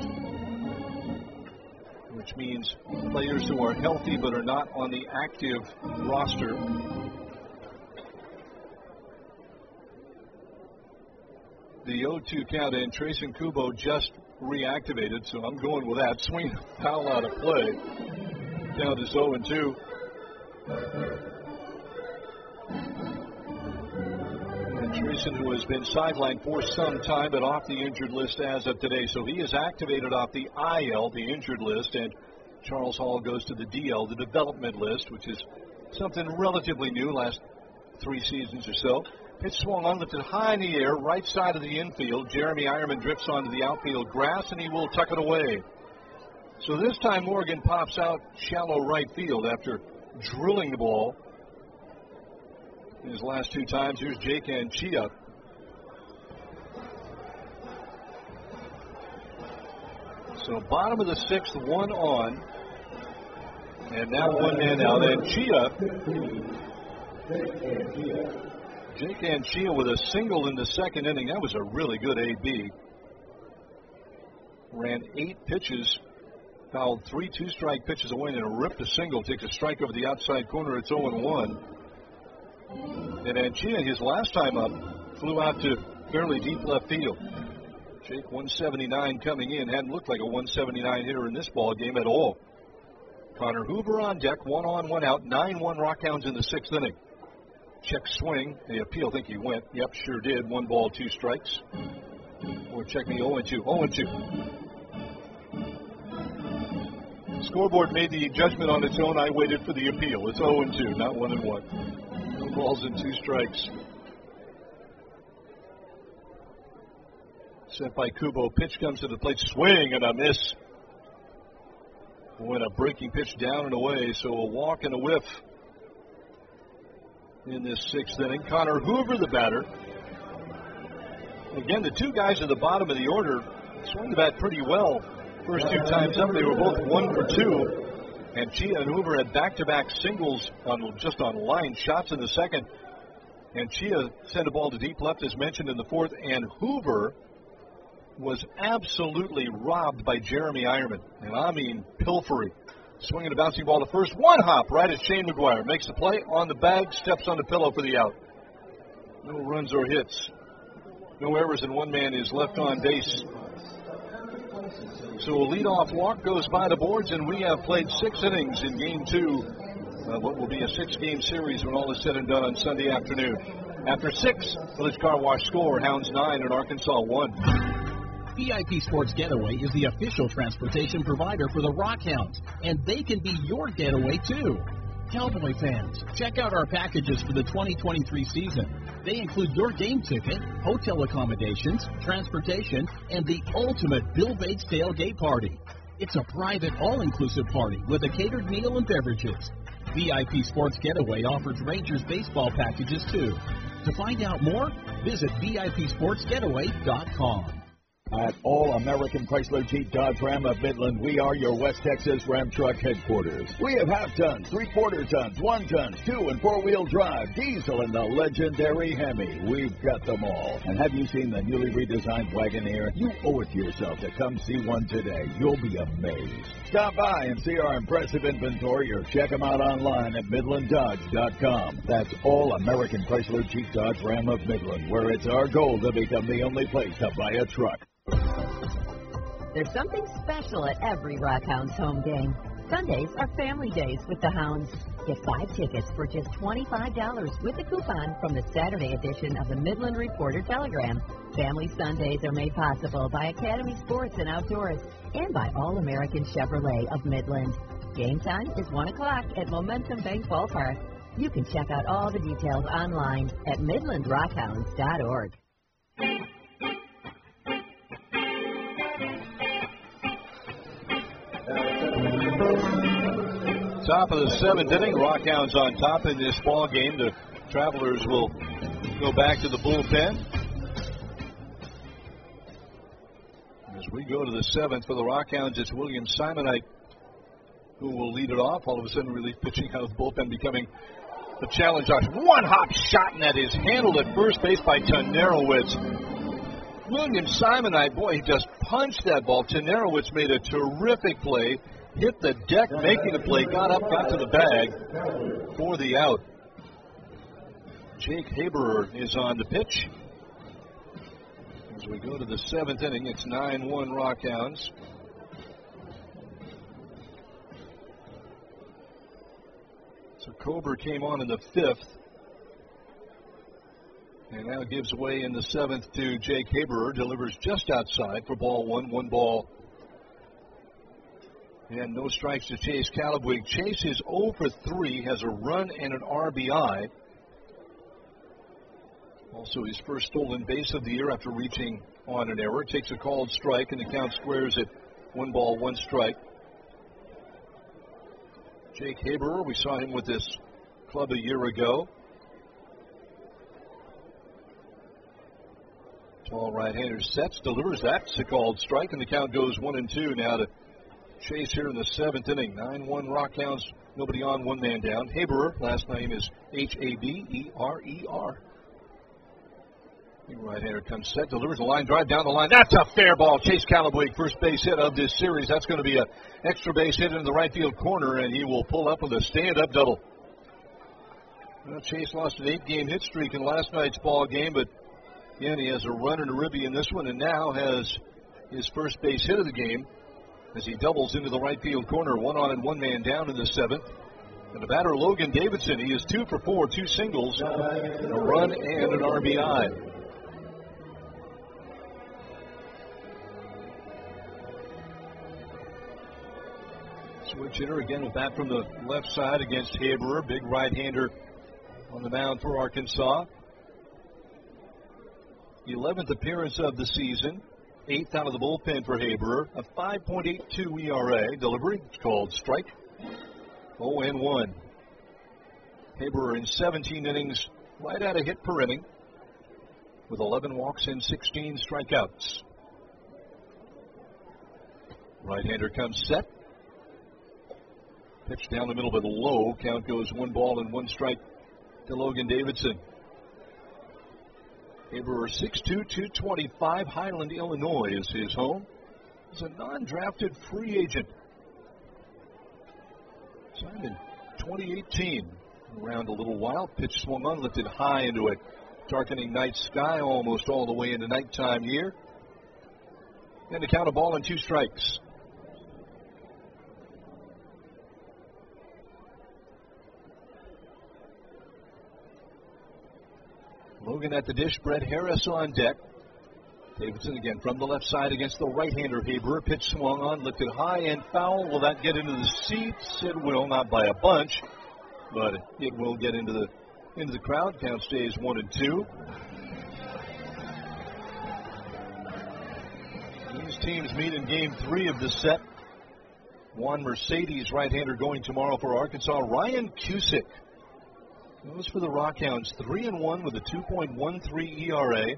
which means players who are healthy but are not on the active roster. The 0-2 count, and Trayson Kubo just reactivated, so I'm going with that. Swing foul out of play. Down to 0-2. Trayson, who has been sidelined for some time, but off the injured list as of today. So he is activated off the IL, the injured list, and Charles Hall goes to the DL, the development list, which is something relatively new, last 3 seasons or so. Pitch swung on, lifted high in the air, right side of the infield. Jeremy Ironman drifts onto the outfield grass, and he will tuck it away. So this time Morgan pops out shallow right field after drilling the ball his last 2 times. Here's Jake Anchia. So bottom of the 6th, 1 on. And now 1 man out. Jake Anchia with a single in the 2nd inning. That was a really good AB. Ran 8 pitches, fouled 3 2-strike pitches away, and ripped a single. Takes a strike over the outside corner. It's 0-1. And Anchia, his last time up, flew out to fairly deep left field. Jake, 179 coming in. Hadn't looked like a 179 hitter in this ball game at all. Connor Hoover on deck, 1 on, 1 out. 9-1 Rockhounds in the 6th inning. Check swing. The appeal, think he went. Yep, sure did. 1 ball, 2 strikes. We're checking the 0-2. 0-2. Scoreboard made the judgment on its own. I waited for the appeal. It's 0-2, not 1-1. 2 balls and 2 strikes. Sent by Kubo. Pitch comes to the plate. Swing and a miss. Went a breaking pitch down and away. So a walk and a whiff in this 6th inning. Connor Hoover, the batter. Again, the 2 guys at the bottom of the order swung the bat pretty well. First 2 times up, they were both 1 for 2. And Chia and Hoover had back-to-back singles just on line shots in the 2nd. And Chia sent a ball to deep left, as mentioned, in the 4th. And Hoover was absolutely robbed by Jeremy Ironman. And I mean pilfery. Swinging a bouncing ball to first. One hop right at Shane McGuire. Makes the play on the bag, steps on the pillow for the out. No runs or hits. No errors, and one man is left on base. So a leadoff walk goes by the boards, and we have played 6 innings in Game 2 of what will be a 6-game series when all is said and done on Sunday afternoon. After 6, Village Car Wash score, Hounds 9 and Arkansas 1. VIP Sports Getaway is the official transportation provider for the Rockhounds, and they can be your getaway too. Cowboy fans, check out our packages for the 2023 season. They include your game ticket, hotel accommodations, transportation, and the ultimate Bill Bates tailgate party. It's a private, all-inclusive party with a catered meal and beverages. VIP Sports Getaway offers Rangers baseball packages too. To find out more, visit VIPSportsGetaway.com. At All American Chrysler Jeep Dodge Ram of Midland, we are your West Texas Ram Truck headquarters. We have half-tons, three-quarter tons, 1-tons, 2- and 4-wheel drive, diesel, and the legendary Hemi. We've got them all. And have you seen the newly redesigned Wagoneer? You owe it to yourself to come see one today. You'll be amazed. Stop by and see our impressive inventory or check them out online at MidlandDodge.com. That's All American Chrysler Jeep Dodge Ram of Midland, where it's our goal to become the only place to buy a truck. There's something special at every Rockhounds home game. Sundays are family days with the Hounds. Get 5 tickets for just $25 with a coupon from the Saturday edition of the Midland Reporter Telegram. Family Sundays are made possible by Academy Sports and Outdoors and by All American Chevrolet of Midland. Game time is 1 o'clock at Momentum Bank Ballpark. You can check out all the details online at MidlandRockhounds.org. Top of the 7th inning, Rockhounds on top in this ball game. The Travelers will go back to the bullpen. As we go to the 7th for the Rockhounds, it's William Simonite who will lead it off. All of a sudden, relief pitching out of the bullpen becoming a challenge. One hop shot, and that is handled at first base by Tanarowitz. William Simonite, boy, he just punched that ball. Tanarowitz made a terrific play. Hit the deck, making the play, got up, got to the bag for the out. Jake Haberer is on the pitch. As we go to the 7th inning, it's 9-1 Rockhounds. So Kober came on in the 5th. And now gives way in the 7th to Jake Haberer. Delivers just outside for ball 1. 1 ball. And no strikes to Chase Calabwig. Chase is 0 for 3, has a run and an RBI. Also his first stolen base of the year after reaching on an error. Takes a called strike, and the count squares at 1 ball, 1 strike. Jake Haberer, we saw him with this club a year ago. Tall right-hander sets, delivers. That's a called strike, and the count goes 1-2 now to Chase here in the 7th inning. 9-1 Rockhounds, nobody on, 1 man down. Haberer, last name is Haberer. Big right-hander comes set, delivers a line drive down the line. That's a fair ball. Chase Calabwig, first base hit of this series. That's going to be an extra base hit into the right field corner, and he will pull up with a stand-up double. Well, Chase lost an 8-game hit streak in last night's ball game, but again, he has a run and a ribby in this one, and now has his first base hit of the game as he doubles into the right field corner. 1 on and 1 man down in the 7th. And the batter, Logan Davidson, he is 2 for 4, 2 singles, a run and an RBI. Switch hitter again with bat from the left side against Haberer. Big right-hander on the mound for Arkansas. 11th appearance of the season. 8th out of the bullpen for Haberer. A 5.82 ERA. Delivery, it's called strike. 0-1. Haberer in 17 innings, right at a hit per inning, with 11 walks and 16 strikeouts. Right-hander comes set. Pitch down the middle but low. Count goes 1 ball and 1 strike to Logan Davidson. Haberer 6'2", 225. Highland, Illinois is his home. He's a non-drafted free agent. Signed in 2018. Around a little while. Pitch swung on, lifted high into a darkening night sky, almost all the way into nighttime here. And to count a ball and 2 strikes. Logan at the dish, Brett Harris on deck. Davidson again from the left side against the right-hander Haberer. Pitch swung on, lifted high and foul. Will that get into the seats? It will, not by a bunch, but it will get into the crowd. Count stays 1-2. These teams meet in game 3 of the set. Juan Mercedes, right-hander, going tomorrow for Arkansas. Ryan Cusick goes for the Rockhounds, 3-1 with a 2.13 ERA.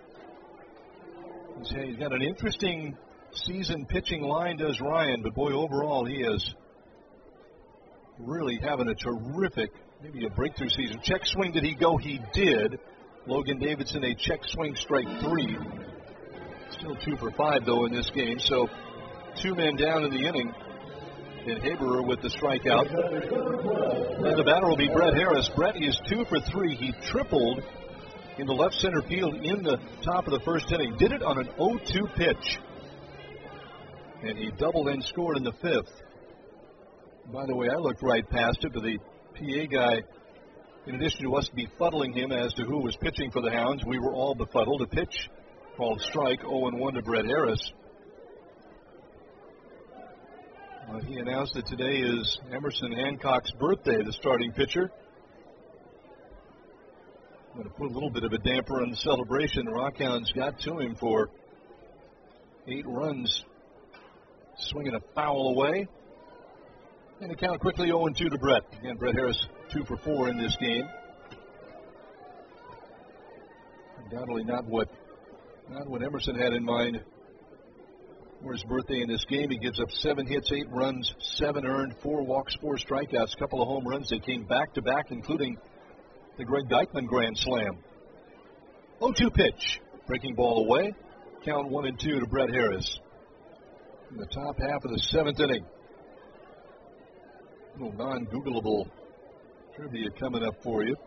He's got an interesting season pitching line, does Ryan, but boy, overall he is really having a terrific, maybe a breakthrough season. Check swing, did he go? He did. Logan Davidson, a check swing, strike 3. Still 2 for 5, though, in this game, so 2 men down in the inning. And Haberer with the strikeout. And the batter will be Brett Harris. Brett is 2 for 3. He tripled in the left center field in the top of the first inning. Did it on an 0-2 pitch. And he doubled and scored in the 5th. By the way, I looked right past it, but the PA guy, in addition to us befuddling him as to who was pitching for the Hounds, we were all befuddled. A pitch called strike, 0-1 to Brett Harris. He announced that today is Emerson Hancock's birthday, the starting pitcher. I'm going to put a little bit of a damper on the celebration. The Rockhounds got to him for 8 runs, swinging a foul away. And the count quickly 0-2 to Brett. Again, Brett Harris 2 for 4 in this game. Undoubtedly not what Emerson had in mind for his birthday in this game. He gives up 7 hits, 8 runs, 7 earned, 4 walks, 4 strikeouts, a couple of home runs. They came back-to-back, including the Greg Deichmann grand slam. 0-2 pitch. Breaking ball away. Count 1-2 to Brett Harris. In the top half of the 7th inning. A little non-Googleable trivia coming up for you.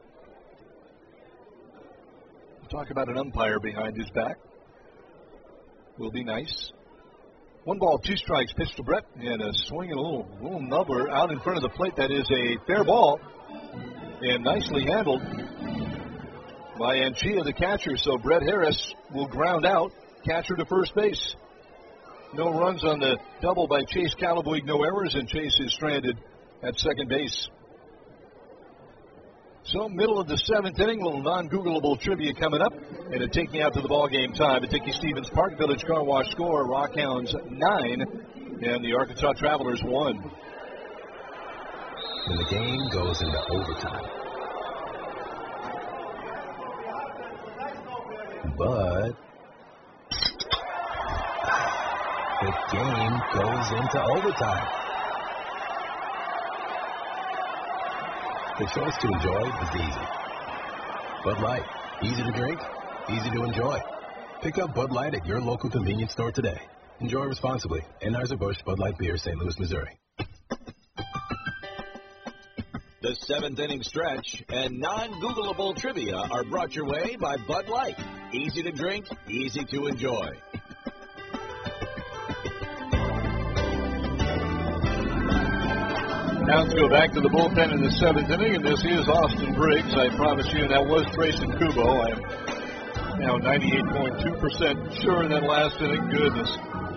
We'll talk about an umpire behind his back. Will be nice. 1 ball, 2 strikes, pitch to Brett, and a swing and a little nubbler out in front of the plate. That is a fair ball, and nicely handled by Anchia, the catcher. So Brett Harris will ground out, catcher to first base. No runs on the double by Chase Calaboig, no errors, and Chase is stranded at second base. So middle of the 7th inning, little non-Googleable trivia coming up, and a taking out to the ball game time at Dickey-Stevens Park. Village Car Wash score, Rockhounds 9 and the Arkansas Travelers 1. And the game goes into overtime. But the game goes into overtime. The choice to enjoy is easy. Bud Light, easy to drink, easy to enjoy. Pick up Bud Light at your local convenience store today. Enjoy responsibly. Anheuser-Busch Bud Light Beer, St. Louis, Missouri. The 7th inning stretch and non-Googleable trivia are brought your way by Bud Light. Easy to drink, easy to enjoy. Hounds go back to the bullpen in the 7th inning, and this is Austin Briggs. I promise you, that was Trayson Kubo. I am now 98.2% sure that last inning. Goodness.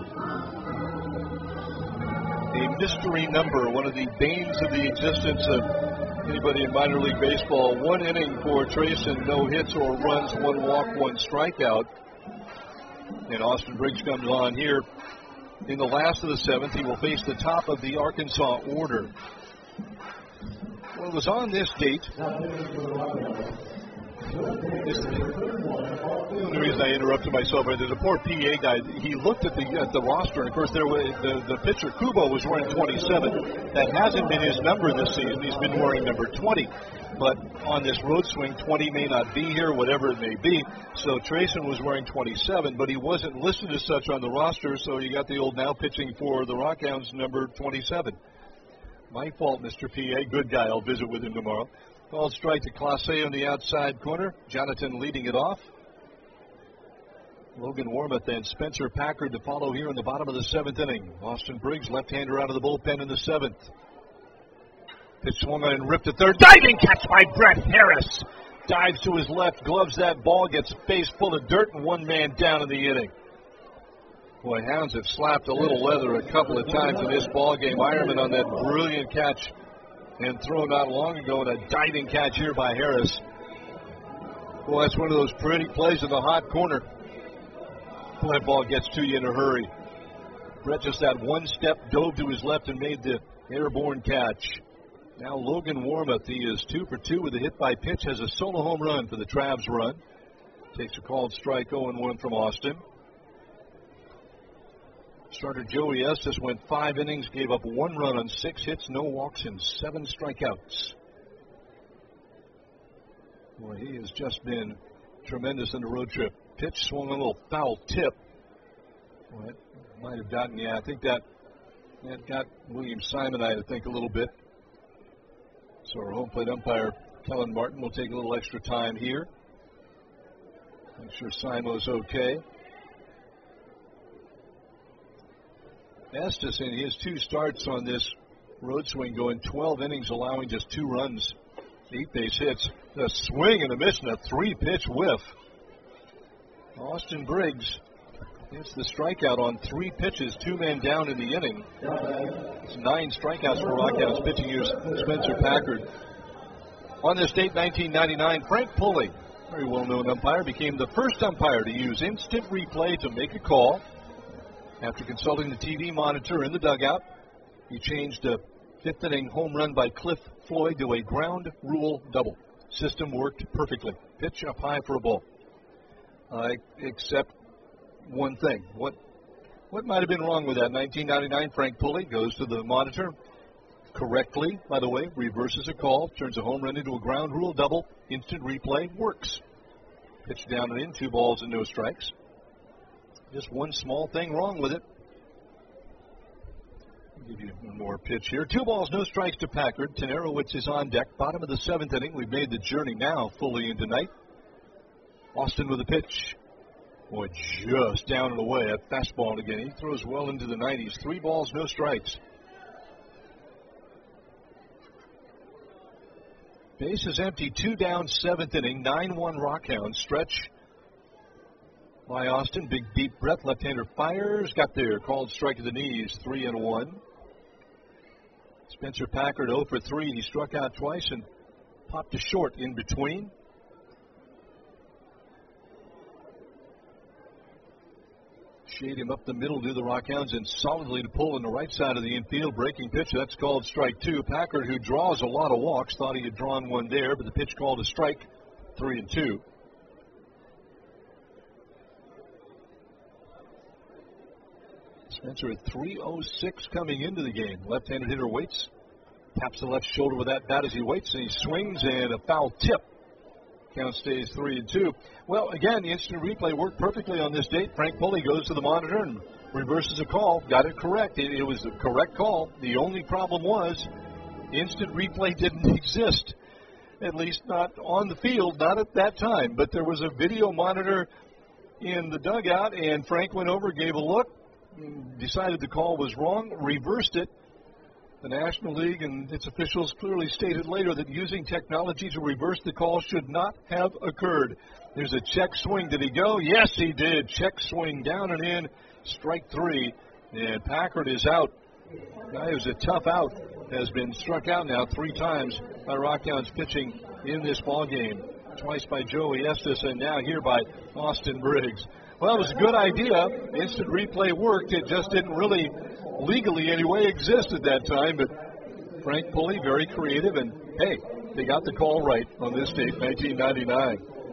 A mystery number, one of the banes of the existence of anybody in minor league baseball. 1 inning for Trayson, no hits or runs, 1 walk, 1 strikeout. And Austin Briggs comes on here in the last of the 7th. He will face the top of the Arkansas order. Well, it was on this date The only reason I interrupted myself, there's a poor PA guy. He looked at the roster, and of course, the pitcher Kubo was wearing 27. That hasn't been his number this season. He's been wearing number 20. But on this road swing, 20 may not be here, whatever it may be. So Trayson was wearing 27, but he wasn't listed as such on the roster. So you got the old now pitching for the Rockhounds number 27. My fault, Mr. PA. Good guy. I'll visit with him tomorrow. Called strike to Clase on the outside corner. Jonathan leading it off. Logan Warmoth and Spencer Packard to follow here in the bottom of the 7th inning. Austin Briggs, left-hander out of the bullpen in the 7th. Pitch swung on and ripped to third. Diving catch by Brett Harris. Dives to his left, gloves that ball, gets face full of dirt, and one man down in the inning. Boy, Hounds have slapped a little leather a couple of times in this ball game. Ironman on that brilliant catch and throw not long ago, and a diving catch here by Harris. Boy, that's one of those pretty plays in the hot corner. Boy, that ball gets to you in a hurry. Brett just that one step, dove to his left and made the airborne catch. Now Logan Warmoth, he is 2 for 2 with a hit by pitch, has a solo home run for the Travs run. Takes a called strike 0-1 from Austin. Starter Joey Estes went 5 innings, gave up 1 run on 6 hits, no walks, and 7 strikeouts. Boy, he has just been tremendous in the road trip. Pitch swung a little foul tip. Well, it might have gotten, I think that got William Simonite, I think, a little bit. So our home plate umpire, Kellen Martin, will take a little extra time here. Make sure Simo's okay. Estes in his 2 starts on this road swing going 12 innings, allowing just 2 runs, 8 base hits, a swing and a miss, and a 3-pitch whiff. Austin Briggs gets the strikeout on 3 pitches, 2 men down in the inning. It's 9 strikeouts for Rockhounds. Pitching here Spencer Packard. On this date, 1999, Frank Pulley, very well-known umpire, became the first umpire to use instant replay to make a call. After consulting the TV monitor in the dugout, he changed a 5th inning home run by Cliff Floyd to a ground rule double. System worked perfectly. Pitch up high for a ball. Except one thing. What might have been wrong with that? 1999, Frank Pulley goes to the monitor. Correctly, by the way, reverses a call, turns a home run into a ground rule double. Instant replay works. Pitch down and in, 2 balls and no strikes. Just one small thing wrong with it. I'll give you one more pitch here. 2 balls, no strikes to Packard. Tenarowitz is on deck. Bottom of the 7th inning. We've made the journey now fully into night. Austin with a pitch. Boy, just down and away. That fastball again. He throws well into the 90s. 3 balls, no strikes. Base is empty. 2 down, 7th inning. 9-1 Rockhounds. Stretch by Austin. Big deep breath. Left-hander fires. Got there. Called strike of the knees. 3-1. Spencer Packard 0 for 3. He struck out twice and popped a short in between. Shade him up the middle to the Rockhounds and solidly to pull on the right side of the infield. Breaking pitch. That's called strike 2. Packard, who draws a lot of walks, thought he had drawn one there, but the pitch called a strike. 3-2. Spencer at 3:06 coming into the game. Left-handed hitter waits. Taps the left shoulder with that bat as he waits, and he swings, and a foul tip. Count stays 3-2. Well, again, the instant replay worked perfectly on this date. Frank Pulley goes to the monitor and reverses a call. Got it correct. It was the correct call. The only problem was instant replay didn't exist, at least not on the field, not at that time. But there was a video monitor in the dugout, and Frank went over, gave a look, decided the call was wrong, reversed it. The National League and its officials clearly stated later that using technology to reverse the call should not have occurred. There's a check swing. Did he go? Yes, he did. Check swing down and in. Strike 3. And Packard is out. Guy who's a tough out has been struck out now 3 times by Rockhounds pitching in this ball game. Twice by Joey Estes and now here by Austin Briggs. Well, it was a good idea. Instant replay worked. It just didn't really, legally anyway, exist at that time. But Frank Pulley, very creative, and hey, they got the call right on this date, 1999.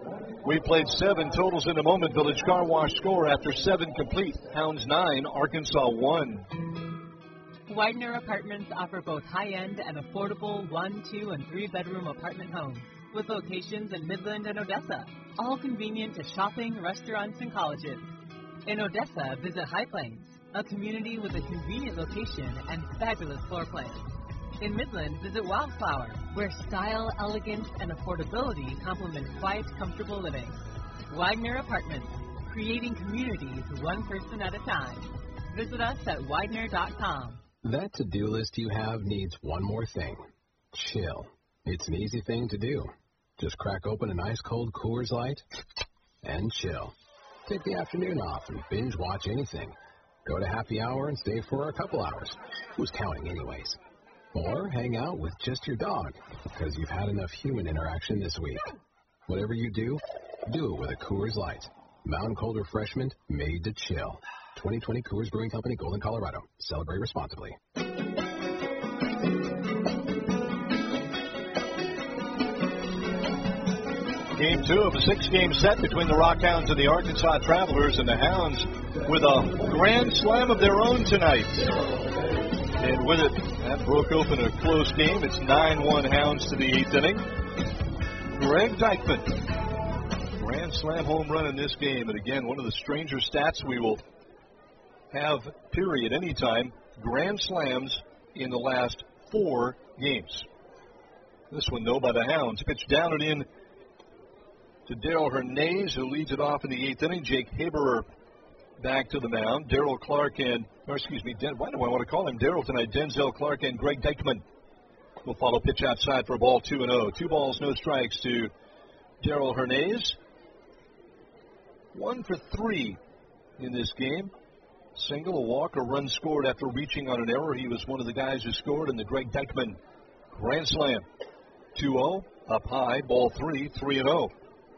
We played 7 totals in a moment. Village Car Wash score after 7 complete. Hounds 9, Arkansas 1. Widener Apartments offer both high-end and affordable 1, 2, and 3-bedroom apartment homes with locations in Midland and Odessa, all convenient to shopping, restaurants, and colleges. In Odessa, visit High Plains, a community with a convenient location and fabulous floor plans. In Midland, visit Wildflower, where style, elegance, and affordability complement quiet, comfortable living. Widener Apartments, creating communities one person at a time. Visit us at Widener.com. That to-do list you have needs one more thing. Chill. It's an easy thing to do. Just crack open an ice-cold Coors Light and chill. Take the afternoon off and binge watch anything. Go to happy hour and stay for a couple hours. Who's counting anyways? Or hang out with just your dog, because you've had enough human interaction this week. Whatever you do it with a Coors Light. Mountain cold refreshment made to chill. 2020 Coors Brewing Company, Golden, Colorado. Celebrate responsibly. Game 2 of a 6-game set between the Rockhounds and the Arkansas Travelers, and the Hounds with a grand slam of their own tonight. And with it, that broke open a close game. It's 9-1 Hounds to the 8th inning. Greg Dykman, grand slam home run in this game. And again, one of the stranger stats we will have, period, anytime. Grand slams in the last 4 games. This one, though, by the Hounds. Pitched down and in to Daryl Hernandez, who leads it off in the 8th inning. Jake Haberer back to the mound. Why do I want to call him Daryl tonight? Denzel Clark and Greg Dykman will follow. Pitch outside for a ball, 2-0. 2 balls, no strikes to Daryl Hernandez. 1 for 3 in this game. Single, a walk, a run scored after reaching on an error. He was one of the guys who scored in the Greg Dykman grand slam. 2-0, up high, ball 3, 3-0.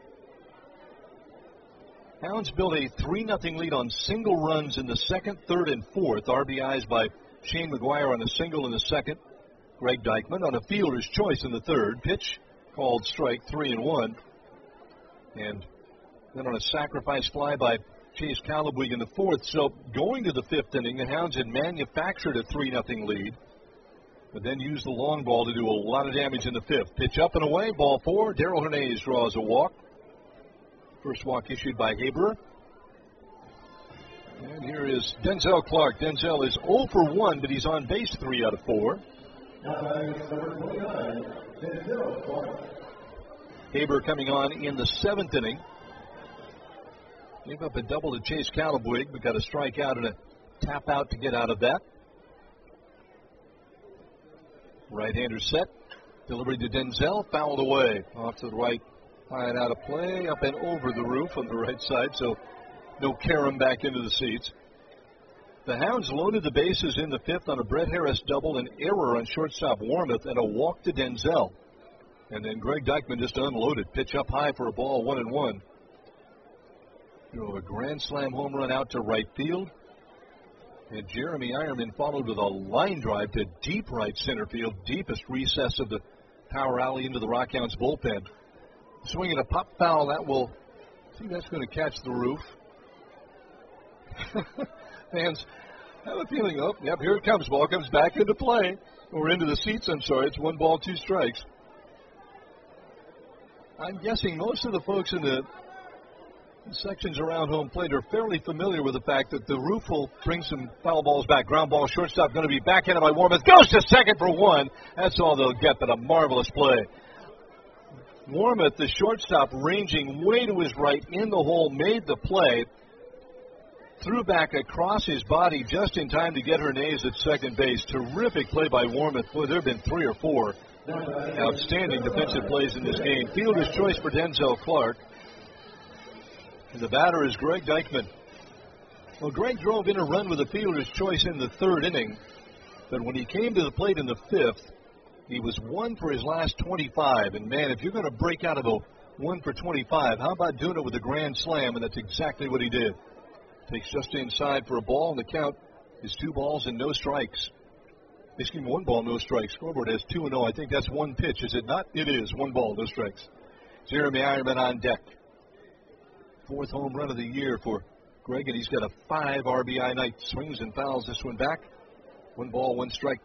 Hounds built a 3-0 lead on single runs in the 2nd, 3rd, and 4th. RBIs by Shane McGuire on a single in the 2nd. Greg Dykman on a fielder's choice in the 3rd. Pitch called strike, 3-1. And then on a sacrifice fly by Chase Calabwig in the 4th. So going to the 5th inning, the Hounds had manufactured a 3-0 lead, but then used the long ball to do a lot of damage in the 5th. Pitch up and away, ball 4. Daryl Hernandez draws a walk. First walk issued by Haber. And here is Denzel Clark. Denzel is 0 for 1, but he's on base 3 out of 4. Haber coming on in the 7th inning. Gave up a double to Chase Calabwig, but got a strikeout and a tap out to get out of that. Right-hander set. Delivery to Denzel. Fouled away. Off to the right. High and out of play, up and over the roof on the right side, so no carom back into the seats. The Hounds loaded the bases in the 5th on a Brett Harris double, an error on shortstop Warmoth, and a walk to Denzel. And then Greg Dykman just unloaded. Pitch up high for a ball, 1-1. Drove a grand slam home run out to right field. And Jeremy Ironman followed with a line drive to deep right center field, deepest recess of the power alley into the Rockhounds bullpen. Swinging a pop foul, that's going to catch the roof. Fans have a feeling, here it comes. Ball comes back into play. Or into the seats, I'm sorry. It's 1 ball, 2 strikes. I'm guessing most of the folks in the sections around home plate are fairly familiar with the fact that the roof will bring some foul balls back. Ground ball, shortstop going to be backhanded by Warmoth. Goes to second for 1. That's all they'll get, but a marvelous play. Warmoth, the shortstop, ranging way to his right in the hole, made the play. Threw back across his body just in time to get Hernandez at second base. Terrific play by Warmoth. Boy, there have been 3 or 4 outstanding defensive plays in this game. Fielder's choice for Denzel Clark. And the batter is Greg Dykman. Well, Greg drove in a run with a fielder's choice in the 3rd inning. But when he came to the plate in the 5th, he was 1 for his last 25. And, man, if you're going to break out of a 1 for 25, how about doing it with a grand slam? And that's exactly what he did. Takes just inside for a ball, and the count is 2 balls and no strikes. Excuse me, 1 ball, no strikes. Scoreboard has 2-0. I think that's 1 pitch, is it not? It is. 1 ball, no strikes. Jeremy Ironman on deck. 4th home run of the year for Greg, and he's got a 5 RBI night. Swings and fouls this one back. 1 ball, 1 strike.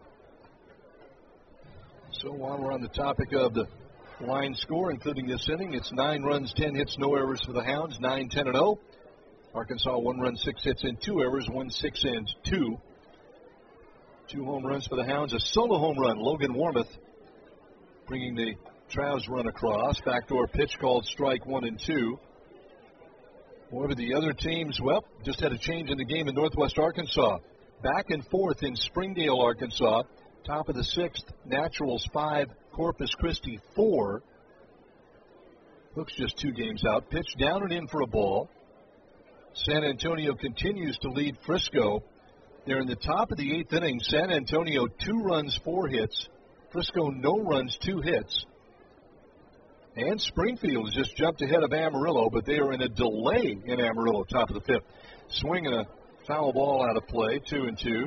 So while we're on the topic of the line score, including this inning, it's 9 runs, 10 hits, no errors for the Hounds, 9-10-0. Arkansas 1 run, 6 hits, and 2 errors, 1 6 and 2. 2 home runs for the Hounds, a solo home run. Logan Warmoth bringing the Travs run across. Backdoor pitch called strike 1 and 2. However, the other teams, well, just had a change in the game in Northwest Arkansas. Back and forth in Springdale, Arkansas. Top of the 6th, Naturals 5, Corpus Christi 4. Hooks just 2 games out. Pitch down and in for a ball. San Antonio continues to lead Frisco. They're in the top of the 8th inning. San Antonio 2 runs, 4 hits. Frisco no runs, 2 hits. And Springfield has just jumped ahead of Amarillo, but they are in a delay in Amarillo, top of the 5th. Swinging a foul ball out of play, 2 and 2.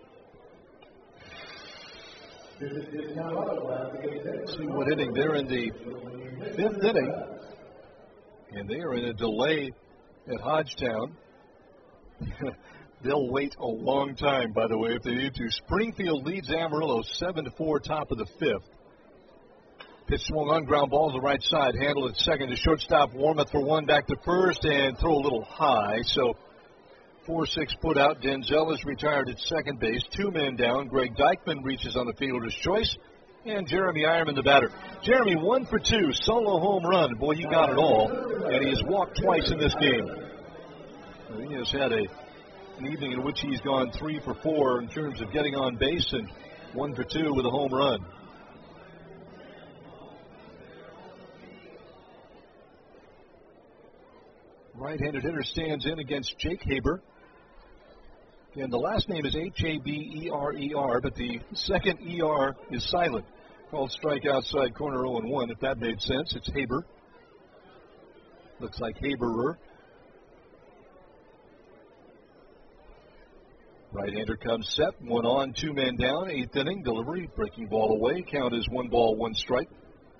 See what inning they're in, the 5th inning, and they are in a delay at Hodgetown. They'll wait a long time, by the way, if they need to. Springfield leads Amarillo 7-4, top of the 5th. Pitch swung on, ground ball to the right side. Handled at second to shortstop. Warmoth for 1, back to first, and throw a little high. So 4-6 put out. Denzel is retired at second base. 2 men down. Greg Dykman reaches on the fielder's choice. And Jeremy Ironman, the batter. Jeremy 1 for 2. Solo home run. Boy, he got it all. And he has walked twice in this game. He has had an evening in which he's gone 3 for 4 in terms of getting on base, and 1 for 2 with a home run. Right-handed hitter stands in against Jake Haber. And the last name is Haberer, but the second ER is silent. Called strike outside corner 0-1, if that made sense. It's Haber. Looks like Haberer. Right-hander comes set. 1 on, 2 men down. 8th inning, delivery, breaking ball away. Count is 1 ball, 1 strike.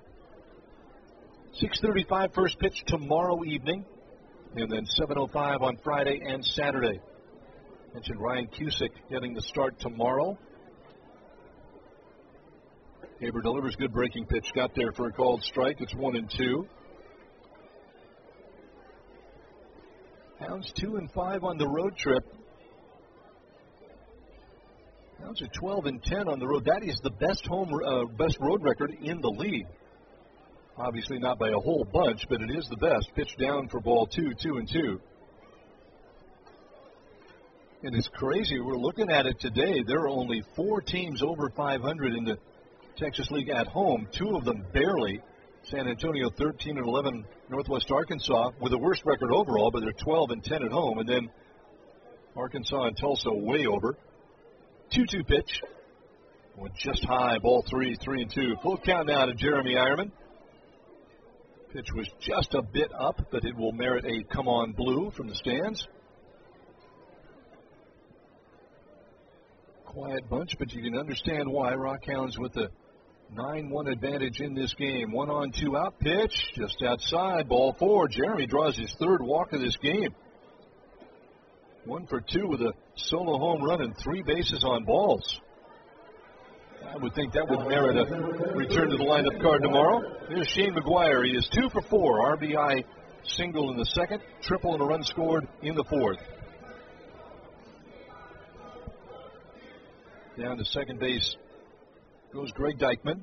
6:35 first pitch tomorrow evening. And then 7:05 on Friday and Saturday. Mentioned Ryan Cusick getting the start tomorrow. Haber delivers, good breaking pitch. Got there for a called strike. It's 1 and 2. Hounds 2 and 5 on the road trip. Hounds are 12 and 10 on the road. That is the best road record in the league. Obviously not by a whole bunch, but it is the best. Pitch down for ball 2, 2 and 2. And it's crazy. We're looking at it today. There are only 4 teams over 500 in the Texas League at home. 2 of them barely. San Antonio 13 and 11. Northwest Arkansas with the worst record overall, but they're 12 and 10 at home. And then Arkansas and Tulsa way over. 2-2 pitch. Went just high. Ball 3, 3 and 2. Full count now to Jeremy Ironman. Pitch was just a bit up, but it will merit a come on blue from the stands. Quiet bunch, but you can understand why. Rockhounds with a 9-1 advantage in this game. 1 on, 2 out. Pitch just outside. Ball 4. Jeremy draws his 3rd walk of this game. 1 for 2 with a solo home run and 3 bases on balls. I would think that would merit a return to the lineup card tomorrow. There's Shane McGuire. He is 2 for 4. RBI single in the 2nd, triple and a run scored in the 4th. Down to second base goes Greg Dykman.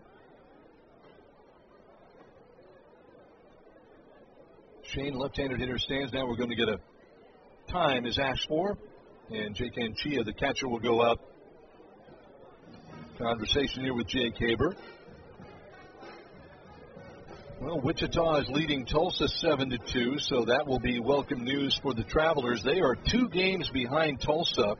Shane, left-handed hitter, stands. Now we're going to get a time is asked for, and Jake Anchia, the catcher, will go out. Conversation here with Jake Haber. Well, Wichita is leading Tulsa 7-2, so that will be welcome news for the Travelers. They are 2 games behind Tulsa,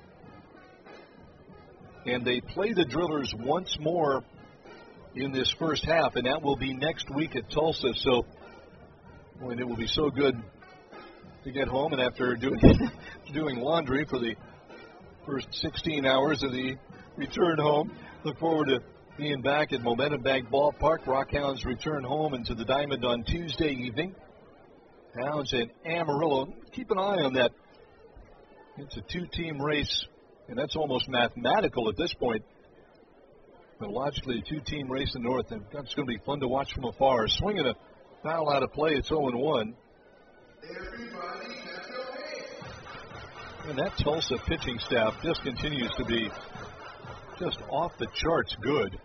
and they play the Drillers once more in this first half, and that will be next week at Tulsa. So, boy, it will be so good to get home, and after doing laundry for the first 16 hours of the return home, look forward to being back at Momentum Bank Ballpark. Rockhounds return home into the Diamond on Tuesday evening. Hounds and Amarillo. Keep an eye on that. It's a two-team race, and that's almost mathematical at this point. But logically, a two-team race in the north, and that's going to be fun to watch from afar. Swinging a foul out of play, it's 0-1. And that Tulsa pitching staff just continues to be just off the charts good.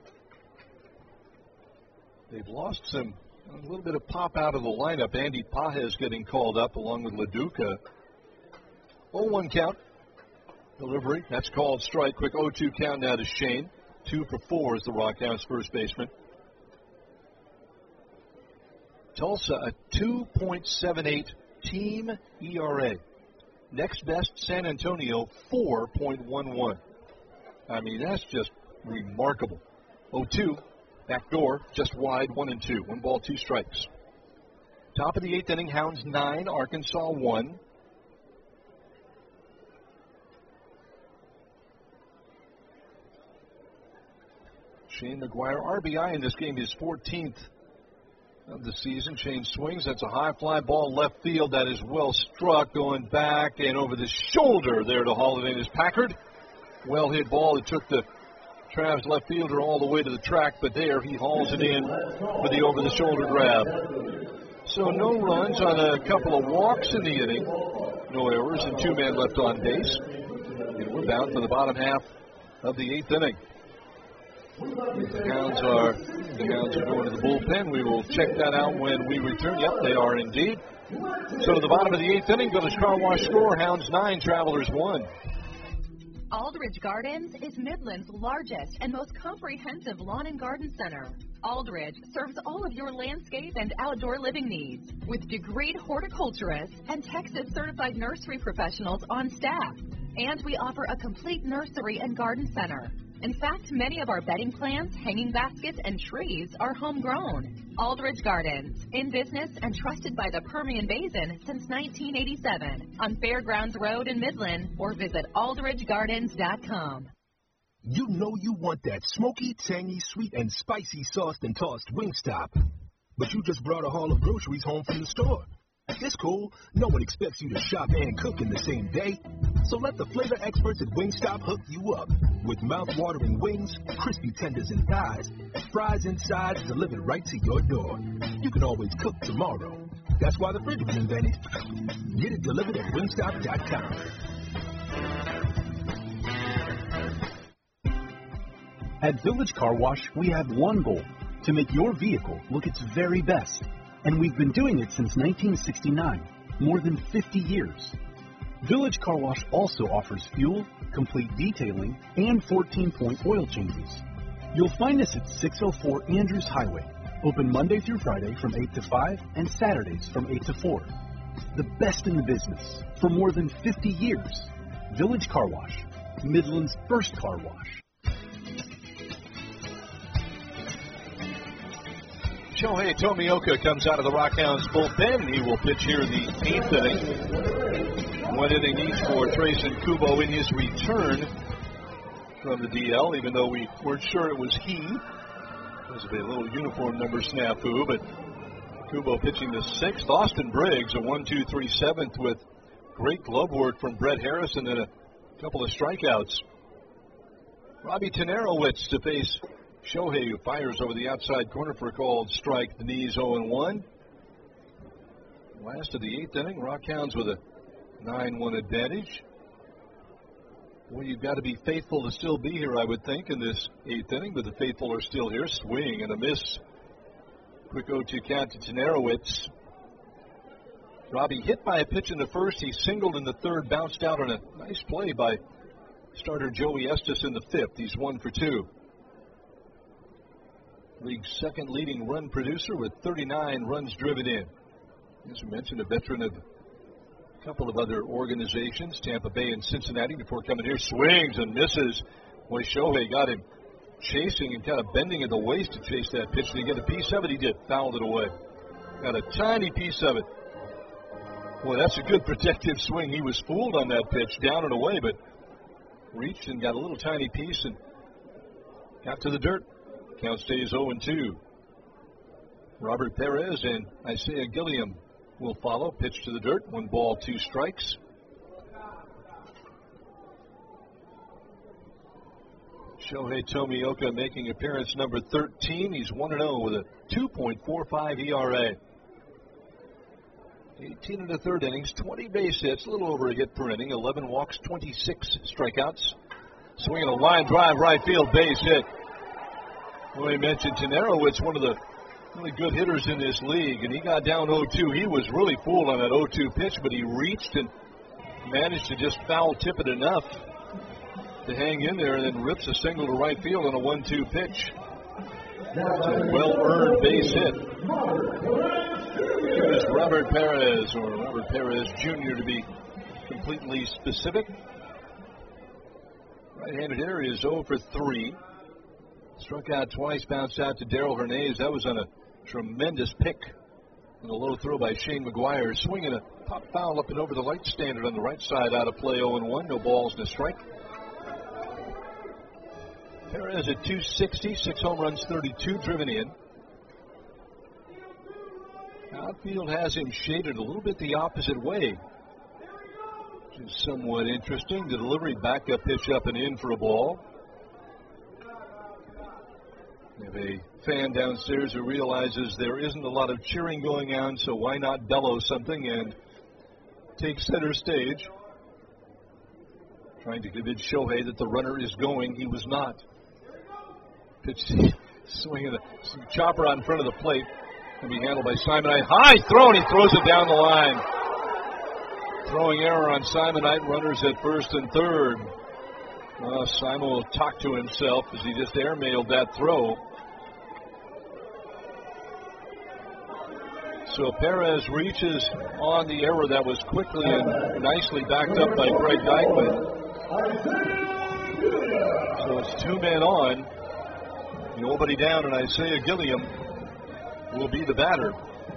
They've lost a little bit of pop out of the lineup. Andy Pajes getting called up along with LaDuca. 0-1 count. Delivery. That's called strike. Quick 0-2 count now to Shane. 2 for 4 is the Rockhounds first baseman. Tulsa a 2.78 team ERA. Next best, San Antonio, 4.11. I mean, that's just remarkable. 0-2. Back door, just wide, 1-2. 1 ball, 2 strikes. Top of the 8th inning, Hounds 9, Arkansas 1. Shane McGuire, RBI in this game, his 14th of the season. Shane swings. That's a high fly ball left field. That is well struck, going back and over the shoulder there to haul it in is Packard. Well hit ball. It took the Trav's left fielder all the way to the track, but there he hauls it in with the over-the-shoulder grab. So no runs on a couple of walks in the inning. No errors and 2 men left on base. And we're bound for the bottom half of the 8th inning. The Hounds are going to the bullpen. We will check that out when we return. Yep, they are indeed. So to the bottom of the 8th inning, Village Car Wash score, Hounds 9, Travelers 1. Aldridge Gardens is Midland's largest and most comprehensive lawn and garden center. Aldridge serves all of your landscape and outdoor living needs with degreed horticulturists and Texas certified nursery professionals on staff. And we offer a complete nursery and garden center. In fact, many of our bedding plants, hanging baskets, and trees are homegrown. Aldridge Gardens, in business and trusted by the Permian Basin since 1987 on Fairgrounds Road in Midland, or visit aldridgegardens.com. You know you want that smoky, tangy, sweet, and spicy sauced and tossed Wingstop. But you just brought a haul of groceries home from the store. It's cool. No one expects you to shop and cook in the same day. So let the flavor experts at Wingstop hook you up with mouth-watering wings, crispy tenders and thighs, fries and sides delivered right to your door. You can always cook tomorrow. That's why the fridge was invented. Get it delivered at Wingstop.com. At Village Car Wash, we have one goal: to make your vehicle look its very best. And we've been doing it since 1969, more than 50 years. Village Car Wash also offers fuel, complete detailing, and 14-point oil changes. You'll find us at 604 Andrews Highway, open Monday through Friday from 8 to 5 and Saturdays from 8 to 4. The best in the business for more than 50 years. Village Car Wash, Midland's first car wash. Shohei Tomioka comes out of the Rockhounds bullpen. He will pitch here in the 8th inning. 1 inning each for Trayson Kubo in his return from the DL, even though we weren't sure it was he. There's a little uniform number snafu, but Kubo pitching the 6th. Austin Briggs, a 1-2-3 7th with great glove work from Brett Harrison and a couple of strikeouts. Robbie Tenerowicz to face Shohei, who fires over the outside corner for a called strike. The knees 0-1. Last of the 8th inning. Rockhounds with a 9-1 advantage. Boy, you've got to be faithful to still be here, I would think, in this 8th inning, but the faithful are still here. Swing and a miss. Quick 0-2 count to Tenerowicz. Robbie hit by a pitch in the first. He singled in the third, bounced out on a nice play by starter Joey Estes in the 5th. He's 1 for 2. League's second leading run producer with 39 runs driven in. As we mentioned, a veteran of a couple of other organizations, Tampa Bay and Cincinnati, before coming here. Swings and misses. Boy, Shohei got him chasing and kind of bending at the waist to chase that pitch. Did he get a piece of it? He did. Fouled it away. Got a tiny piece of it. Boy, that's a good protective swing. He was fooled on that pitch, down and away, but reached and got a little tiny piece and got to the dirt. Count stays 0-2. Robert Perez and Isaiah Gilliam will follow. Pitch to the dirt. 1 ball, 2 strikes. Shohei Tomioka making appearance number 13. He's 1-0 with a 2.45 ERA. 18 in the third innings, 20 base hits, a little over a hit per inning, 11 walks, 26 strikeouts. Swinging a line drive, right field, base hit. We mentioned Tenarowitz, one of the really good hitters in this league, and he got down 0-2. He was really fooled on that 0-2 pitch, but he reached and managed to just foul tip it enough to hang in there, and then rips a single to right field on a 1-2 pitch. It's a well-earned base hit. Here's Robert Perez, or Robert Perez Jr. to be completely specific. Right-handed hitter is 0 for 3. Struck out twice, bounced out to Darrell Hernandez. That was on a tremendous pick and a low throw by Shane McGuire. Swinging a pop foul up and over the light standard on the right side, out of play, 0-1. No balls and a strike. Perez at 260, 6 home runs, 32 driven in. Outfield has him shaded a little bit the opposite way, which is somewhat interesting. The delivery, backup pitch up and in for a ball. We have a fan downstairs who realizes there isn't a lot of cheering going on, so why not bellow something and take center stage. Trying to convince Shohei that the runner is going. He was not. Pitch swinging a chopper on front of the plate. Can be handled by Simon Knight. High throw, and he throws it down the line. Throwing error on Simon Knight. Runners at first and third. Simon will talk to himself as he just airmailed that throw. So Perez reaches on the error that was quickly and nicely backed up by Greg Dykman. So it's 2 men on. Nobody down, and Isaiah Gilliam will be the batter.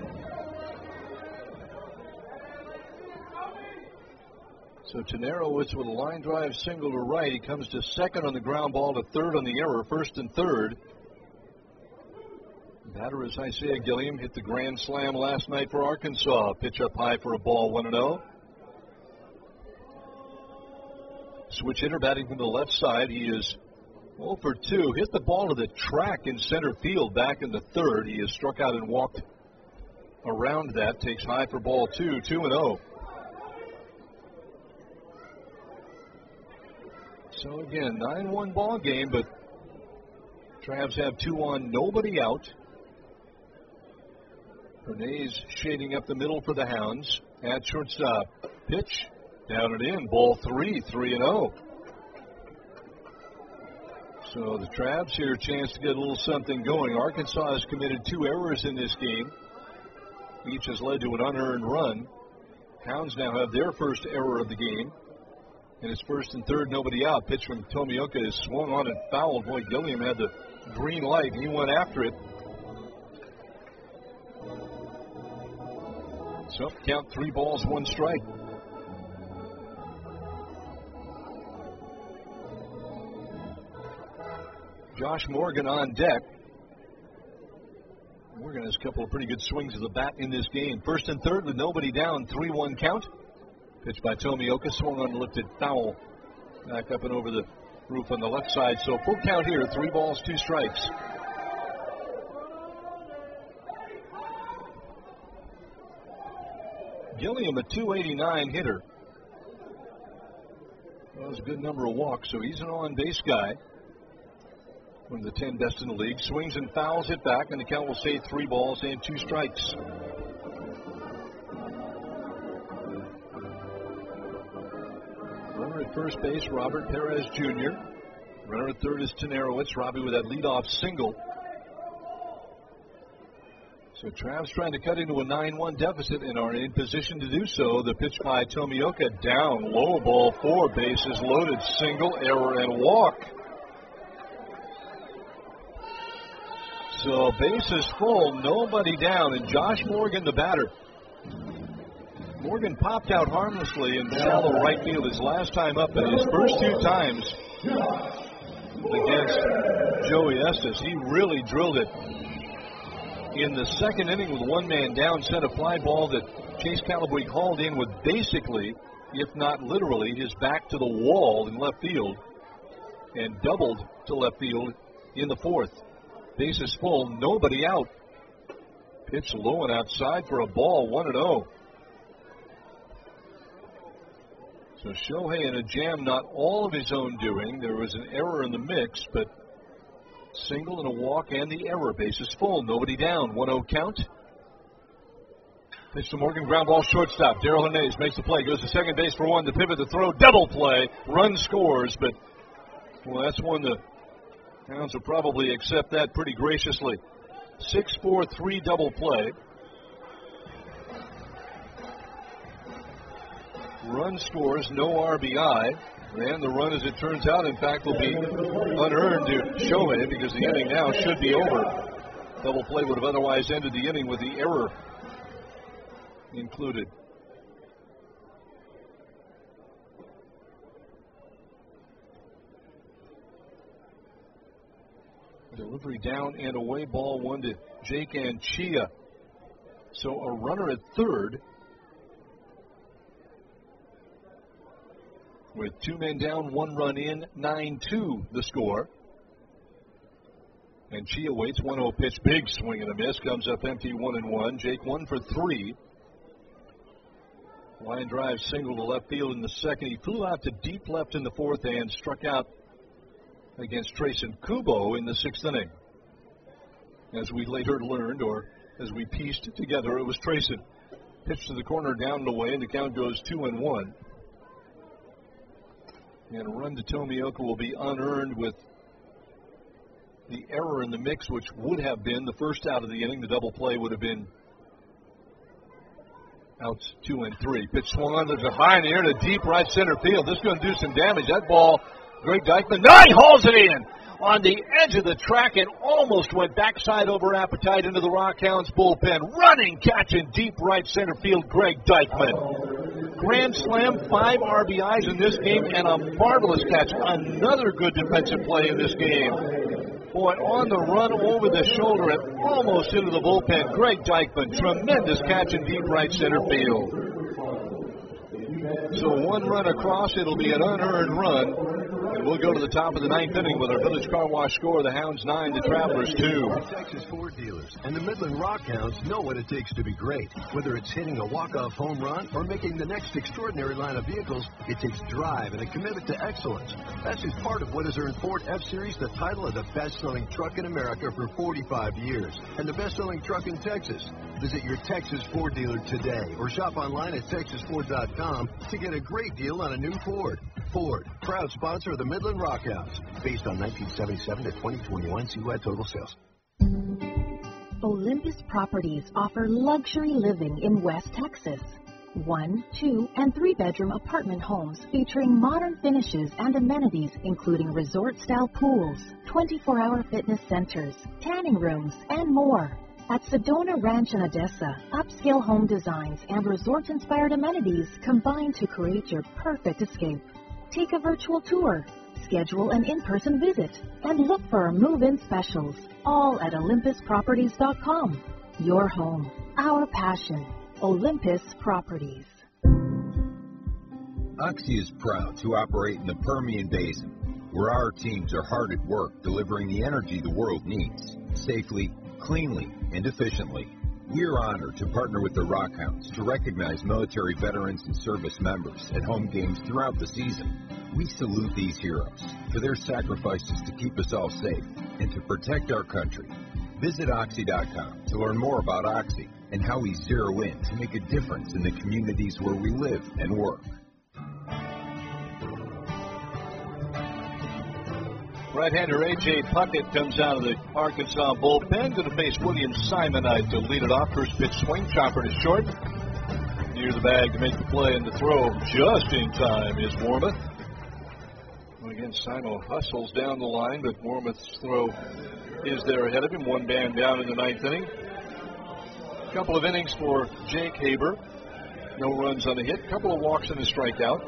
So Tenarowitz with a line drive single to right. He comes to second on the ground ball, to third on the error, first and third. Batter is Isaiah Gilliam. Hit the grand slam last night for Arkansas. Pitch up high for a ball, 1-0. Switch hitter batting from the left side. He is 0 for 2. Hit the ball to the track in center field back in the third. He has struck out and walked around that. Takes high for ball 2, 2-0. So again, 9-1 ball game, but Travs have 2 on, nobody out. Hernandez shading up the middle for the Hounds. At shortstop. Pitch. Down and in. Ball 3, 3-0. So the Travs here a chance to get a little something going. Arkansas has committed 2 errors in this game. Each has led to an unearned run. Hounds now have their first error of the game. And it's first and third, nobody out. Pitch from Tomioka is swung on and fouled. Boy, Gilliam had the green light. He went after it. So count 3 balls, 1 strike. Josh Morgan on deck. Morgan has a couple of pretty good swings of the bat in this game. First and third with nobody down, 3-1 count. Pitch by Tomioka, swung on, lifted, foul. Back up and over the roof on the left side. So full count here, 3 balls, 2 strikes. Gilliam, a .289 hitter. That was a good number of walks, so he's an on-base guy. One of the 10 best in the league. Swings and fouls it back, and the count will say 3 balls and 2 strikes. Runner at first base, Robert Perez Jr. Runner at third is Tenarowitz. Robbie with that leadoff single. So Travs trying to cut into a 9-1 deficit and are in position to do so. The pitch by Tomioka down low, ball 4, bases loaded, single, error, and walk. So bases full, nobody down, and Josh Morgan, the batter. Morgan popped out harmlessly in shallow right field his last time up, and his first 2 times against Joey Estes, he really drilled it in the second inning with one man down, sent a fly ball that Chase Callaway hauled in with basically, if not literally, his back to the wall in left field and doubled to left field in the fourth. Bases full, nobody out. Pitch low and outside for a ball, 1-0. So Shohei in a jam, not all of his own doing. There was an error in the mix, but single and a walk and the error. Bases full, nobody down, 1-0 count. Pitch to Morgan, ground ball, shortstop. Darrell Hernandez makes the play, goes to second base for one, the pivot, the throw, double play, run scores, but, well, that's one the Hounds will probably accept that pretty graciously. 6-4-3 double play. Run scores, no RBI. And the run, as it turns out, in fact, will be unearned to Shohei because the inning now should be over. Double play would have otherwise ended the inning with the error included. Delivery down and away, ball one to Jake Anchia. So a runner at third with two men down, one run in, 9-2 the score. And Chia waits, 1-0 pitch, big swing and a miss, comes up empty, 1-1. Jake 1 for 3. Line drive single to left field in the second. He flew out to deep left in the fourth and struck out against Trayson Kubo in the sixth inning. As we later learned, or as we pieced together, it was Trayson. Pitch to the corner, down and away, and the count goes 2-1. And a run to Tomioka will be unearned with the error in the mix, which would have been the first out of the inning. The double play would have been outs 2 and 3. Pitch swung on, there's a high in the air to deep right center field. This is going to do some damage. That ball, Greg Deichmann, he hauls it in on the edge of the track and almost went backside over appetite into the Rockhounds bullpen. Running catch in deep right center field, Greg Deichmann. Grand slam, 5 RBIs in this game, and a marvelous catch. Another good defensive play in this game. Boy, on the run over the shoulder and almost into the bullpen. Greg Deichmann, tremendous catch in deep right center field. So one run across, it'll be an unearned run. And we'll go to the top of the ninth inning with our Village Car Wash score. The Hounds 9, the Travelers 2. Texas Ford dealers and the Midland Rockhounds know what it takes to be great. Whether it's hitting a walk-off home run or making the next extraordinary line of vehicles, it takes drive and a commitment to excellence. That's just part of what has earned Ford F-Series the title of the best-selling truck in America for 45 years and the best-selling truck in Texas. Visit your Texas Ford dealer today or shop online at texasford.com to get a great deal on a new Ford. Ford, proud sponsor of the Midland Rockhounds, based on 1977 to 2021 CY total sales. Olympus Properties offer luxury living in West Texas. 1, 2, and 3-bedroom apartment homes featuring modern finishes and amenities including resort-style pools, 24-hour fitness centers, tanning rooms, and more. At Sedona Ranch in Odessa, upscale home designs and resort-inspired amenities combine to create your perfect escape. Take a virtual tour, schedule an in-person visit, and look for our move-in specials, all at olympusproperties.com. Your home, our passion. Olympus Properties. Oxy is proud to operate in the Permian Basin, where our teams are hard at work delivering the energy the world needs, safely, cleanly, and efficiently. We are honored to partner with the Rockhounds to recognize military veterans and service members at home games throughout the season. We salute these heroes for their sacrifices to keep us all safe and to protect our country. Visit Oxy.com to learn more about Oxy and how we zero in to make a difference in the communities where we live and work. Right-hander A.J. Puckett comes out of the Arkansas bullpen. Going to face William Simonite to lead it off. First pitch swing, chopper to short. Near the bag to make the play, and the throw just in time is Wormuth. Again, Simo hustles down the line, but Wormuth's throw is there ahead of him. One man down in the ninth inning. A couple of innings for Jake Haber. No runs on the hit. Couple of walks and a strikeout.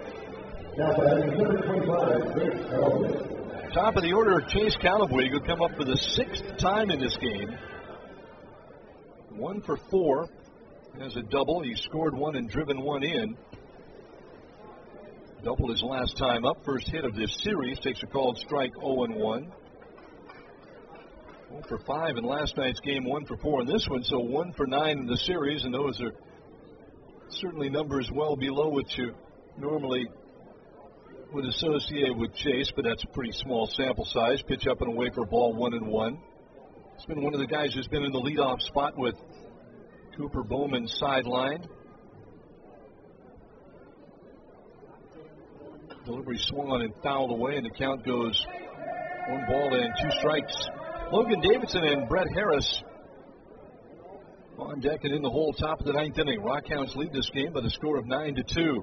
Top of the order, Chase Callaway, who come up for the 6th time in this game. 1 for 4. Has a double. He scored one and driven one in. Doubled his last time up. First hit of this series. Takes a called strike, 0-1. 0 for 5 in last night's game, 1 for 4 in this one. So 1 for 9 in the series, and those are certainly numbers well below what you normally would associate with Chase, but that's a pretty small sample size. Pitch up and away for ball, 1-1. It's been one of the guys who's been in the leadoff spot with Cooper Bowman sidelined. Delivery swung on and fouled away, and the count goes 1 ball and 2 strikes. Logan Davidson and Brett Harris on deck and in the hole, top of the 9th inning. Rockhounds lead this game by the score of 9-2.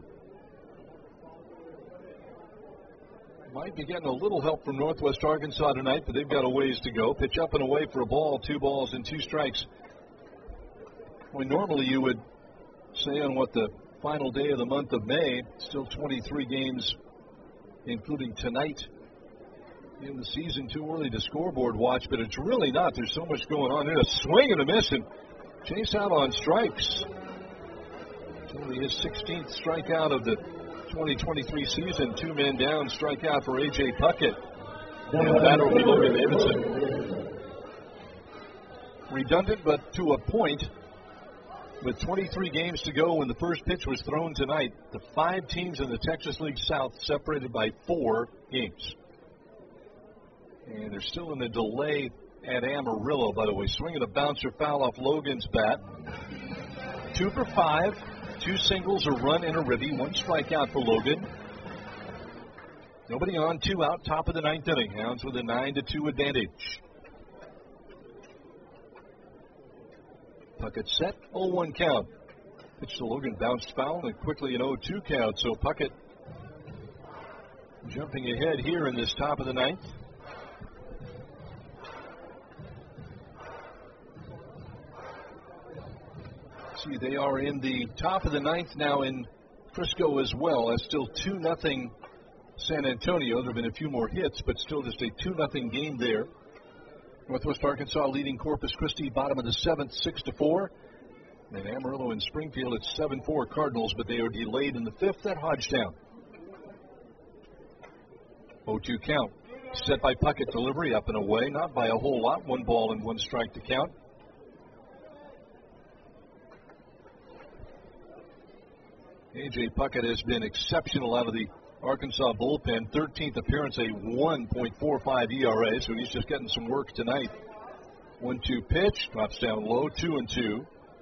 Might be getting a little help from Northwest Arkansas tonight, but they've got a ways to go. Pitch up and away for a ball, 2 balls and 2 strikes. Well, normally you would say on what the final day of the month of May, still 23 games, including tonight in the season. Too early to scoreboard watch, but it's really not. There's so much going on. There's a swing and a miss, and Chase out on strikes. It's only his 16th strikeout of the 2023 season. 2 men down, strikeout for A.J. Puckett. And the batter will be Logan Davidson. Redundant, but to a point. With 23 games to go when the first pitch was thrown tonight, the 5 teams in the Texas League South separated by 4 games. And they're still in the delay at Amarillo, by the way. Swinging a bouncer foul off Logan's bat. 2 for 5. 2 singles, a run, and a ribby. 1 strikeout for Logan. Nobody on, 2 out, top of the 9th inning. Hounds with a 9-2 advantage. Puckett set, 0-1 count. Pitch to Logan, bounced foul, and quickly an 0-2 count. So Puckett jumping ahead here in this top of the 9th. See, they are in the top of the 9th now in Frisco as well. That's still 2-0 San Antonio. There have been a few more hits, but still just a 2-0 game there. Northwest Arkansas leading Corpus Christi, bottom of the 7th, 6-4. And Amarillo and Springfield, it's 7-4 Cardinals, but they are delayed in the 5th at Hodgetown. 0-2 count. Set by Puckett, delivery up and away, not by a whole lot. 1 ball and 1 strike to count. A.J. Puckett has been exceptional out of the Arkansas bullpen. 13th appearance, a 1.45 ERA, so he's just getting some work tonight. 1-2 pitch, drops down low, 2-2.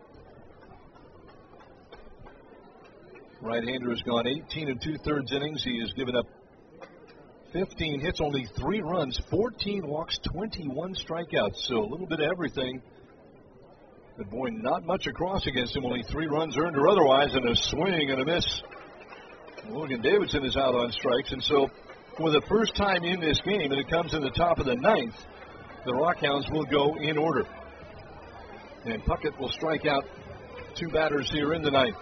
Right-hander has gone 18 2/3 innings. He has given up 15 hits, only 3 runs, 14 walks, 21 strikeouts, so a little bit of everything. But boy, not much across against him, only 3 runs earned or otherwise, and a swing and a miss. Logan Davidson is out on strikes, and so for the first time in this game, and it comes in the top of the 9th, the Rockhounds will go in order. And Puckett will strike out 2 batters here in the 9th.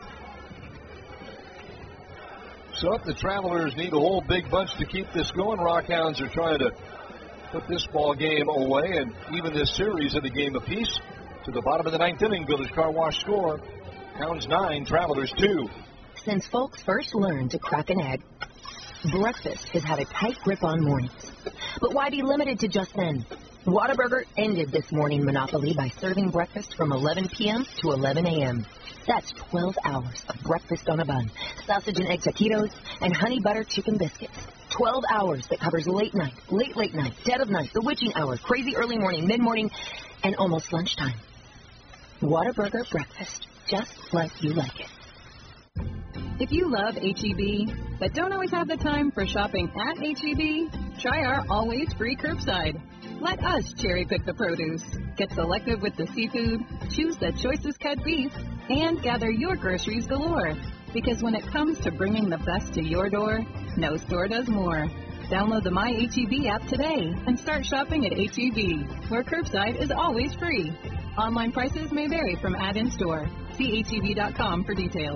So if the Travelers need a whole big bunch to keep this going, Rockhounds are trying to put this ball game away and even this series at a game apiece. To the bottom of the 9th inning, Village Car Wash score. Hounds 9, Travelers 2. Since folks first learned to crack an egg, breakfast has had a tight grip on mornings. But why be limited to just then? Whataburger ended this morning monopoly by serving breakfast from 11 p.m. to 11 a.m. That's 12 hours of breakfast on a bun, sausage and egg taquitos, and honey butter chicken biscuits. 12 hours that covers late night, late night, dead of night, the witching hour, crazy early morning, mid-morning, and almost lunchtime. Whataburger breakfast, just like you like it. If you love H-E-B, but don't always have the time for shopping at H-E-B, try our always free curbside. Let us cherry pick the produce, get selective with the seafood, choose the choicest cut beef, and gather your groceries galore. Because when it comes to bringing the best to your door, no store does more. Download the My H-E-B app today and start shopping at H-E-B, where curbside is always free. Online prices may vary from ad-in store. See HEB.com for details.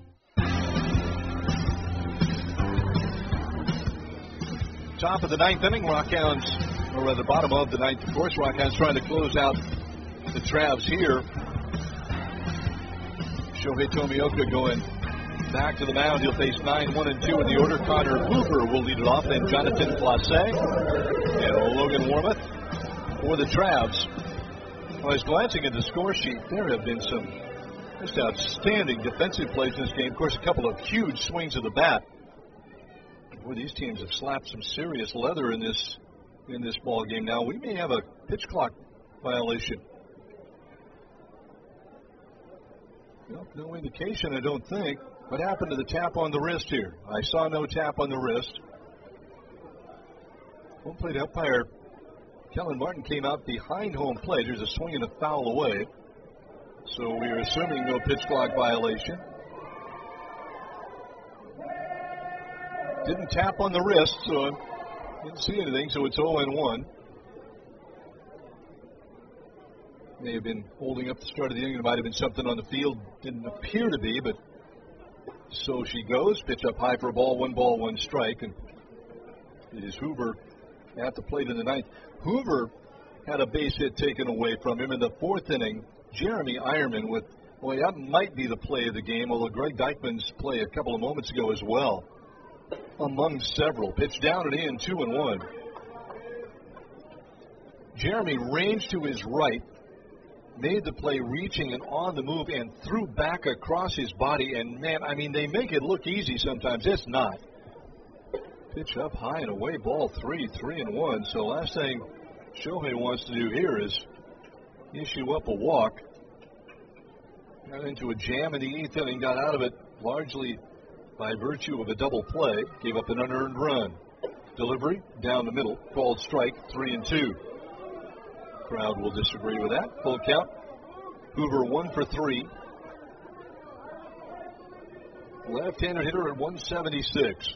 Top of the 9th inning, Rockhounds, or at the bottom of the 9th, of course, Rockhounds trying to close out the Travs here. Shohei Tomioka going back to the mound. He'll face 9-1-2 in the order. Connor Hoover will lead it off, then Jonathan Clase and Logan Warmoth for the Travs. I was glancing at the score sheet. There have been some just outstanding defensive plays in this game. Of course, a couple of huge swings of the bat. Boy, these teams have slapped some serious leather in this ball game. Now, we may have a pitch clock violation. Well, no indication, I don't think. What happened to the tap on the wrist here? I saw no tap on the wrist. Home plate umpire Kellen Martin came out behind home plate. There's a swing and a foul away. So we are assuming no pitch clock violation. Didn't tap on the wrist, so I didn't see anything, so it's 0-1. May have been holding up the start of the inning. It might have been something on the field. Didn't appear to be, but so she goes. Pitch up high for a ball, 1 strike. And it is Hoover at the plate in the ninth. Hoover had a base hit taken away from him in the fourth inning. Jeremy Eierman with, boy, that might be the play of the game, although Greg Dykman's play a couple of moments ago as well. Among several. Pitch down and in, 2-1. Jeremy ranged to his right, made the play reaching and on the move, and threw back across his body. And, man, I mean, they make it look easy sometimes. It's not. Pitch up high and away, ball 3-1. So last thing Shohei wants to do here is issue up a walk. Got into a jam in the eighth inning, got out of it largely by virtue of a double play. Gave up an unearned run. Delivery down the middle, called strike, 3-2. Crowd will disagree with that. Full count. Hoover 1 for 3. Left-handed hitter at 176.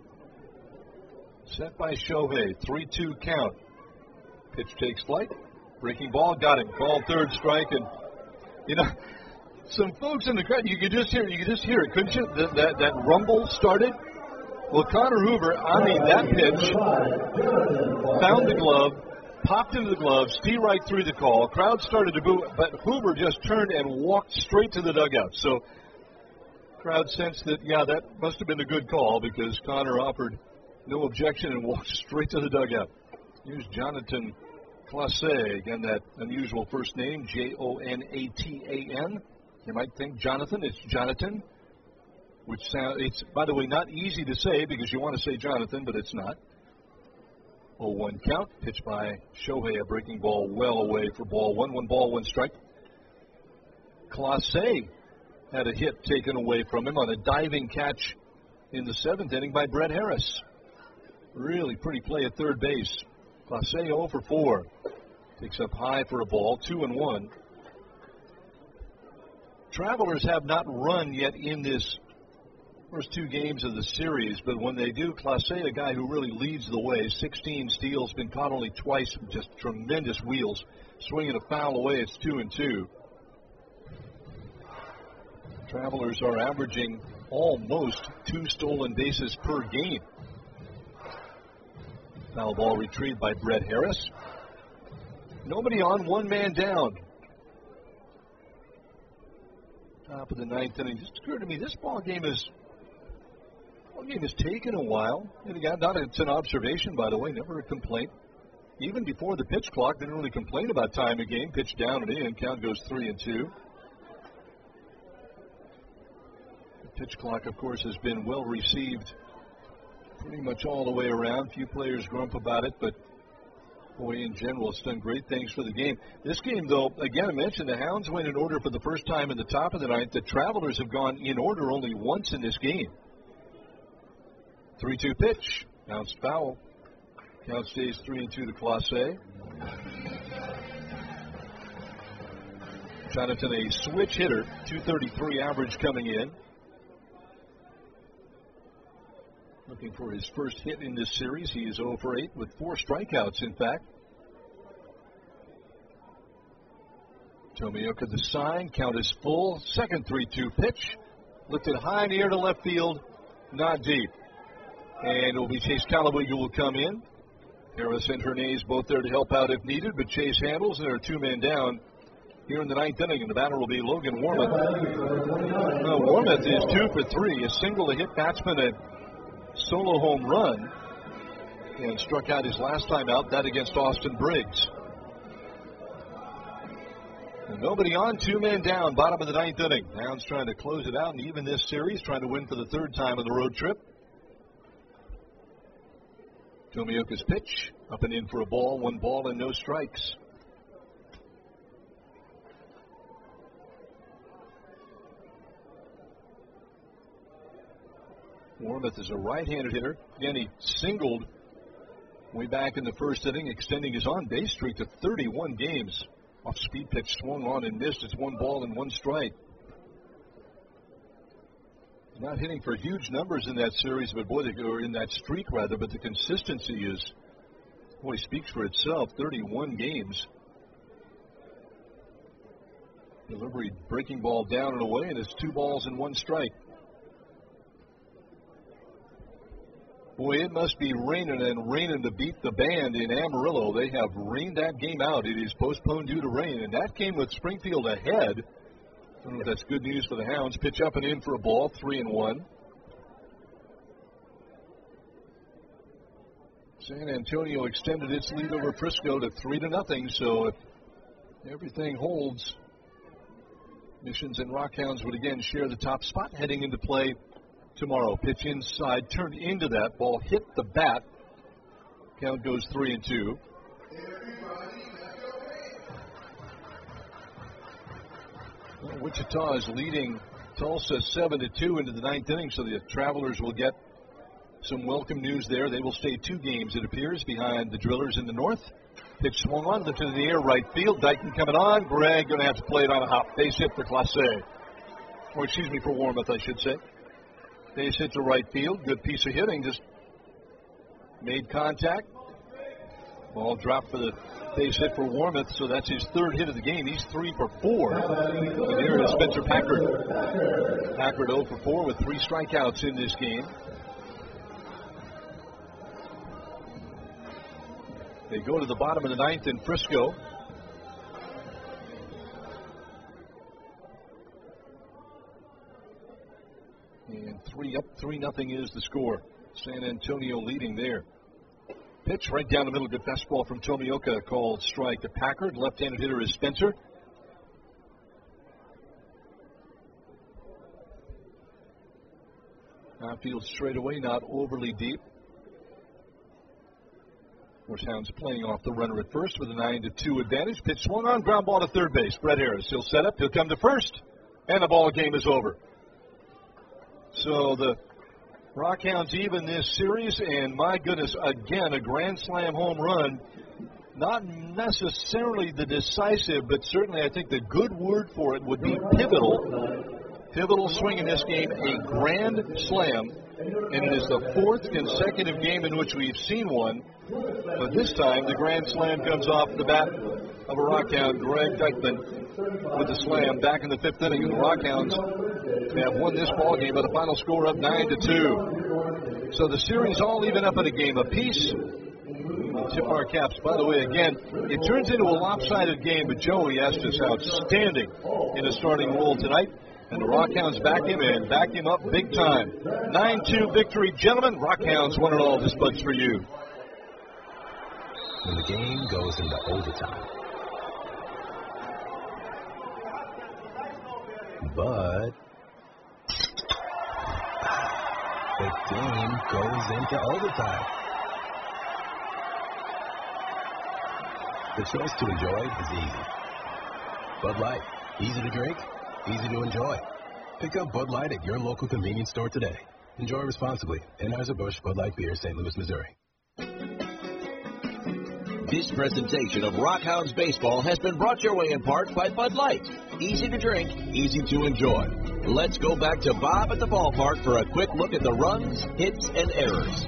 Set by Shohei. 3-2 count. Pitch takes flight. Breaking ball, got him. Called third strike, and you know, some folks in the crowd, you could just hear it, couldn't you? That rumble started. Well, Connor Hoover, I mean, that pitch found the glove, popped into the glove, steamed right through the call. Crowd started to boo, but Hoover just turned and walked straight to the dugout. So, crowd sensed that, yeah, that must have been a good call because Connor offered no objection and walked straight to the dugout. Here's Jonathan Clase, again, that unusual first name, Jonatan. You might think Jonathan, it's Jonathan, which it's, by the way, not easy to say because you want to say Jonathan, but it's not. 0-1 count, pitched by Shohei, a breaking ball well away for ball 1. 1 strike. Clase had a hit taken away from him on a diving catch in the seventh inning by Brett Harris. Really pretty play at third base. Clase 0 for 4. Takes up high for a ball, 2-1. Travelers have not run yet in this first two games of the series, but when they do, Clase, a guy who really leads the way, 16 steals, been caught only twice, just tremendous wheels. Swinging a foul away, it's 2-2. Travelers are averaging almost 2 stolen bases per game. Foul ball retrieved by Brett Harris. Nobody on, 1 man down. Top of the ninth inning. Just occurred to me, this ball game has taken a while. And again, it's an observation, by the way, never a complaint. Even before the pitch clock, didn't really complain about time of game. Pitch down and in, count goes 3-2. The pitch clock, of course, has been well received pretty much all the way around. Few players grump about it, but boy, in general, it's done great things for the game. This game, though, again, I mentioned the Hounds went in order for the first time in the top of the ninth. The Travelers have gone in order only once in this game. 3-2 pitch. Bounced foul. Count stays 3-2 to Clase. Jonathan, a switch hitter, 233 average coming in. Looking for his first hit in this series. He is 0 for 8 with 4 strikeouts, in fact. Tomioka the sign. Count is full. Second 3-2 pitch. Lifted high in the air to left field. Not deep. And it will be Chase Callaway who will come in. Harris and Hernandez both there to help out if needed, but Chase handles, and there are 2 men down here in the ninth inning, and the batter will be Logan Warmoth. Warmoth is 2 for 3, a single to hit batsman, a solo home run, and struck out his last time out, that against Austin Briggs. And nobody on, 2 men down, bottom of the ninth inning. Hounds trying to close it out and even this series, trying to win for the third time on the road trip. Tomioka's pitch, up and in for a ball, 1 ball and no strikes. Warmoth is a right-handed hitter. Again, he singled way back in the first inning, extending his on-base streak to 31 games. Off-speed pitch swung on and missed. It's 1 ball and 1 strike. Not hitting for huge numbers in that series, but boy, or in that streak rather, but the consistency is, boy, speaks for itself. 31 games. Delivery, breaking ball down and away, and it's 2 balls and 1 strike. Boy, it must be raining and raining to beat the band in Amarillo. They have rained that game out. It is postponed due to rain, and that came with Springfield ahead. I don't know if that's good news for the Hounds. Pitch up and in for a ball, 3-1. San Antonio extended its lead over Frisco to 3-0. So if everything holds, Missions and Rockhounds would again share the top spot heading into play tomorrow. Pitch inside, turned into that ball, hit the bat. Count goes 3-2. Well, Wichita is leading Tulsa 7-2 into the ninth inning, so the Travelers will get some welcome news there. They will stay 2 games, it appears, behind the Drillers in the north. Pitch swung on to the air, right field. Dykeman coming on. Gregg going to have to play it on a hop. Base hit for Clase. Or excuse me, for Warmoth, I should say. Base hit to right field. Good piece of hitting. Just made contact. Ball dropped for the base hit for Warmoth, so that's his 3rd hit of the game. He's 3 for 4. And here is Spencer Packard. Packard 0 for 4 with 3 strikeouts in this game. They go to the bottom of the ninth in Frisco. And 3-0 is the score. San Antonio leading there. Pitch right down the middle. Good fastball from Tomioka, called strike to Packard. Left-handed hitter is Spencer. Outfield straightaway, not overly deep. Of course, Hounds playing off the runner at first with a 9-2 advantage. Pitch swung on, ground ball to third base. Brett Harris, he'll set up, he'll come to first, and the ball game is over. So the Rockhounds even this series, and my goodness, again, a grand slam home run. Not necessarily the decisive, but certainly I think the good word for it would be pivotal. Pivotal swing in this game, a grand slam, and it is the 4th consecutive game in which we've seen one. But this time, the grand slam comes off the bat of a Rockhound, Gregg Dykeman, with the slam back in the 5th inning. And the Rockhounds have won this ball game with a final score of 9-2. So the series all even up at a game apiece. We'll tip our caps. By the way, again, it turns into a lopsided game, but Joey Estes outstanding in a starting role tonight. And the Rockhounds back him in, back him up big time. 9-2 victory, gentlemen. Rockhounds won it all. This bud's for you. When the game goes into overtime. But the game goes into overtime. The choice to enjoy is easy. Bud Light, easy to drink, easy to enjoy. Pick up Bud Light at your local convenience store today. Enjoy responsibly. Anheuser-Busch Bud Light Beer, St. Louis, Missouri. This presentation of Rockhounds Baseball has been brought your way in part by Bud Light. Easy to drink, easy to enjoy. Let's go back to Bob at the ballpark for a quick look at the runs, hits, and errors.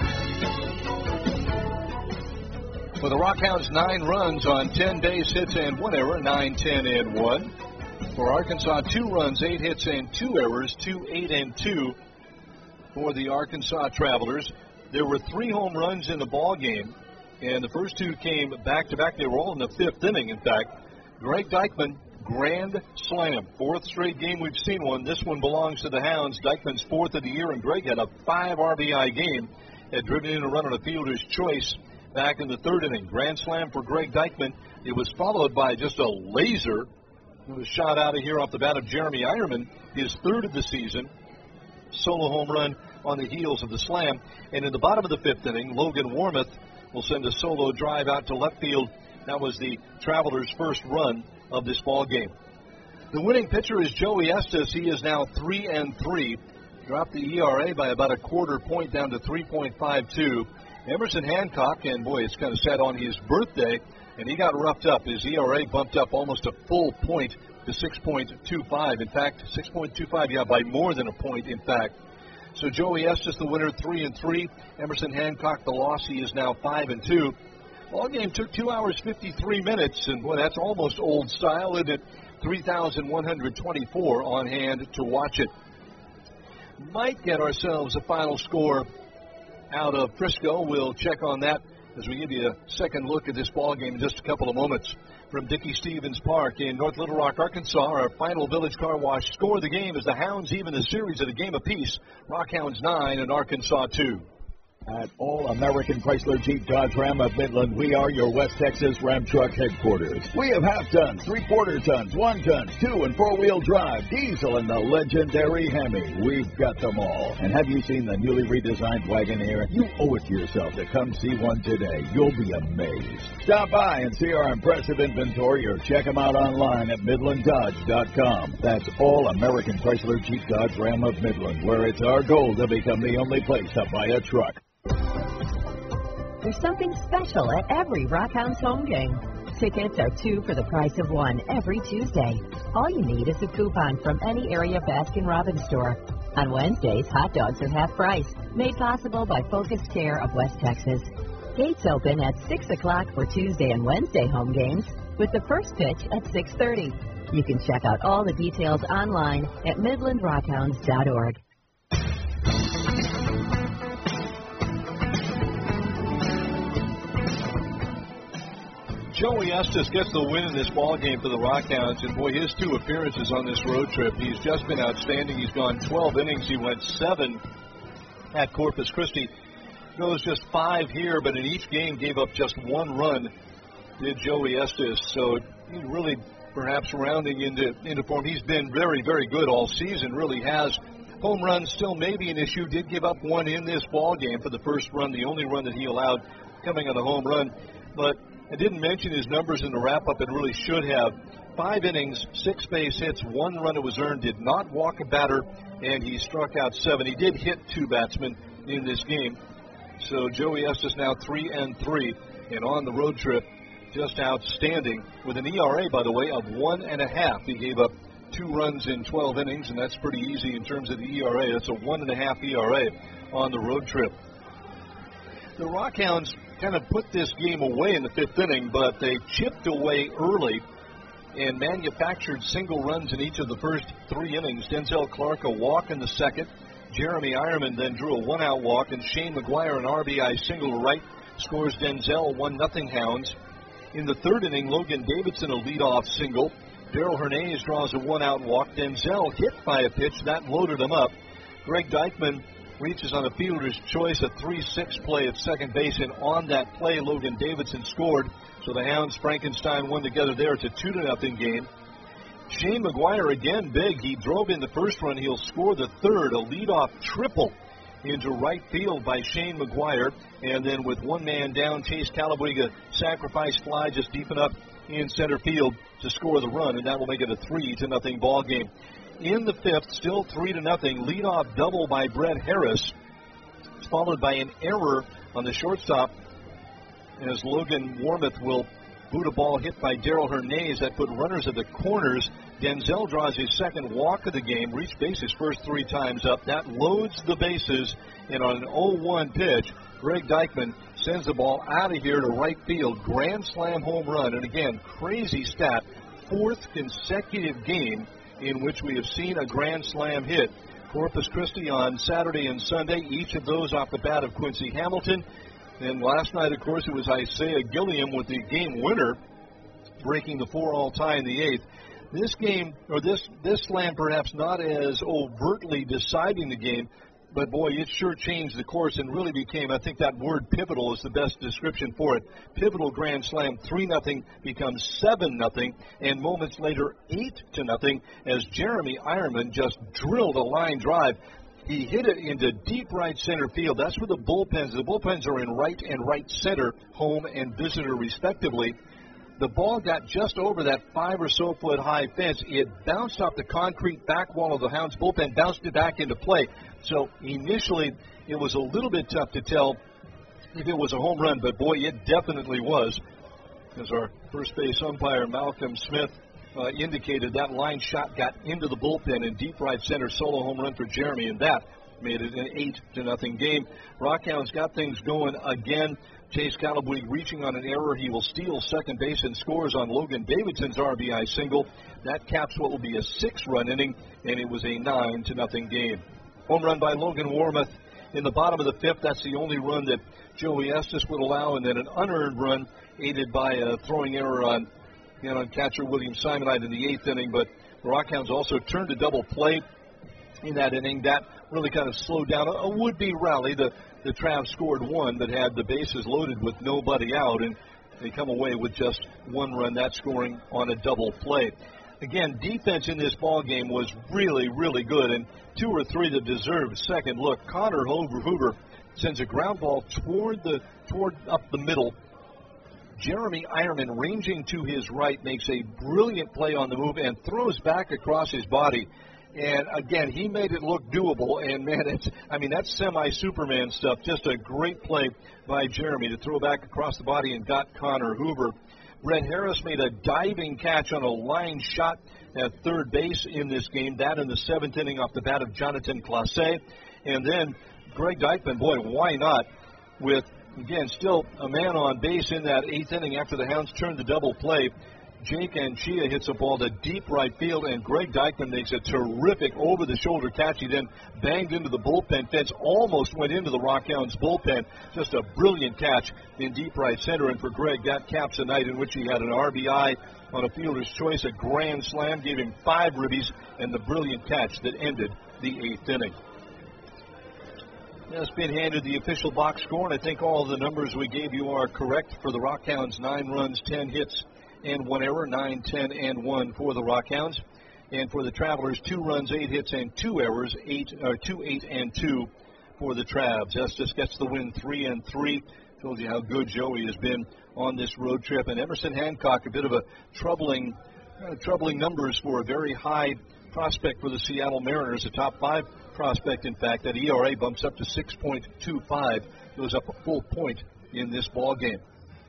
For the Rockhounds, 9 runs on 10 base hits and 1 error, 9, 10, and 1. For Arkansas, 2 runs, 8 hits, and 2 errors, 2, 8, and 2 for the Arkansas Travelers. There were 3 home runs in the ball game, and the first 2 came back-to-back. They were all in the 5th inning, in fact. Gregg Dykeman grand slam. Fourth straight game we've seen one. This one belongs to the Hounds. Dykeman's fourth of the year, and Greg had a 5 RBI game. Had driven in a run on a fielder's choice back in the third inning. Grand slam for Greg Dykman. It was followed by just a laser. It was shot out of here off the bat of Jeremy Ironman, his third of the season. Solo home run on the heels of the slam. And in the bottom of the fifth inning, Logan Warmoth will send a solo drive out to left field. That was the Travelers' first run of this ball game. The winning pitcher is Joey Estes. He is now 3-3. Dropped the ERA by about a quarter point down to 3.52. Emerson Hancock, and boy, it's kind of sad on his birthday, and he got roughed up. His ERA bumped up almost a full point to 6.25. In fact, 6.25, yeah, by more than a point, in fact. So Joey Estes, the winner, 3-3. Emerson Hancock, the loss. He is now 5-2. Ball game took 2 hours, 53 minutes, and boy, that's almost old style, isn't it? 3,124 on hand to watch it. Might get ourselves a final score out of Frisco. We'll check on that as we give you a second look at this ball game in just a couple of moments. From Dickey Stevens Park in North Little Rock, Arkansas, our final Village Car Wash score of the game is the Hounds even the series at a game apiece. Rockhounds 9 and Arkansas 2. At All American Chrysler Jeep Dodge Ram of Midland, we are your West Texas Ram Truck headquarters. We have half-tons, three-quarter tons, 1-tons, 2- and 4-wheel drive, diesel, and the legendary Hemi. We've got them all. And have you seen the newly redesigned Wagoneer? You owe it to yourself to come see one today. You'll be amazed. Stop by and see our impressive inventory or check them out online at MidlandDodge.com. That's All American Chrysler Jeep Dodge Ram of Midland, where it's our goal to become the only place to buy a truck. There's something special at every Rockhounds home game. Tickets are 2 for the price of 1 every Tuesday. All you need is a coupon from any area Baskin-Robbins store. On Wednesdays, hot dogs are half price, made possible by Focused Care of West Texas. Gates open at 6 o'clock for Tuesday and Wednesday home games, with the first pitch at 6:30. You can check out all the details online at MidlandRockhounds.org. Joey Estes gets the win in this ball game for the Rockhounds, and boy, his 2 appearances on this road trip, he's just been outstanding. He's gone 12 innings. He went 7 at Corpus Christi. Goes just 5 here, but in each game gave up just 1 run, did Joey Estes. So he's really perhaps rounding into form. He's been very, very good all season, really has. Home runs still may be an issue. Did give up 1 in this ball game for the first run, the only run that he allowed coming on a home run. But I didn't mention his numbers in the wrap-up and really should have. 5 innings, 6 base hits, 1 run that was earned, did not walk a batter, and he struck out 7. He did hit 2 batsmen in this game. So Joey Estes now 3-3, and on the road trip, just outstanding. With an ERA, by the way, of 1.5. He gave up 2 runs in 12 innings, and that's pretty easy in terms of the ERA. That's a 1.5 ERA on the road trip. The Rockhounds kind of put this game away in the 5th inning, but they chipped away early and manufactured single runs in each of the first 3 innings. Denzel Clark a walk in the second. Jeremy Ironman then drew a 1-out walk, and Shane McGuire an RBI single to right scores Denzel 1-0 Hounds. In the 3rd inning, Logan Davidson a leadoff single. Daryl Hernandez draws a 1-out walk. Denzel hit by a pitch that loaded him up. Greg Dykman reaches on a fielder's choice, a 3-6 play at second base, and on that play, Logan Davidson scored. So the Hounds, Frankenstein won together there. It's a 2-0 game. Shane McGuire again big. He drove in the first run. He'll score the 3rd, a leadoff triple into right field by Shane McGuire. And then with 1 man down, Chase Calabuiga sacrifice fly just deep enough in center field to score the run, and that will make it a 3-0 ball game. In the 5th, still 3-0, leadoff double by Brett Harris. It's followed by an error on the shortstop as Logan Warmoth will boot a ball hit by Daryl Hernandez that put runners at the corners. Denzel draws his 2nd walk of the game, reached base his first 3 times up. That loads the bases, and on an 0-1 pitch, Greg Dykman sends the ball out of here to right field. Grand slam home run, and again, crazy stat, 4th consecutive game in which we have seen a grand slam hit. Corpus Christi on Saturday and Sunday, each of those off the bat of Quincy Hamilton. And last night, of course, it was Isaiah Gilliam with the game winner, breaking the 4-all tie in the 8th. This game, or this slam perhaps not as overtly deciding the game, but boy, it sure changed the course and really became, I think that word pivotal is the best description for it. Pivotal grand slam, 3-0 becomes 7-0, and moments later 8-0 as Jeremy Ironman just drilled a line drive. He hit it into deep right center field. That's where the bullpens are in right and right center, home and visitor respectively. The ball got just over that 5 or so foot high fence. It bounced off the concrete back wall of the Hounds bullpen, bounced it back into play. So initially it was a little bit tough to tell if it was a home run, but boy, it definitely was. As our first base umpire, Malcolm Smith, indicated, that line shot got into the bullpen in deep right center, solo home run for Jeremy, and that made it an 8-0 game. Rockhounds got things going again. Chase Calabwig reaching on an error. He will steal second base and scores on Logan Davidson's RBI single. That caps what will be a 6-run inning, and it was a 9-0 game. Home run by Logan Warmoth in the bottom of the 5th. That's the only run that Joey Estes would allow, and then an unearned run aided by a throwing error on catcher William Simonite in the 8th inning. But the Rockhounds also turned to double play in that inning. That really kind of slowed down a would-be rally. The Travs scored 1 but had the bases loaded with nobody out, and they come away with just 1 run, that scoring on a double play. Again, defense in this ball game was really, really good, and 2 or 3 that deserved second look. Connor Hoover sends a ground ball toward up the middle. Jeremy Ironman, ranging to his right, makes a brilliant play on the move and throws back across his body. And again, he made it look doable, and man, that's semi-Superman stuff. Just a great play by Jeremy to throw back across the body and got Connor Hoover. Brett Harris made a diving catch on a line shot at third base in this game. That in the 7th inning off the bat of Jonathan Clase. And then Greg Dykman, boy, why not? With, again, still a man on base in that 8th inning after the Hounds turned the double play. Jake Anchia hits a ball to deep right field, and Greg Dykman makes a terrific over-the-shoulder catch. He then banged into the bullpen fence, almost went into the Rockhounds bullpen. Just a brilliant catch in deep right center, and for Greg, that caps a night in which he had an RBI on a fielder's choice, a grand slam, gave him 5 ribbies, and the brilliant catch that ended the 8th inning. It's been handed the official box score, and I think all of the numbers we gave you are correct for the Rockhounds. 9 runs, 10 hits, and 1 error, 9, 10, and 1 for the Rockhounds. And for the Travelers, 2 runs, 8 hits, and 2 errors, 2, 8, and 2 for the Travs. Estes gets the win 3-3. Told you how good Joey has been on this road trip. And Emerson Hancock, a bit of a troubling numbers for a very high prospect for the Seattle Mariners, a top 5 prospect, in fact. That ERA bumps up to 6.25, goes up a full point in this ball game.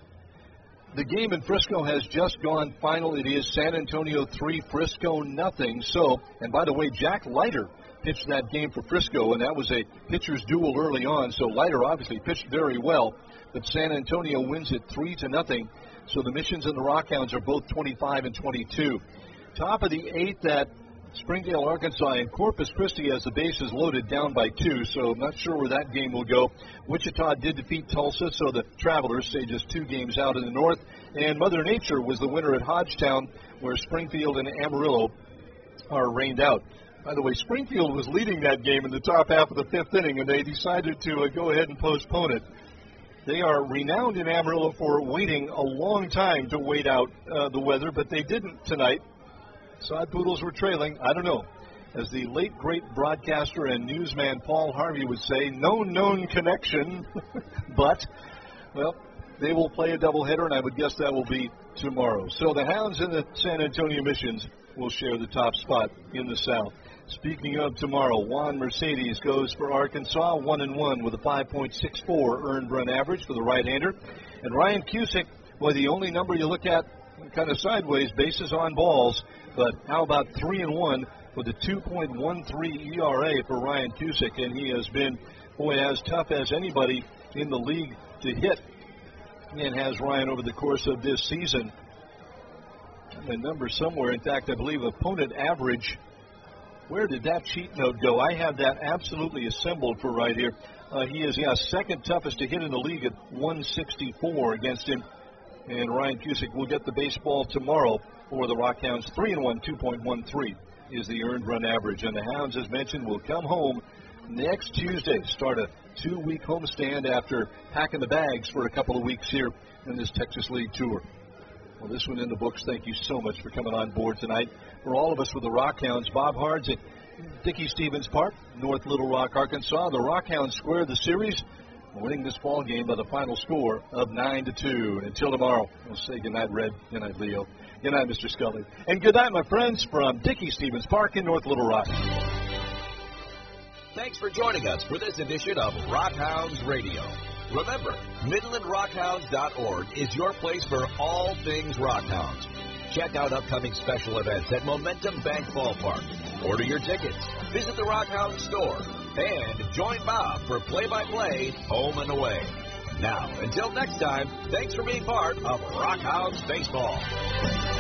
The game in Frisco has just gone final. It is San Antonio 3, Frisco nothing. So, and by the way, Jack Leiter pitched that game for Frisco, and that was a pitcher's duel early on. So Leiter obviously pitched very well, but San Antonio wins it 3-0. So the Missions and the Rockhounds are both 25 and 22. Top of the 8th at Springdale, Arkansas, and Corpus Christi has the bases loaded down by 2, so I'm not sure where that game will go. Wichita did defeat Tulsa, so the Travelers stay just 2 games out in the north. And Mother Nature was the winner at Hodgetown, where Springfield and Amarillo are rained out. By the way, Springfield was leading that game in the top half of the 5th inning, and they decided to go ahead and postpone it. They are renowned in Amarillo for waiting a long time to wait out the weather, but they didn't tonight. Sod Poodles were trailing. I don't know. As the late, great broadcaster and newsman Paul Harvey would say, no known connection. But, well, they will play a doubleheader, and I would guess that will be tomorrow. So the Hounds and the San Antonio Missions will share the top spot in the South. Speaking of tomorrow, Juan Mercedes goes for Arkansas, 1-1 with a 5.64 earned run average for the right-hander. And Ryan Cusick, well, the only number you look at kind of sideways, bases on balls. But how about 3-1 with a 2.13 ERA for Ryan Cusick, and he has been, boy, as tough as anybody in the league to hit, and has Ryan over the course of this season. A number somewhere, in fact, I believe opponent average. Where did that sheet note go? I have that absolutely assembled for right here. He is, second toughest to hit in the league at 164 against him. And Ryan Cusick will get the baseball tomorrow for the Rockhounds. 3-1, 2.13 is the earned run average. And the Hounds, as mentioned, will come home next Tuesday, start a 2-week homestand after packing the bags for a couple of weeks here in this Texas League Tour. Well, this one in the books. Thank you so much for coming on board tonight. For all of us with the Rockhounds, Bob Hards at Dickey-Stevens Park, North Little Rock, Arkansas. The Rockhounds square the series, winning this ball game by the final score of 9-2. And until tomorrow, we'll say goodnight, Red. Good night, Leo. Good night, Mr. Scully. And good night, my friends, from Dickey-Stevens Park in North Little Rock. Thanks for joining us for this edition of Rockhounds Radio. Remember, MidlandRockhounds.org is your place for all things Rockhounds. Check out upcoming special events at Momentum Bank Ballpark. Order your tickets, visit the Rockhounds store, and join Bob for play-by-play home and away. Now, until next time, thanks for being part of Rockhounds Baseball.